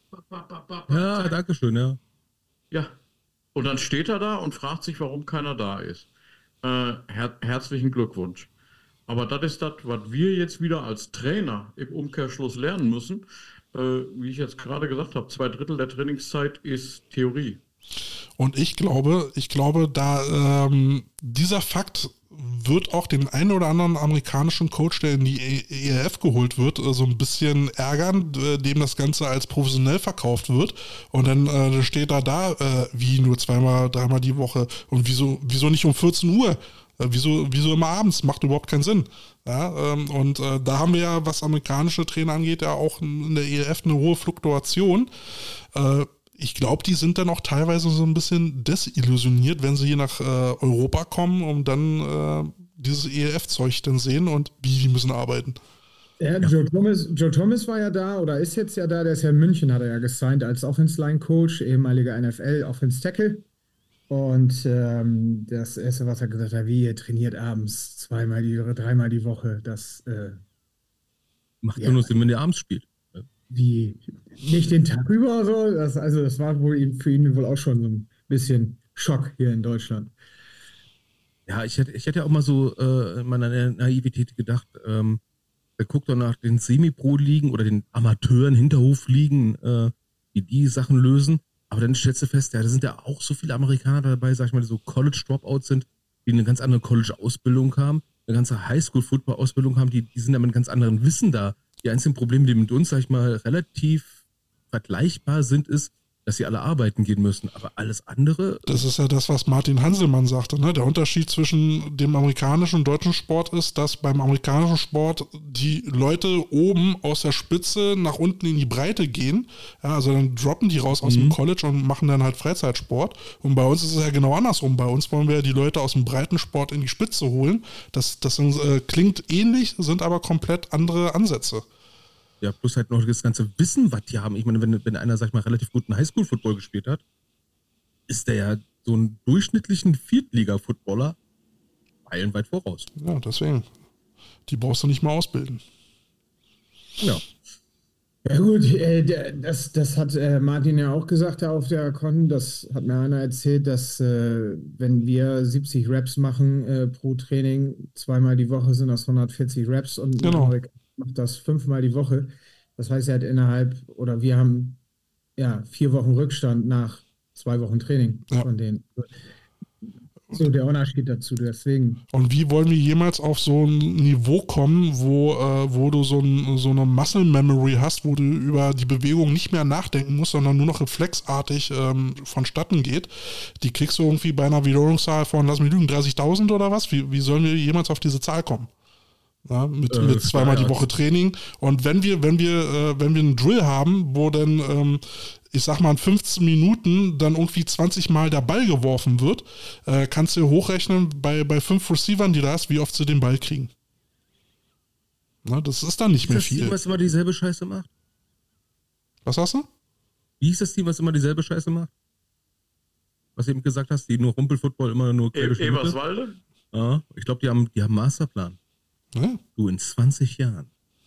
Ja, danke schön, ja. Ja, und dann steht er da und fragt sich, warum keiner da ist. Äh, her herzlichen Glückwunsch. Aber das ist das, was wir jetzt wieder als Trainer im Umkehrschluss lernen müssen. Äh, wie ich jetzt gerade gesagt habe, zwei Drittel der Trainingszeit ist Theorie. Und ich glaube, ich glaube, da ähm, dieser Fakt wird auch den einen oder anderen amerikanischen Coach, der in die E L F geholt wird, so ein bisschen ärgern, dem das Ganze als professionell verkauft wird. Und dann äh, steht er da, äh, wie nur zweimal, dreimal die Woche. Und wieso, wieso nicht um vierzehn Uhr? Äh, wieso, wieso immer abends? Macht überhaupt keinen Sinn. Ja, ähm, und äh, da haben wir ja, was amerikanische Trainer angeht, ja auch in der E L F eine hohe Fluktuation. Äh, Ich glaube, die sind dann auch teilweise so ein bisschen desillusioniert, wenn sie hier nach äh, Europa kommen und dann äh, dieses E L F-Zeug dann sehen und wie die müssen arbeiten. Ja, Joe Thomas, Joe Thomas war ja da oder ist jetzt ja da, der ist ja in München, hat er ja gesigned als Offense-Line-Coach, ehemaliger N F L-Offense-Tackle. Und ähm, das Erste, was er gesagt hat, wie ihr trainiert abends zweimal die Woche, dreimal die Woche, das äh, macht ja nur Sinn, wenn ihr abends spielt. Wie nicht den Tag über so. Das, also das war wohl ihn, für ihn wohl auch schon so ein bisschen Schock hier in Deutschland. Ja, ich hätte, ich hätte ja auch mal so äh, in meiner Naivität gedacht, ähm, der guckt doch nach den Semi-Pro-Ligen oder den Amateuren, Hinterhof-Ligen, äh, die die Sachen lösen. Aber dann stellst du fest, ja, da sind ja auch so viele Amerikaner dabei, sag ich mal, die so College-Dropouts sind, die eine ganz andere College-Ausbildung haben, eine ganze Highschool-Football-Ausbildung haben, die, die sind ja mit einem ganz anderen Wissen da. Die einzigen Probleme, die mit uns, sag ich mal, relativ vergleichbar sind, ist, dass sie alle arbeiten gehen müssen. Aber alles andere... Das ist ja das, was Martin Hanselmann sagte. Ne? Der Unterschied zwischen dem amerikanischen und deutschen Sport ist, dass beim amerikanischen Sport die Leute oben aus der Spitze nach unten in die Breite gehen. Ja, also dann droppen die raus aus mhm. dem College und machen dann halt Freizeitsport. Und bei uns ist es ja genau andersrum. Bei uns wollen wir die Leute aus dem Breitensport in die Spitze holen. Das, das äh, klingt ähnlich, sind aber komplett andere Ansätze. Ja, plus halt noch das ganze Wissen, was die haben. Ich meine, wenn, wenn einer, sag ich mal, relativ guten Highschool-Football gespielt hat, ist der ja so einen durchschnittlichen Viertliga-Footballer meilenweit voraus. Ja, deswegen. Die brauchst du nicht mal ausbilden. Ja. Ja gut, äh, der, das, das hat äh, Martin ja auch gesagt da auf der Con. Das hat mir einer erzählt, dass äh, wenn wir siebzig Reps machen äh, pro Training, zweimal die Woche sind das hundertvierzig Reps und genau. macht das fünfmal die Woche. Das heißt, er hat innerhalb, oder wir haben ja vier Wochen Rückstand nach zwei Wochen Training ja. von denen. So der Unterschied dazu, deswegen. Und wie wollen wir jemals auf so ein Niveau kommen, wo, äh, wo du so, ein, so eine Muscle Memory hast, wo du über die Bewegung nicht mehr nachdenken musst, sondern nur noch reflexartig ähm, vonstatten geht. Die kriegst du irgendwie bei einer Wiederholungszahl von, lass mich lügen, dreißigtausend oder was? Wie, wie sollen wir jemals auf diese Zahl kommen? Ja, mit, äh, mit zweimal ja, die Woche Training. Und wenn wir, wenn wir, äh, wenn wir einen Drill haben, wo dann, ähm, ich sag mal, in fünfzehn Minuten dann irgendwie zwanzig Mal der Ball geworfen wird, äh, kannst du hochrechnen bei, bei fünf Receivern, die da hast, wie oft sie den Ball kriegen. Na, das ist dann nicht ist mehr das viel. Team, was immer dieselbe Scheiße macht? Was hast du? Wie ist das Team, was immer dieselbe Scheiße macht? Was du eben gesagt hast, die nur Rumpelfootball, immer nur e Eberswalde? Ja, ich glaube, die haben, die haben einen Masterplan. Ja. Du, in zwanzig Jahren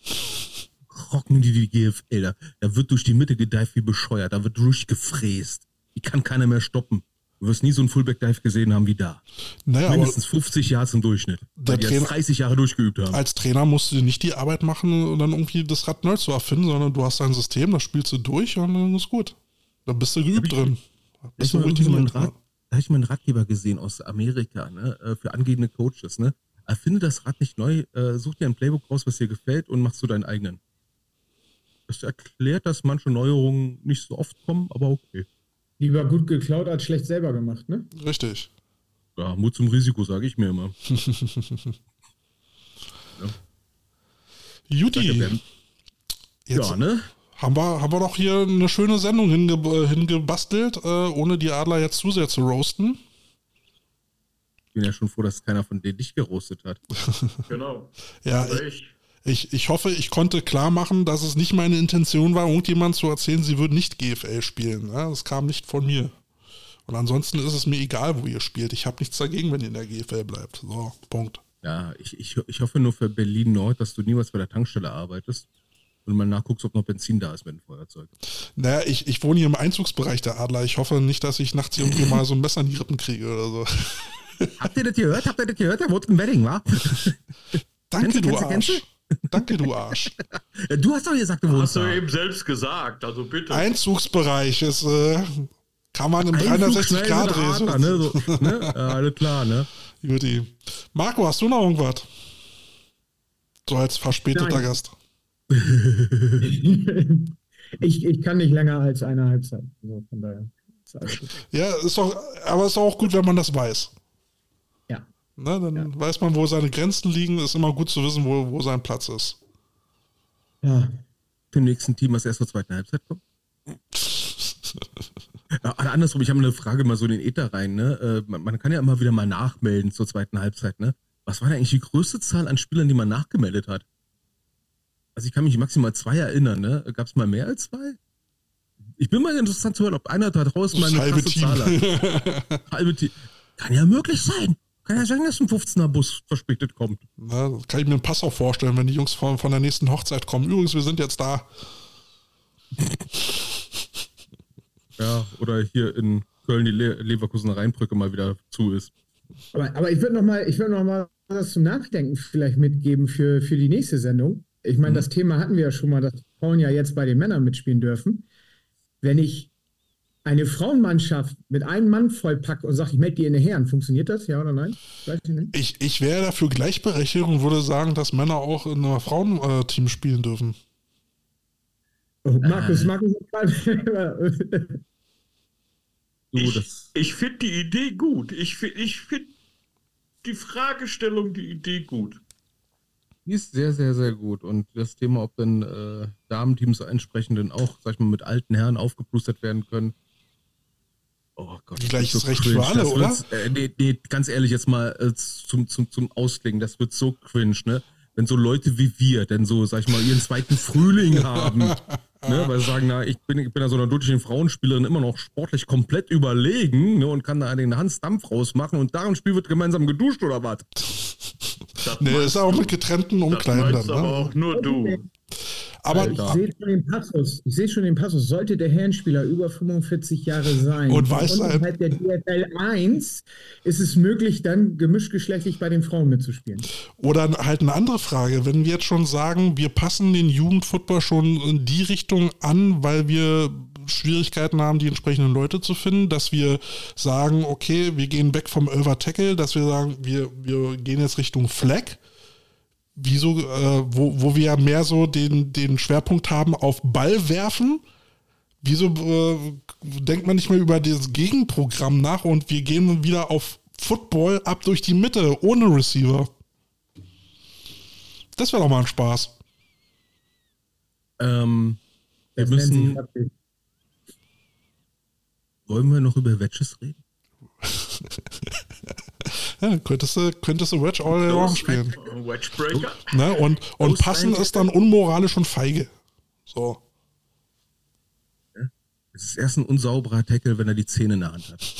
rocken die die G F L. Da, da wird durch die Mitte gedived wie bescheuert. Da wird durchgefräst. Die kann keiner mehr stoppen. Du wirst nie so einen Fullback-Dive gesehen haben wie da. Naja, mindestens fünfzig Yards im Durchschnitt. Der weil die Trainer, jetzt dreißig Jahre durchgeübt haben. Als Trainer musst du nicht die Arbeit machen und dann irgendwie das Rad neu zu erfinden, sondern du hast dein System, das spielst du durch und dann ist gut. Da bist du geübt drin. Da bist du richtig so Rat, da habe ich mal einen Ratgeber gesehen aus Amerika, ne, für angehende Coaches, ne? Erfinde das Rad nicht neu, äh, such dir ein Playbook raus, was dir gefällt und machst du deinen eigenen. Das erklärt, dass manche Neuerungen nicht so oft kommen, aber okay. Lieber gut geklaut als schlecht selber gemacht, ne? Richtig. Ja, Mut zum Risiko, sage ich mir immer. ja. Juti. Jetzt ja, ne? haben wir, haben wir doch hier eine schöne Sendung hinge, hingebastelt, äh, ohne die Adler jetzt zu sehr zu roasten. Ich bin ja schon froh, dass keiner von denen dich gerostet hat. Genau. Ja, ich, ich, ich hoffe, ich konnte klar machen, dass es nicht meine Intention war, irgendjemand zu erzählen, sie würden nicht G F L spielen. Ja, das kam nicht von mir. Und ansonsten ist es mir egal, wo ihr spielt. Ich habe nichts dagegen, wenn ihr in der G F L bleibt. So, Punkt. Ja, ich, ich, ich hoffe nur für Berlin-Nord, dass du niemals bei der Tankstelle arbeitest und mal nachguckst, ob noch Benzin da ist mit dem Feuerzeug. Naja, ich, ich wohne hier im Einzugsbereich der Adler. Ich hoffe nicht, dass ich nachts irgendwie mal so ein Messer in die Rippen kriege oder so. Habt ihr das gehört? Habt ihr das gehört? Der wurde ein Wedding, wa? Danke, kennst, du kennst, Arsch. kennst Danke, du Arsch. Du hast doch gesagt, du wohnst Hast du da. eben selbst gesagt, also bitte. Einzugsbereich ist, äh, kann man im dreihundertsechzig Grad drehen. Ne? So, ne? Ja, alles klar, ne? Juti. Marco, hast du noch irgendwas? So als verspäteter Nein. Gast. ich, ich kann nicht länger als eine Halbzeit. Also von daher. Ist alles gut. Ja, ist doch, aber ist auch gut, wenn man das weiß. Ja. Ne, dann weiß man, wo seine Grenzen liegen. Ist immer gut zu wissen, wo, wo sein Platz ist. Ja. Zum nächsten Team, was erst zur zweiten Halbzeit kommt. Ja, andersrum, ich habe eine Frage mal so in den Äther rein. Ne? Man, man kann ja immer wieder mal nachmelden zur zweiten Halbzeit. Ne? Was war denn eigentlich die größte Zahl an Spielern, die man nachgemeldet hat? Also ich kann mich maximal zwei erinnern. Ne? Gab es mal mehr als zwei? Ich bin mal interessant zu hören, ob einer da draußen mal eine halbe krasse Team. Zahl hat. Halbe Team. Kann ja möglich sein. Kann ja sein, dass ein fünfzehner Bus verspätet kommt. Na, das kann ich mir einen Pass auch vorstellen, wenn die Jungs von, von der nächsten Hochzeit kommen. Übrigens, wir sind jetzt da. Ja, oder hier in Köln die Le Leverkusener Rheinbrücke mal wieder zu ist. Aber, aber ich würde noch mal, ich würde noch mal was zum Nachdenken vielleicht mitgeben für, für die nächste Sendung. Ich meine, Mhm. das Thema hatten wir ja schon mal, dass Frauen ja jetzt bei den Männern mitspielen dürfen. Wenn ich eine Frauenmannschaft mit einem Mann vollpacke und sage, ich melde die in den Herren, funktioniert das, ja oder nein? Weiß ich nicht. Ich, ich wäre dafür Gleichberechtigung und würde sagen, dass Männer auch in einem Frauenteam spielen dürfen. Oh, Markus, Äh. Markus. Du, Ich, das, ich finde die Idee gut. Ich finde ich find die Fragestellung, die Idee gut. die ist sehr, sehr, sehr gut. Und das Thema, ob dann äh, Damenteams entsprechend dann auch, sag ich mal, mit alten Herren aufgeplustert werden können. Oh Gott. das Gleiches wird so Recht cringe. für alle, Das oder? wird's, Äh, nee, nee, ganz ehrlich, jetzt mal äh, zum, zum, zum Ausklingen, das wird so cringe, ne? Wenn so Leute wie wir denn so, sag ich mal, ihren zweiten Frühling haben, ne? Weil sie sagen, na, ich bin, ich bin da so einer deutschen Frauenspielerin immer noch sportlich komplett überlegen, ne? Und kann da den Hans Dampf rausmachen und da im Spiel wird gemeinsam geduscht oder was? Das Nee, meinst ist auch du- mit getrennten Das Umkleiden dann. meinst aber Ne? auch nur du. Aber Ich sehe schon den Passus. Ich sehe schon den Passus. Sollte der Herrenspieler über fünfundvierzig Jahre sein Und weiß sein. innerhalb der D F L eins ist es möglich, dann gemischtgeschlechtlich bei den Frauen mitzuspielen. Oder halt eine andere Frage, wenn wir jetzt schon sagen, wir passen den Jugendfootball schon in die Richtung an, weil wir Schwierigkeiten haben, die entsprechenden Leute zu finden, dass wir sagen, okay, wir gehen weg vom Elfer Tackle, dass wir sagen, wir, wir gehen jetzt Richtung Flag, wieso, äh, wo, wo wir ja mehr so den, den Schwerpunkt haben auf Ball werfen. Wieso äh, denkt man nicht mehr über das Gegenprogramm nach und wir gehen wieder auf Football ab durch die Mitte, ohne Receiver? Das wäre doch mal ein Spaß. Ähm, wir Das nennt sich müssen, Rugby. wollen wir noch über Wedges reden? Ja, könntest du, könntest du Wedge all along spielen. Wedgebreaker? Ne? Und, und Ghost passen Line- ist dann unmoralisch und feige. So. Es ist erst ein unsauberer Tackle, wenn er die Zähne in der Hand hat.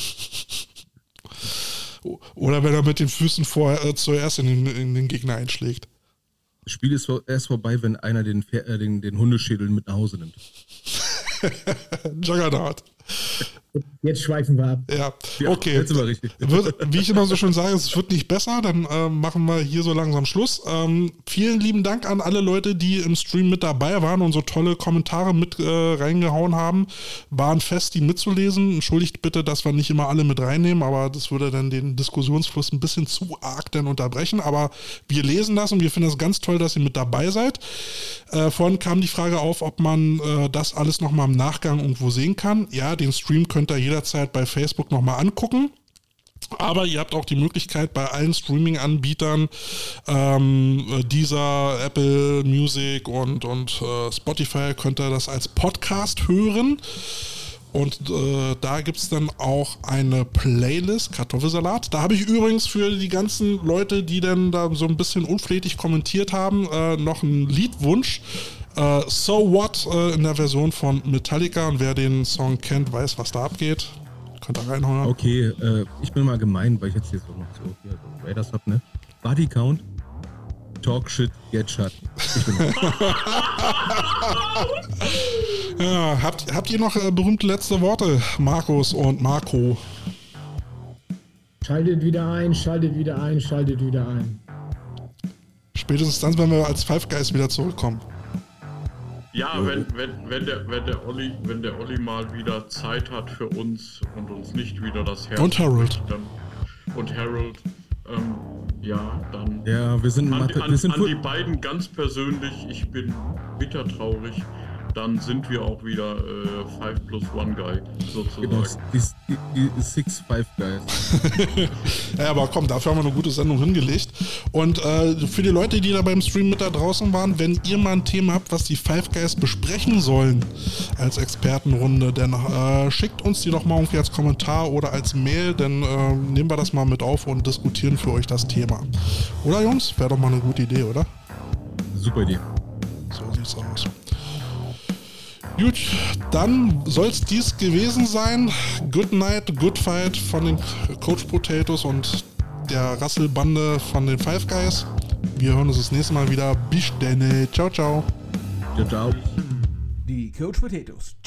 Oder wenn er mit den Füßen vorher äh, zuerst in den, in den Gegner einschlägt. Das Spiel ist erst vorbei, wenn einer den, Pfer- äh, den, den Hundeschädel mit nach Hause nimmt. Juggernaut. Jetzt schweifen wir ab. Ja, Ja, okay. jetzt sind wir richtig. Wird, wie ich immer so schön sage, es wird nicht besser, dann äh, machen wir hier so langsam Schluss. Ähm, vielen lieben Dank an alle Leute, die im Stream mit dabei waren und so tolle Kommentare mit äh, reingehauen haben. Waren fest, die mitzulesen. Entschuldigt bitte, dass wir nicht immer alle mit reinnehmen, aber das würde dann den Diskussionsfluss ein bisschen zu arg dann unterbrechen. Aber wir lesen das und wir finden es ganz toll, dass ihr mit dabei seid. Äh, vorhin kam die Frage auf, ob man äh, das alles nochmal im Nachgang irgendwo sehen kann. Ja, den Stream könnt ihr jederzeit bei Facebook nochmal angucken. Aber ihr habt auch die Möglichkeit bei allen Streaming-Anbietern, ähm, Deezer, Apple Music und, und äh, Spotify, könnt ihr das als Podcast hören. Und äh, da gibt es dann auch eine Playlist, Kartoffelsalat. Da habe ich übrigens für die ganzen Leute, die dann da so ein bisschen unflätig kommentiert haben, äh, noch einen Liedwunsch. Äh, So What äh, in der Version von Metallica. Und wer den Song kennt, weiß, was da abgeht. Könnt ihr reinhauen. Okay, äh, ich bin mal gemein, weil ich jetzt hier so noch so hier so Raiders hab, ne? Body Count, Talk Shit, Get Shut. Ich bin ja, habt, habt ihr noch äh, berühmte letzte Worte, Markus und Marco? Schaltet wieder ein, schaltet wieder ein, schaltet wieder ein. Spätestens dann, wenn wir als Five Guys wieder zurückkommen. Ja, wenn, wenn, wenn, der, wenn, der Olli, wenn der Olli mal wieder Zeit hat für uns und uns nicht wieder das Herz und Harold dann, und Harold, ähm, ja, dann ja, wir sind, an, Mathe, an, wir sind an die beiden ganz persönlich, ich bin bitter traurig, dann sind wir auch wieder äh, Five plus One Guy, sozusagen. Genau, die, die, die Six Five Guys. Ja, aber komm, dafür haben wir eine gute Sendung hingelegt. Und äh, für die Leute, die da beim Stream mit da draußen waren, wenn ihr mal ein Thema habt, was die Five Guys besprechen sollen als Expertenrunde, dann äh, schickt uns die doch mal irgendwie als Kommentar oder als Mail, dann äh, nehmen wir das mal mit auf und diskutieren für euch das Thema. Oder Jungs? Wäre doch mal eine gute Idee, oder? Super Idee. So sieht's aus. Gut, dann soll es dies gewesen sein. Good night, good fight von den Coach Potatoes und der Rasselbande von den Five Guys. Wir hören uns das nächste Mal wieder. Bis dann. Ciao, ciao. Ciao, ciao. Die Coach Potatoes.